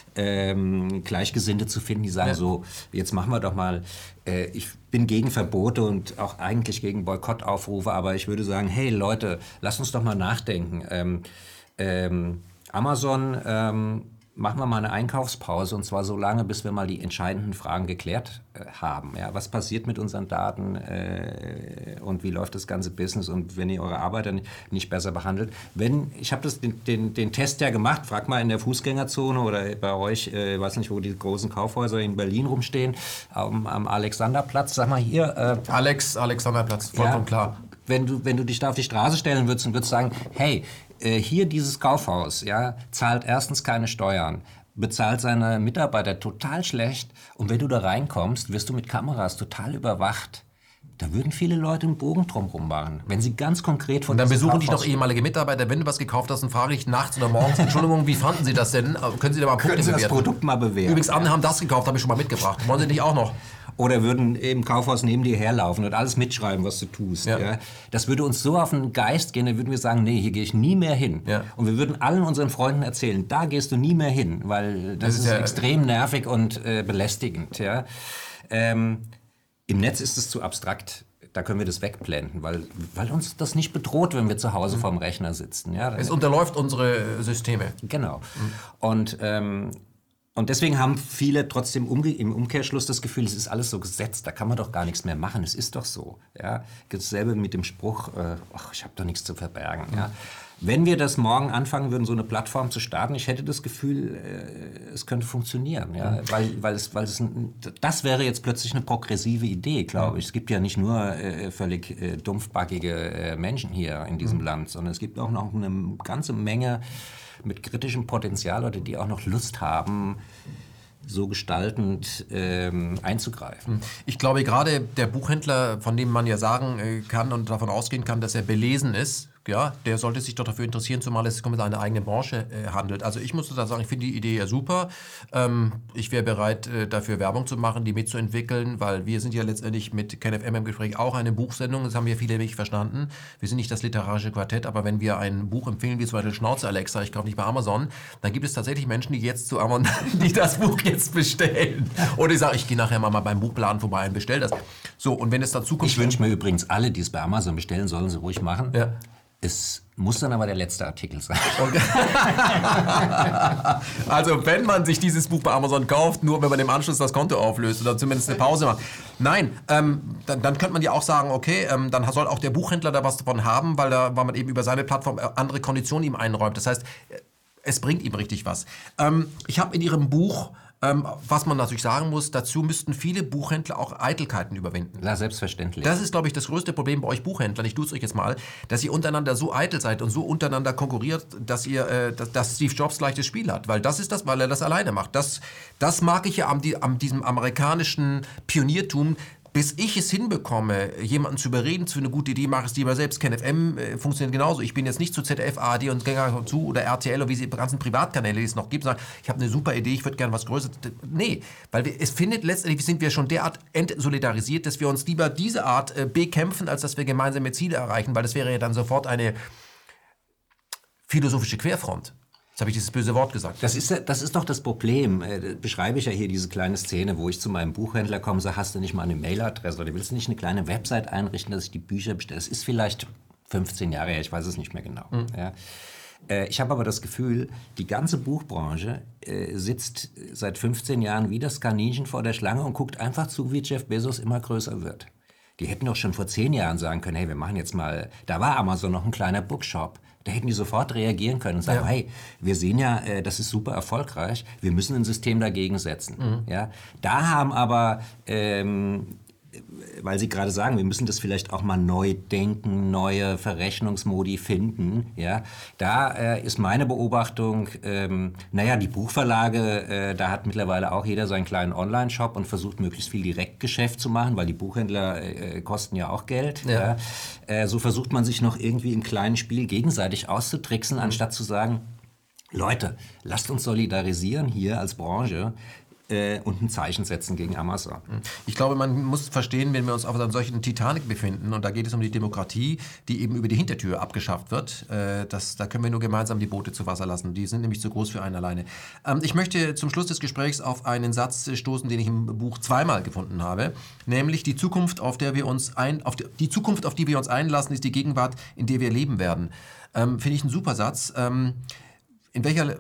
[SPEAKER 2] Ähm, Gleichgesinnte zu finden, die sagen ja. so, jetzt machen wir doch mal, äh, ich bin gegen Verbote und auch eigentlich gegen Boykottaufrufe, aber ich würde sagen, hey Leute, lasst uns doch mal nachdenken. Ähm, ähm, Amazon, ähm, machen wir mal eine Einkaufspause und zwar so lange, bis wir mal die entscheidenden Fragen geklärt äh, haben. Ja, was passiert mit unseren Daten äh, und wie läuft das ganze Business und wenn ihr eure Arbeiter nicht, nicht besser behandelt. Wenn, ich habe das den, den, den Test ja gemacht, frag mal in der Fußgängerzone oder bei euch, äh, ich weiß nicht, wo die großen Kaufhäuser in Berlin rumstehen, am, am Alexanderplatz, sag mal hier. Äh,
[SPEAKER 1] Alex, Alexanderplatz, vollkommen
[SPEAKER 2] ja,
[SPEAKER 1] klar.
[SPEAKER 2] Wenn du, wenn du dich da auf die Straße stellen würdest und würdest sagen, hey, hier dieses Kaufhaus, ja, zahlt erstens keine Steuern, bezahlt seine Mitarbeiter total schlecht und wenn du da reinkommst, wirst du mit Kameras total überwacht. Da würden viele Leute einen Bogen drumherum machen, wenn sie ganz konkret von
[SPEAKER 1] und dann besuchen dich
[SPEAKER 2] Kaufhaus
[SPEAKER 1] doch ehemalige Mitarbeiter, wenn du was gekauft hast und frage ich nachts oder morgens, Entschuldigung, wie fanden Sie das denn? Können Sie da mal Punkte
[SPEAKER 2] Können Sie das
[SPEAKER 1] bewerten?
[SPEAKER 2] Produkt mal bewerten?
[SPEAKER 1] Übrigens, andere haben das gekauft, habe ich schon mal mitgebracht. Wollen Sie nicht auch noch?
[SPEAKER 2] Oder würden im Kaufhaus neben dir herlaufen und alles mitschreiben, was du tust. Ja. Ja. Das würde uns so auf den Geist gehen, dann würden wir sagen, nee, hier gehe ich nie mehr hin. Ja. Und wir würden allen unseren Freunden erzählen, da gehst du nie mehr hin, weil das, das ist, ist ja extrem nervig und äh, belästigend. Ja. Ähm, Im Netz ist es zu abstrakt. Da können wir das wegblenden, weil, weil uns das nicht bedroht, wenn wir zu Hause mhm. vorm Rechner sitzen. Ja.
[SPEAKER 1] Es unterläuft unsere Systeme.
[SPEAKER 2] Genau. Mhm. Und ähm, Und deswegen haben viele trotzdem umge- im Umkehrschluss das Gefühl, es ist alles so gesetzt, da kann man doch gar nichts mehr machen, es ist doch so. Ja? Dasselbe mit dem Spruch, äh, ach, ich habe doch nichts zu verbergen. Mhm. Ja? Wenn wir das morgen anfangen würden, so eine Plattform zu starten, ich hätte das Gefühl, äh, es könnte funktionieren. Ja? Mhm. Weil, weil es, weil es ein, das wäre jetzt plötzlich eine progressive Idee, glaube mhm. ich. Es gibt ja nicht nur äh, völlig äh, dumpfbackige äh, Menschen hier in diesem mhm. Land, sondern es gibt auch noch eine ganze Menge mit kritischem Potenzial oder die auch noch Lust haben, so gestaltend ähm, einzugreifen.
[SPEAKER 1] Ich glaube, gerade der Buchhändler, von dem man ja sagen kann und davon ausgehen kann, dass er belesen ist, ja, der sollte sich doch dafür interessieren, zumal es sich um eine eigene Branche äh, handelt. Also ich muss da sagen, ich finde die Idee ja super. Ähm, ich wäre bereit, äh, dafür Werbung zu machen, die mitzuentwickeln, weil wir sind ja letztendlich mit KenFM im Gespräch auch eine Buchsendung. Das haben ja viele nicht verstanden. Wir sind nicht das literarische Quartett, aber wenn wir ein Buch empfehlen, wie zum Beispiel Schnauze Alexa, ich kaufe nicht bei Amazon, dann gibt es tatsächlich Menschen, die jetzt zu Amazon, die das Buch jetzt bestellen. Oder ich sage, ich gehe nachher mal beim Buchladen vorbei und bestelle das. So, und wenn es dazu kommt...
[SPEAKER 2] Ich wünsche mir übrigens, alle, die es bei Amazon bestellen, sollen sie ruhig machen. Ja. Es muss dann aber der letzte Artikel sein. Okay.
[SPEAKER 1] Also wenn man sich dieses Buch bei Amazon kauft, nur wenn man im Anschluss das Konto auflöst oder zumindest eine Pause macht. Nein, ähm, dann, dann könnte man ja auch sagen, okay, ähm, dann soll auch der Buchhändler da was davon haben, weil, da, weil man eben über seine Plattform andere Konditionen ihm einräumt. Das heißt, es bringt ihm richtig was. Ähm, ich habe in Ihrem Buch... Ähm, was man natürlich sagen muss, dazu müssten viele Buchhändler auch Eitelkeiten überwinden.
[SPEAKER 2] Na, selbstverständlich.
[SPEAKER 1] Das ist, glaube ich, das größte Problem bei euch Buchhändlern, ich tue es euch jetzt mal, dass ihr untereinander so eitel seid und so untereinander konkurriert, dass ihr, äh, dass, dass Steve Jobs gleich das Spiel hat. Weil das ist das, weil er das alleine macht. Das, das mag ich ja an, die, an diesem amerikanischen Pioniertum. bis ich es hinbekomme, jemanden zu überreden, zu eine gute Idee, mache es lieber selbst. KenFM äh, funktioniert genauso. Ich bin jetzt nicht zu Z D F, A R D und Gänger zu oder R T L oder wie sie die ganzen Privatkanäle, die es noch gibt, sagen, ich habe eine super Idee, ich würde gerne was Größeres. Nee, weil wir, es findet letztendlich, sind wir schon derart entsolidarisiert, dass wir uns lieber diese Art äh, bekämpfen, als dass wir gemeinsame Ziele erreichen, weil das wäre ja dann sofort eine philosophische Querfront. Jetzt habe ich dieses böse Wort gesagt.
[SPEAKER 2] Das ist, das ist doch das Problem. Äh, beschreibe ich ja hier diese kleine Szene, wo ich zu meinem Buchhändler komme und sage, hast du nicht mal eine Mailadresse oder willst du nicht eine kleine Website einrichten, dass ich die Bücher bestelle? Das ist vielleicht fünfzehn Jahre her, ich weiß es nicht mehr genau. Mhm. Ja. Äh, ich habe aber das Gefühl, die ganze Buchbranche äh, sitzt seit fünfzehn Jahren wie das Kaninchen vor der Schlange und guckt einfach zu, wie Jeff Bezos immer größer wird. Die hätten doch schon vor zehn Jahren sagen können, hey, wir machen jetzt mal, da war Amazon noch ein kleiner Bookshop. Da hätten die sofort reagieren können und sagen, ja. hey, wir sehen ja, äh, das ist super erfolgreich, wir müssen ein System dagegen setzen. Mhm. Ja? Da haben aber, ähm, weil Sie gerade sagen, wir müssen das vielleicht auch mal neu denken, neue Verrechnungsmodi finden. Ja? Da äh, ist meine Beobachtung, ähm, naja, die Buchverlage, äh, da hat mittlerweile auch jeder seinen kleinen Online-Shop und versucht, möglichst viel Direktgeschäft zu machen, weil die Buchhändler äh, kosten ja auch Geld. Ja. Ja? Äh, so versucht man sich noch irgendwie im kleinen Spiel gegenseitig auszutricksen, mhm. anstatt zu sagen, Leute, lasst uns solidarisieren hier als Branche, und ein Zeichen setzen gegen Amazon.
[SPEAKER 1] Ich glaube, man muss verstehen, wenn wir uns auf einer solchen Titanic befinden, und da geht es um die Demokratie, die eben über die Hintertür abgeschafft wird, äh, das, da können wir nur gemeinsam die Boote zu Wasser lassen. Die sind nämlich zu groß für einen alleine. Ähm, ich möchte zum Schluss des Gesprächs auf einen Satz stoßen, den ich im Buch zweimal gefunden habe, nämlich die Zukunft, auf der wir uns ein, auf die, die Zukunft, auf die wir uns einlassen, ist die Gegenwart, in der wir leben werden. Ähm, finde ich einen super Satz. Ähm, in welcher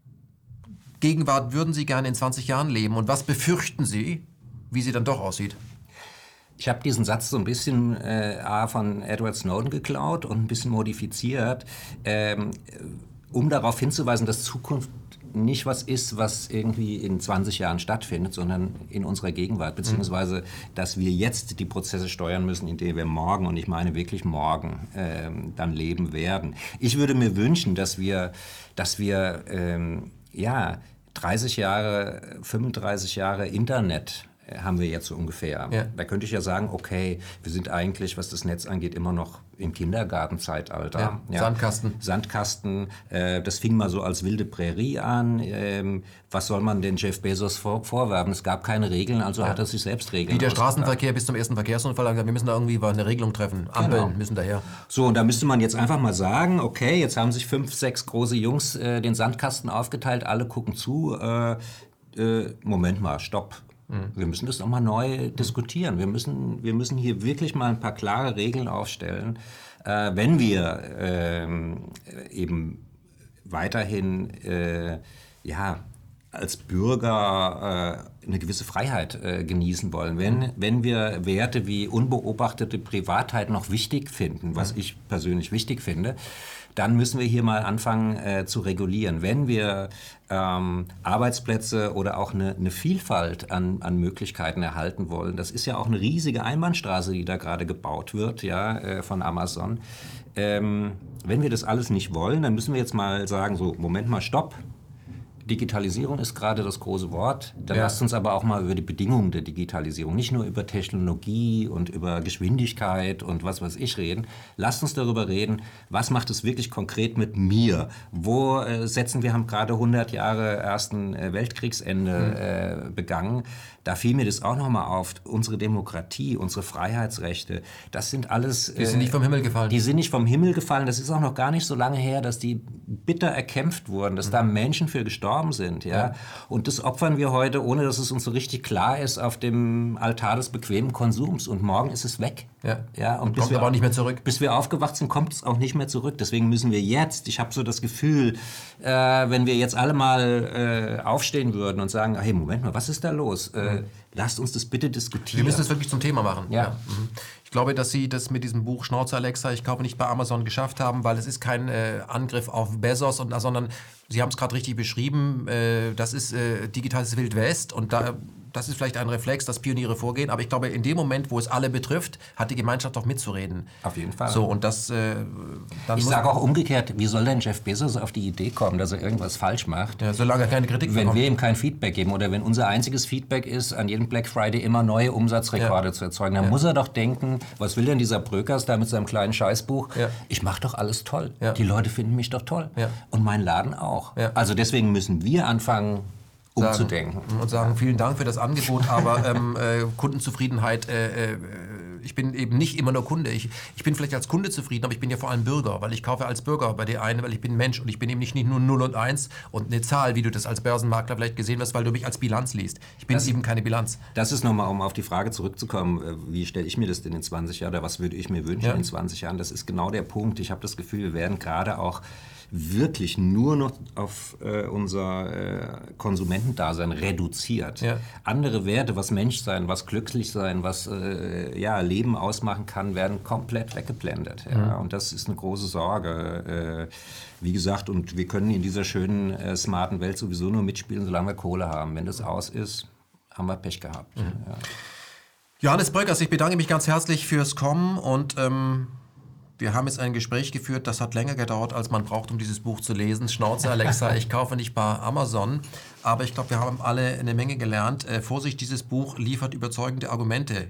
[SPEAKER 1] Gegenwart würden Sie gerne in zwanzig Jahren leben und was befürchten Sie, wie sie dann doch aussieht?
[SPEAKER 2] Ich habe diesen Satz so ein bisschen äh, A, von Edward Snowden geklaut und ein bisschen modifiziert, ähm, um darauf hinzuweisen, dass Zukunft nicht was ist, was irgendwie in zwanzig Jahren stattfindet, sondern in unserer Gegenwart, beziehungsweise, dass wir jetzt die Prozesse steuern müssen, in denen wir morgen, und ich meine wirklich morgen, ähm, dann leben werden. Ich würde mir wünschen, dass wir, dass wir ähm, ja, dreißig Jahre, fünfunddreißig Jahre Internet haben wir jetzt so ungefähr. Ja. Da könnte ich ja sagen, okay, wir sind eigentlich, was das Netz angeht, immer noch im Kindergartenzeitalter.
[SPEAKER 1] Ja, ja. Sandkasten.
[SPEAKER 2] Sandkasten. Äh, das fing mal so als wilde Prärie an. Ähm, was soll man denn Jeff Bezos vor, vorwerfen? Es gab keine Regeln, also ja. hat er sich selbst Regeln.
[SPEAKER 1] Wie der Straßenverkehr bis zum ersten Verkehrsunfall gesagt, wir müssen da irgendwie eine Regelung treffen. Ampeln genau. müssen daher.
[SPEAKER 2] So, und da müsste man jetzt einfach mal sagen, okay, jetzt haben sich fünf, sechs große Jungs äh, den Sandkasten aufgeteilt, alle gucken zu. Äh, äh, Moment mal, stopp. Wir müssen das nochmal neu diskutieren. Wir müssen, wir müssen hier wirklich mal ein paar klare Regeln aufstellen, äh, wenn wir äh, eben weiterhin äh, ja, als Bürger äh, eine gewisse Freiheit äh, genießen wollen. Wenn, wenn wir Werte wie unbeobachtete Privatheit noch wichtig finden, was ich persönlich wichtig finde, dann müssen wir hier mal anfangen äh, zu regulieren. Wenn wir ähm, Arbeitsplätze oder auch eine, eine Vielfalt an, an Möglichkeiten erhalten wollen, das ist ja auch eine riesige Einbahnstraße, die da gerade gebaut wird, ja, äh, von Amazon. Ähm, wenn wir das alles nicht wollen, dann müssen wir jetzt mal sagen, so, Moment mal, stopp. Digitalisierung ist gerade das große Wort. Dann ja. lasst uns aber auch mal über die Bedingungen der Digitalisierung, nicht nur über Technologie und über Geschwindigkeit und was weiß ich reden. Lasst uns darüber reden, was macht es wirklich konkret mit mir? Wo äh, setzen wir, haben gerade hundert Jahre Ersten äh, Weltkriegsende mhm. äh, begangen. Da fiel mir das auch nochmal auf. Unsere Demokratie, unsere Freiheitsrechte, das sind alles...
[SPEAKER 1] Äh, die sind nicht vom Himmel gefallen.
[SPEAKER 2] Die sind nicht vom Himmel gefallen. Das ist auch noch gar nicht so lange her, dass die bitter erkämpft wurden, dass mhm. da Menschen für gestorben sind. Ja? Ja. Und das opfern wir heute, ohne dass es uns so richtig klar ist, auf dem Altar des bequemen Konsums. Und morgen ist es weg.
[SPEAKER 1] Ja.
[SPEAKER 2] Ja, und,
[SPEAKER 1] und kommt aber auch nicht mehr zurück.
[SPEAKER 2] Bis wir aufgewacht sind, kommt es auch nicht mehr zurück. Deswegen müssen wir jetzt, ich habe so das Gefühl, äh, wenn wir jetzt alle mal äh, aufstehen würden und sagen, hey, Moment mal, was ist da los? Äh, mhm. Lasst uns das bitte diskutieren.
[SPEAKER 1] Wir müssen das wirklich zum Thema machen.
[SPEAKER 2] Ja.
[SPEAKER 1] Ja. Mhm. Ich glaube, dass Sie das mit diesem Buch Schnauze Alexa, ich kaufe nicht bei Amazon geschafft haben, weil es ist kein äh, Angriff auf Bezos, und, sondern Sie haben es gerade richtig beschrieben, äh, das ist äh, digitales Wild West, und da das ist vielleicht ein Reflex, dass Pioniere vorgehen, aber ich glaube, in dem Moment, wo es alle betrifft, hat die Gemeinschaft auch mitzureden.
[SPEAKER 2] Auf jeden Fall.
[SPEAKER 1] So, und das, äh, dann
[SPEAKER 2] ich
[SPEAKER 1] muss
[SPEAKER 2] sage auch umgekehrt, wie soll denn Jeff Bezos auf die Idee kommen, dass er irgendwas falsch macht?
[SPEAKER 1] Ja, solange er keine Kritik
[SPEAKER 2] Wenn
[SPEAKER 1] bekommt.
[SPEAKER 2] wir ihm kein Feedback geben oder wenn unser einziges Feedback ist, an jedem Black Friday immer neue Umsatzrekorde
[SPEAKER 1] Ja.
[SPEAKER 2] zu erzeugen, dann
[SPEAKER 1] Ja.
[SPEAKER 2] muss er doch denken, was will denn dieser Bröckers da mit seinem kleinen Scheißbuch?
[SPEAKER 1] Ja.
[SPEAKER 2] Ich mache doch alles toll.
[SPEAKER 1] Ja.
[SPEAKER 2] Die Leute finden mich doch toll.
[SPEAKER 1] Ja.
[SPEAKER 2] Und mein Laden auch.
[SPEAKER 1] Ja.
[SPEAKER 2] Also deswegen müssen wir anfangen, umzudenken.
[SPEAKER 1] Sagen, und sagen, vielen Dank für das Angebot, aber ähm, äh, Kundenzufriedenheit, äh, äh, ich bin eben nicht immer nur Kunde. Ich, ich bin vielleicht als Kunde zufrieden, aber ich bin ja vor allem Bürger, weil ich kaufe als Bürger bei dir ein, weil ich bin Mensch und ich bin eben nicht, nicht nur null und eins und eine Zahl, wie du das als Börsenmakler vielleicht gesehen hast, weil du mich als Bilanz liest. Ich bin
[SPEAKER 2] Das-
[SPEAKER 1] eben keine Bilanz.
[SPEAKER 2] Das ist nochmal, um auf die Frage zurückzukommen, äh, wie stelle ich mir das denn in zwanzig Jahren oder was würde ich mir wünschen
[SPEAKER 1] Ja.
[SPEAKER 2] in zwanzig Jahren? Das ist genau der Punkt. Ich habe das Gefühl, wir werden gerade auch wirklich nur noch auf äh, unser äh, Konsumentendasein reduziert.
[SPEAKER 1] Ja.
[SPEAKER 2] Andere Werte, was Menschsein, was glücklich sein, was äh, ja, Leben ausmachen kann, werden komplett weggeblendet. Ja?
[SPEAKER 1] Mhm.
[SPEAKER 2] Und das ist eine große Sorge. Äh, wie gesagt, und wir können in dieser schönen, äh, smarten Welt sowieso nur mitspielen, solange wir Kohle haben. Wenn das aus ist, haben wir Pech gehabt.
[SPEAKER 1] Mhm.
[SPEAKER 2] Ja.
[SPEAKER 1] Johannes Bröckers, ich bedanke mich ganz herzlich fürs Kommen und ähm, wir haben jetzt ein Gespräch geführt, das hat länger gedauert, als man braucht, um dieses Buch zu lesen. Schnauze, Alexa, ich kaufe nicht bei Amazon. Aber ich glaube, wir haben alle eine Menge gelernt. Äh, Vorsicht, dieses Buch liefert überzeugende Argumente.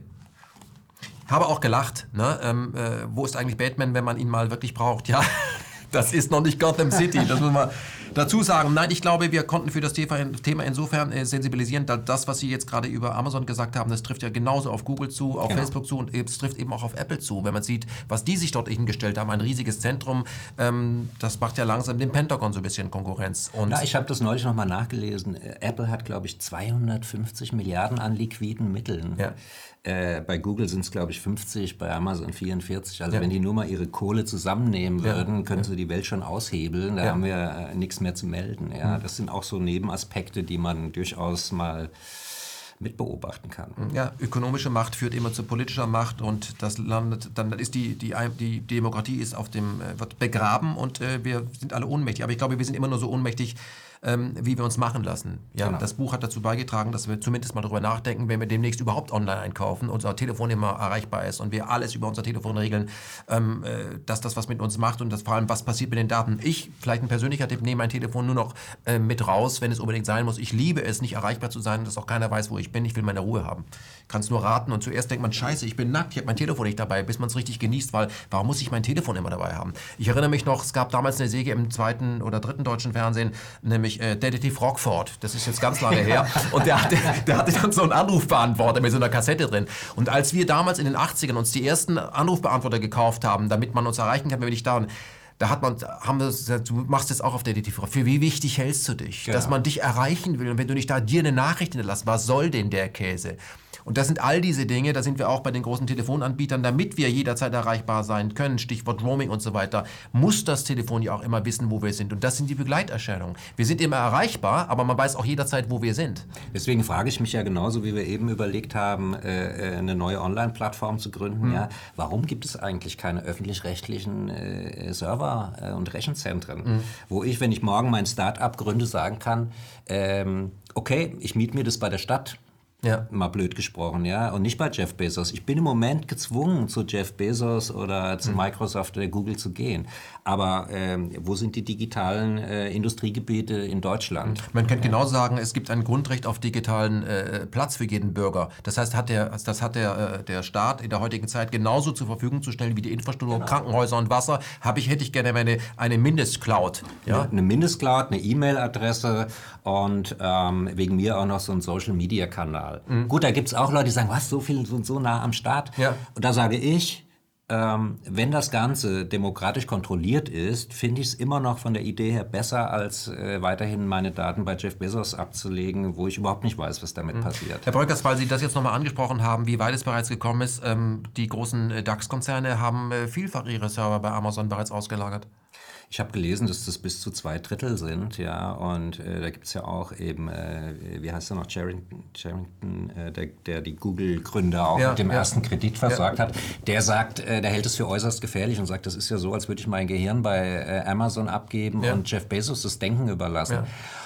[SPEAKER 1] Ich habe auch gelacht. Ne? Ähm, äh, wo ist eigentlich Batman, wenn man ihn mal wirklich braucht? Ja, das ist noch nicht Gotham City. Das muss man dazu sagen. Nein, ich glaube, wir konnten für das Thema insofern äh, sensibilisieren, dass das, was Sie jetzt gerade über Amazon gesagt haben, das trifft ja genauso auf Google zu, auf
[SPEAKER 2] Genau.
[SPEAKER 1] Facebook zu und es trifft eben auch auf Apple zu. Wenn man sieht, was die sich dort hingestellt haben, ein riesiges Zentrum, ähm, das macht ja langsam dem Pentagon so ein bisschen Konkurrenz. Und
[SPEAKER 2] Na, ich habe das neulich nochmal nachgelesen. Äh, Apple hat, glaube ich, zweihundertfünfzig Milliarden an liquiden Mitteln.
[SPEAKER 1] Ja.
[SPEAKER 2] Äh, bei Google sind es, glaube ich, fünfzig, bei Amazon vierundvierzig. Also
[SPEAKER 1] Ja.
[SPEAKER 2] wenn die nur mal ihre Kohle zusammennehmen
[SPEAKER 1] Ja.
[SPEAKER 2] würden, können sie die Welt schon aushebeln. Da
[SPEAKER 1] Ja.
[SPEAKER 2] haben wir äh, nichts mehr zu melden. Ja. Das sind auch so Nebenaspekte, die man durchaus mal mitbeobachten kann.
[SPEAKER 1] ja, ökonomische Macht führt immer zu politischer Macht und das landet, dann ist die, die, die Demokratie ist auf dem, äh, wird begraben und äh, wir sind alle ohnmächtig. Aber ich glaube, wir sind immer nur so ohnmächtig, ähm, wie wir uns machen lassen. Ja,
[SPEAKER 2] Genau.
[SPEAKER 1] Das Buch hat dazu beigetragen, dass wir zumindest mal darüber nachdenken, wenn wir demnächst überhaupt online einkaufen, unser Telefon immer erreichbar ist und wir alles über unser Telefon regeln, ähm, äh, dass das was mit uns macht und das vor allem, was passiert mit den Daten. Ich, vielleicht ein persönlicher Tipp, nehme mein Telefon nur noch äh, mit raus, wenn es unbedingt sein muss. Ich liebe es, nicht erreichbar zu sein, dass auch keiner weiß, wo ich bin. Ich will meine Ruhe haben. Kann es nur raten und zuerst denkt man, scheiße, ich bin nackt, ich habe mein Telefon nicht dabei, bis man es richtig genießt, weil warum muss ich mein Telefon immer dabei haben? Ich erinnere mich noch, es gab damals eine Serie im zweiten oder dritten deutschen Fernsehen, nämlich äh, Detektiv Rockford. Das ist jetzt ganz lange her. Und der hatte, der hatte dann so einen Anrufbeantworter mit so einer Kassette drin. Und als wir damals in den achtzigern uns die ersten Anrufbeantworter gekauft haben, damit man uns erreichen kann, wenn wir nicht da waren, da hat man, haben wir gesagt, du machst jetzt auch auf Detektiv Rockford. Für wie wichtig hältst du dich?
[SPEAKER 2] Genau.
[SPEAKER 1] Dass man dich erreichen will und wenn du nicht da dir eine Nachricht hinterlässt, was soll denn der Käse? Und das sind all diese Dinge, da sind wir auch bei den großen Telefonanbietern, damit wir jederzeit erreichbar sein können, Stichwort Roaming und so weiter, muss das Telefon ja auch immer wissen, wo wir sind. Und das sind die Begleiterscheinungen. Wir sind immer erreichbar, aber man weiß auch jederzeit, wo wir sind.
[SPEAKER 2] Deswegen frage ich mich ja genauso, wie wir eben überlegt haben, äh, eine neue Online-Plattform zu gründen.
[SPEAKER 1] Mhm.
[SPEAKER 2] Ja, warum gibt es eigentlich keine öffentlich-rechtlichen äh, Server äh, und Rechenzentren,
[SPEAKER 1] Mhm.
[SPEAKER 2] wo ich, wenn ich morgen mein Start-up gründe, sagen kann, ähm, okay, ich miete mir das bei der Stadt.
[SPEAKER 1] Ja.
[SPEAKER 2] Mal blöd gesprochen, ja, und nicht bei Jeff Bezos. Ich bin im Moment gezwungen, zu Jeff Bezos oder zu Microsoft oder Google zu gehen. Aber ähm, wo sind die digitalen äh, Industriegebiete in Deutschland?
[SPEAKER 1] Man könnte genau sagen, es gibt ein Grundrecht auf digitalen äh, Platz für jeden Bürger. Das heißt, hat der, das hat der, äh, der Staat in der heutigen Zeit genauso zur Verfügung zu stellen wie die Infrastruktur,
[SPEAKER 2] Genau.
[SPEAKER 1] Krankenhäuser und Wasser. Habe ich, hätte ich gerne eine, eine Mindestcloud. Ja?
[SPEAKER 2] Eine Mindestcloud, eine E-Mail-Adresse und ähm, wegen mir auch noch so ein Social-Media-Kanal. Mhm. Gut, da gibt es auch Leute, die sagen, was, so viel so, so nah am Start?
[SPEAKER 1] Ja.
[SPEAKER 2] Und da sage ich, ähm, wenn das Ganze demokratisch kontrolliert ist, finde ich es immer noch von der Idee her besser, als äh, weiterhin meine Daten bei Jeff Bezos abzulegen, wo ich überhaupt nicht weiß, was damit mhm. passiert.
[SPEAKER 1] Herr Bröckers, weil Sie das jetzt nochmal angesprochen haben, wie weit es bereits gekommen ist, ähm, die großen äh, DAX-Konzerne haben äh, vielfach ihre Server bei Amazon bereits ausgelagert.
[SPEAKER 2] Ich habe gelesen, dass das bis zu zwei Drittel sind, ja, und äh, da gibt es ja auch eben, äh, wie heißt er noch, Charrington, Charrington äh, der, der die Google-Gründer auch
[SPEAKER 1] ja,
[SPEAKER 2] mit dem
[SPEAKER 1] ja.
[SPEAKER 2] ersten Kredit versorgt ja. hat, der sagt, äh, der hält es für äußerst gefährlich und sagt, das ist ja so, als würde ich mein Gehirn bei äh, Amazon abgeben ja. und Jeff Bezos das Denken überlassen.
[SPEAKER 1] Ja.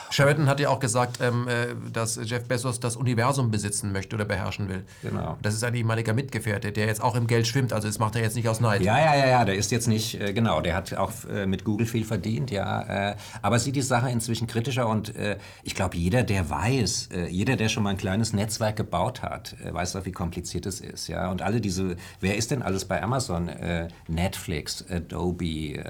[SPEAKER 1] Sheraton hat ja auch gesagt, ähm, äh, dass Jeff Bezos das Universum besitzen möchte oder beherrschen will.
[SPEAKER 2] Genau.
[SPEAKER 1] Das ist ein ehemaliger Mitgefährte, der jetzt auch im Geld schwimmt. Also das macht er jetzt nicht aus Neid.
[SPEAKER 2] Ja, ja, ja, ja, der ist jetzt nicht, äh, genau, der hat auch äh, mit Google viel verdient, ja. Äh, aber sieht die Sache inzwischen kritischer und äh, ich glaube, jeder, der weiß, äh, jeder, der schon mal ein kleines Netzwerk gebaut hat, äh, weiß doch, wie kompliziert es ist, ja. Und alle diese, wer ist denn alles bei Amazon? Äh, Netflix, Adobe,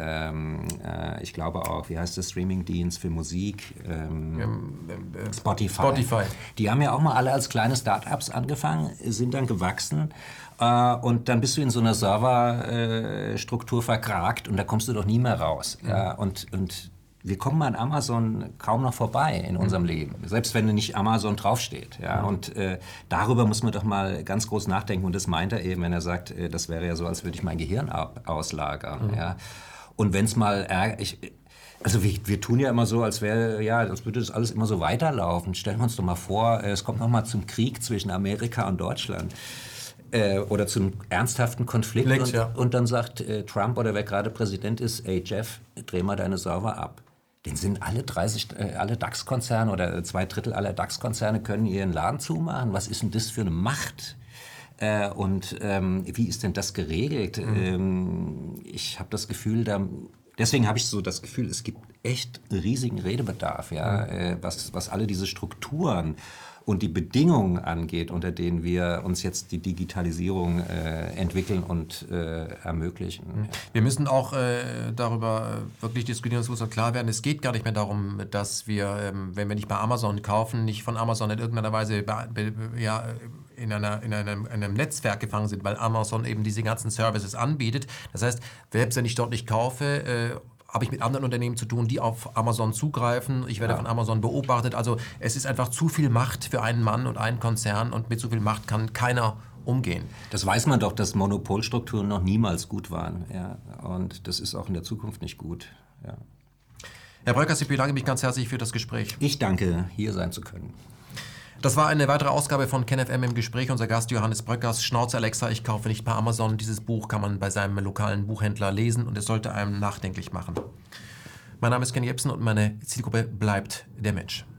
[SPEAKER 2] ähm, äh, ich glaube auch, wie heißt der Streamingdienst für Musik? Ähm,
[SPEAKER 1] Ähm, äh,
[SPEAKER 2] Spotify.
[SPEAKER 1] Spotify.
[SPEAKER 2] Die haben ja auch mal alle als kleine Start-ups angefangen, sind dann gewachsen äh, und dann bist du in so einer Serverstruktur äh, verkragt und da kommst du doch nie mehr raus. Mhm. Ja, und, und wir kommen an Amazon kaum noch vorbei in unserem mhm. Leben, selbst wenn nicht Amazon draufsteht. Ja? Mhm. Und äh, darüber muss man doch mal ganz groß nachdenken und das meint er eben, wenn er sagt, äh, das wäre ja so, als würde ich mein Gehirn ab auslagern. Mhm. Ja? Und wenn es mal ärgert, ich, also wir, wir tun ja immer so, als wäre, ja, als würde das alles immer so weiterlaufen. Stellen wir uns doch mal vor, es kommt noch mal zum Krieg zwischen Amerika und Deutschland äh, oder zum ernsthaften Konflikt
[SPEAKER 1] Links,
[SPEAKER 2] und,
[SPEAKER 1] ja.
[SPEAKER 2] und dann sagt äh, Trump oder wer gerade Präsident ist, ey Jeff, dreh mal deine Server ab. Den sind alle dreißig, äh, alle DAX-Konzerne oder zwei Drittel aller DAX-Konzerne können ihren Laden zumachen. Was ist denn das für eine Macht? Äh, und ähm, wie ist denn das geregelt? Mhm. Ähm, ich habe das Gefühl, da Deswegen habe ich so das Gefühl, es gibt echt riesigen Redebedarf, ja, mhm. äh, was, was alle diese Strukturen und die Bedingungen angeht, unter denen wir uns jetzt die Digitalisierung äh, entwickeln und äh, ermöglichen. Mhm.
[SPEAKER 1] Wir müssen auch äh, darüber wirklich diskutieren, es muss auch klar werden, es geht gar nicht mehr darum, dass wir, ähm, wenn wir nicht bei Amazon kaufen, nicht von Amazon in irgendeiner Weise be, be, ja, in, einer, in einem, einem Netzwerk gefangen sind, weil Amazon eben diese ganzen Services anbietet. Das heißt, selbst wenn ich dort nicht kaufe, äh, habe ich mit anderen Unternehmen zu tun, die auf Amazon zugreifen. Ich werde ja. von Amazon beobachtet. Also es ist einfach zu viel Macht für einen Mann und einen Konzern und mit so viel Macht kann keiner umgehen.
[SPEAKER 2] Das weiß man doch, dass Monopolstrukturen noch niemals gut waren. Ja. Und das ist auch in der Zukunft nicht gut. Ja.
[SPEAKER 1] Herr Bröckers, ich bedanke mich ganz herzlich für das Gespräch.
[SPEAKER 2] Ich danke, hier sein zu können.
[SPEAKER 1] Das war eine weitere Ausgabe von KenFM im Gespräch. Unser Gast Johannes Bröckers, Schnauze Alexa, ich kaufe nicht bei Amazon. Dieses Buch kann man bei seinem lokalen Buchhändler lesen und es sollte einem nachdenklich machen. Mein Name ist Ken Jebsen und meine Zielgruppe bleibt der Mensch.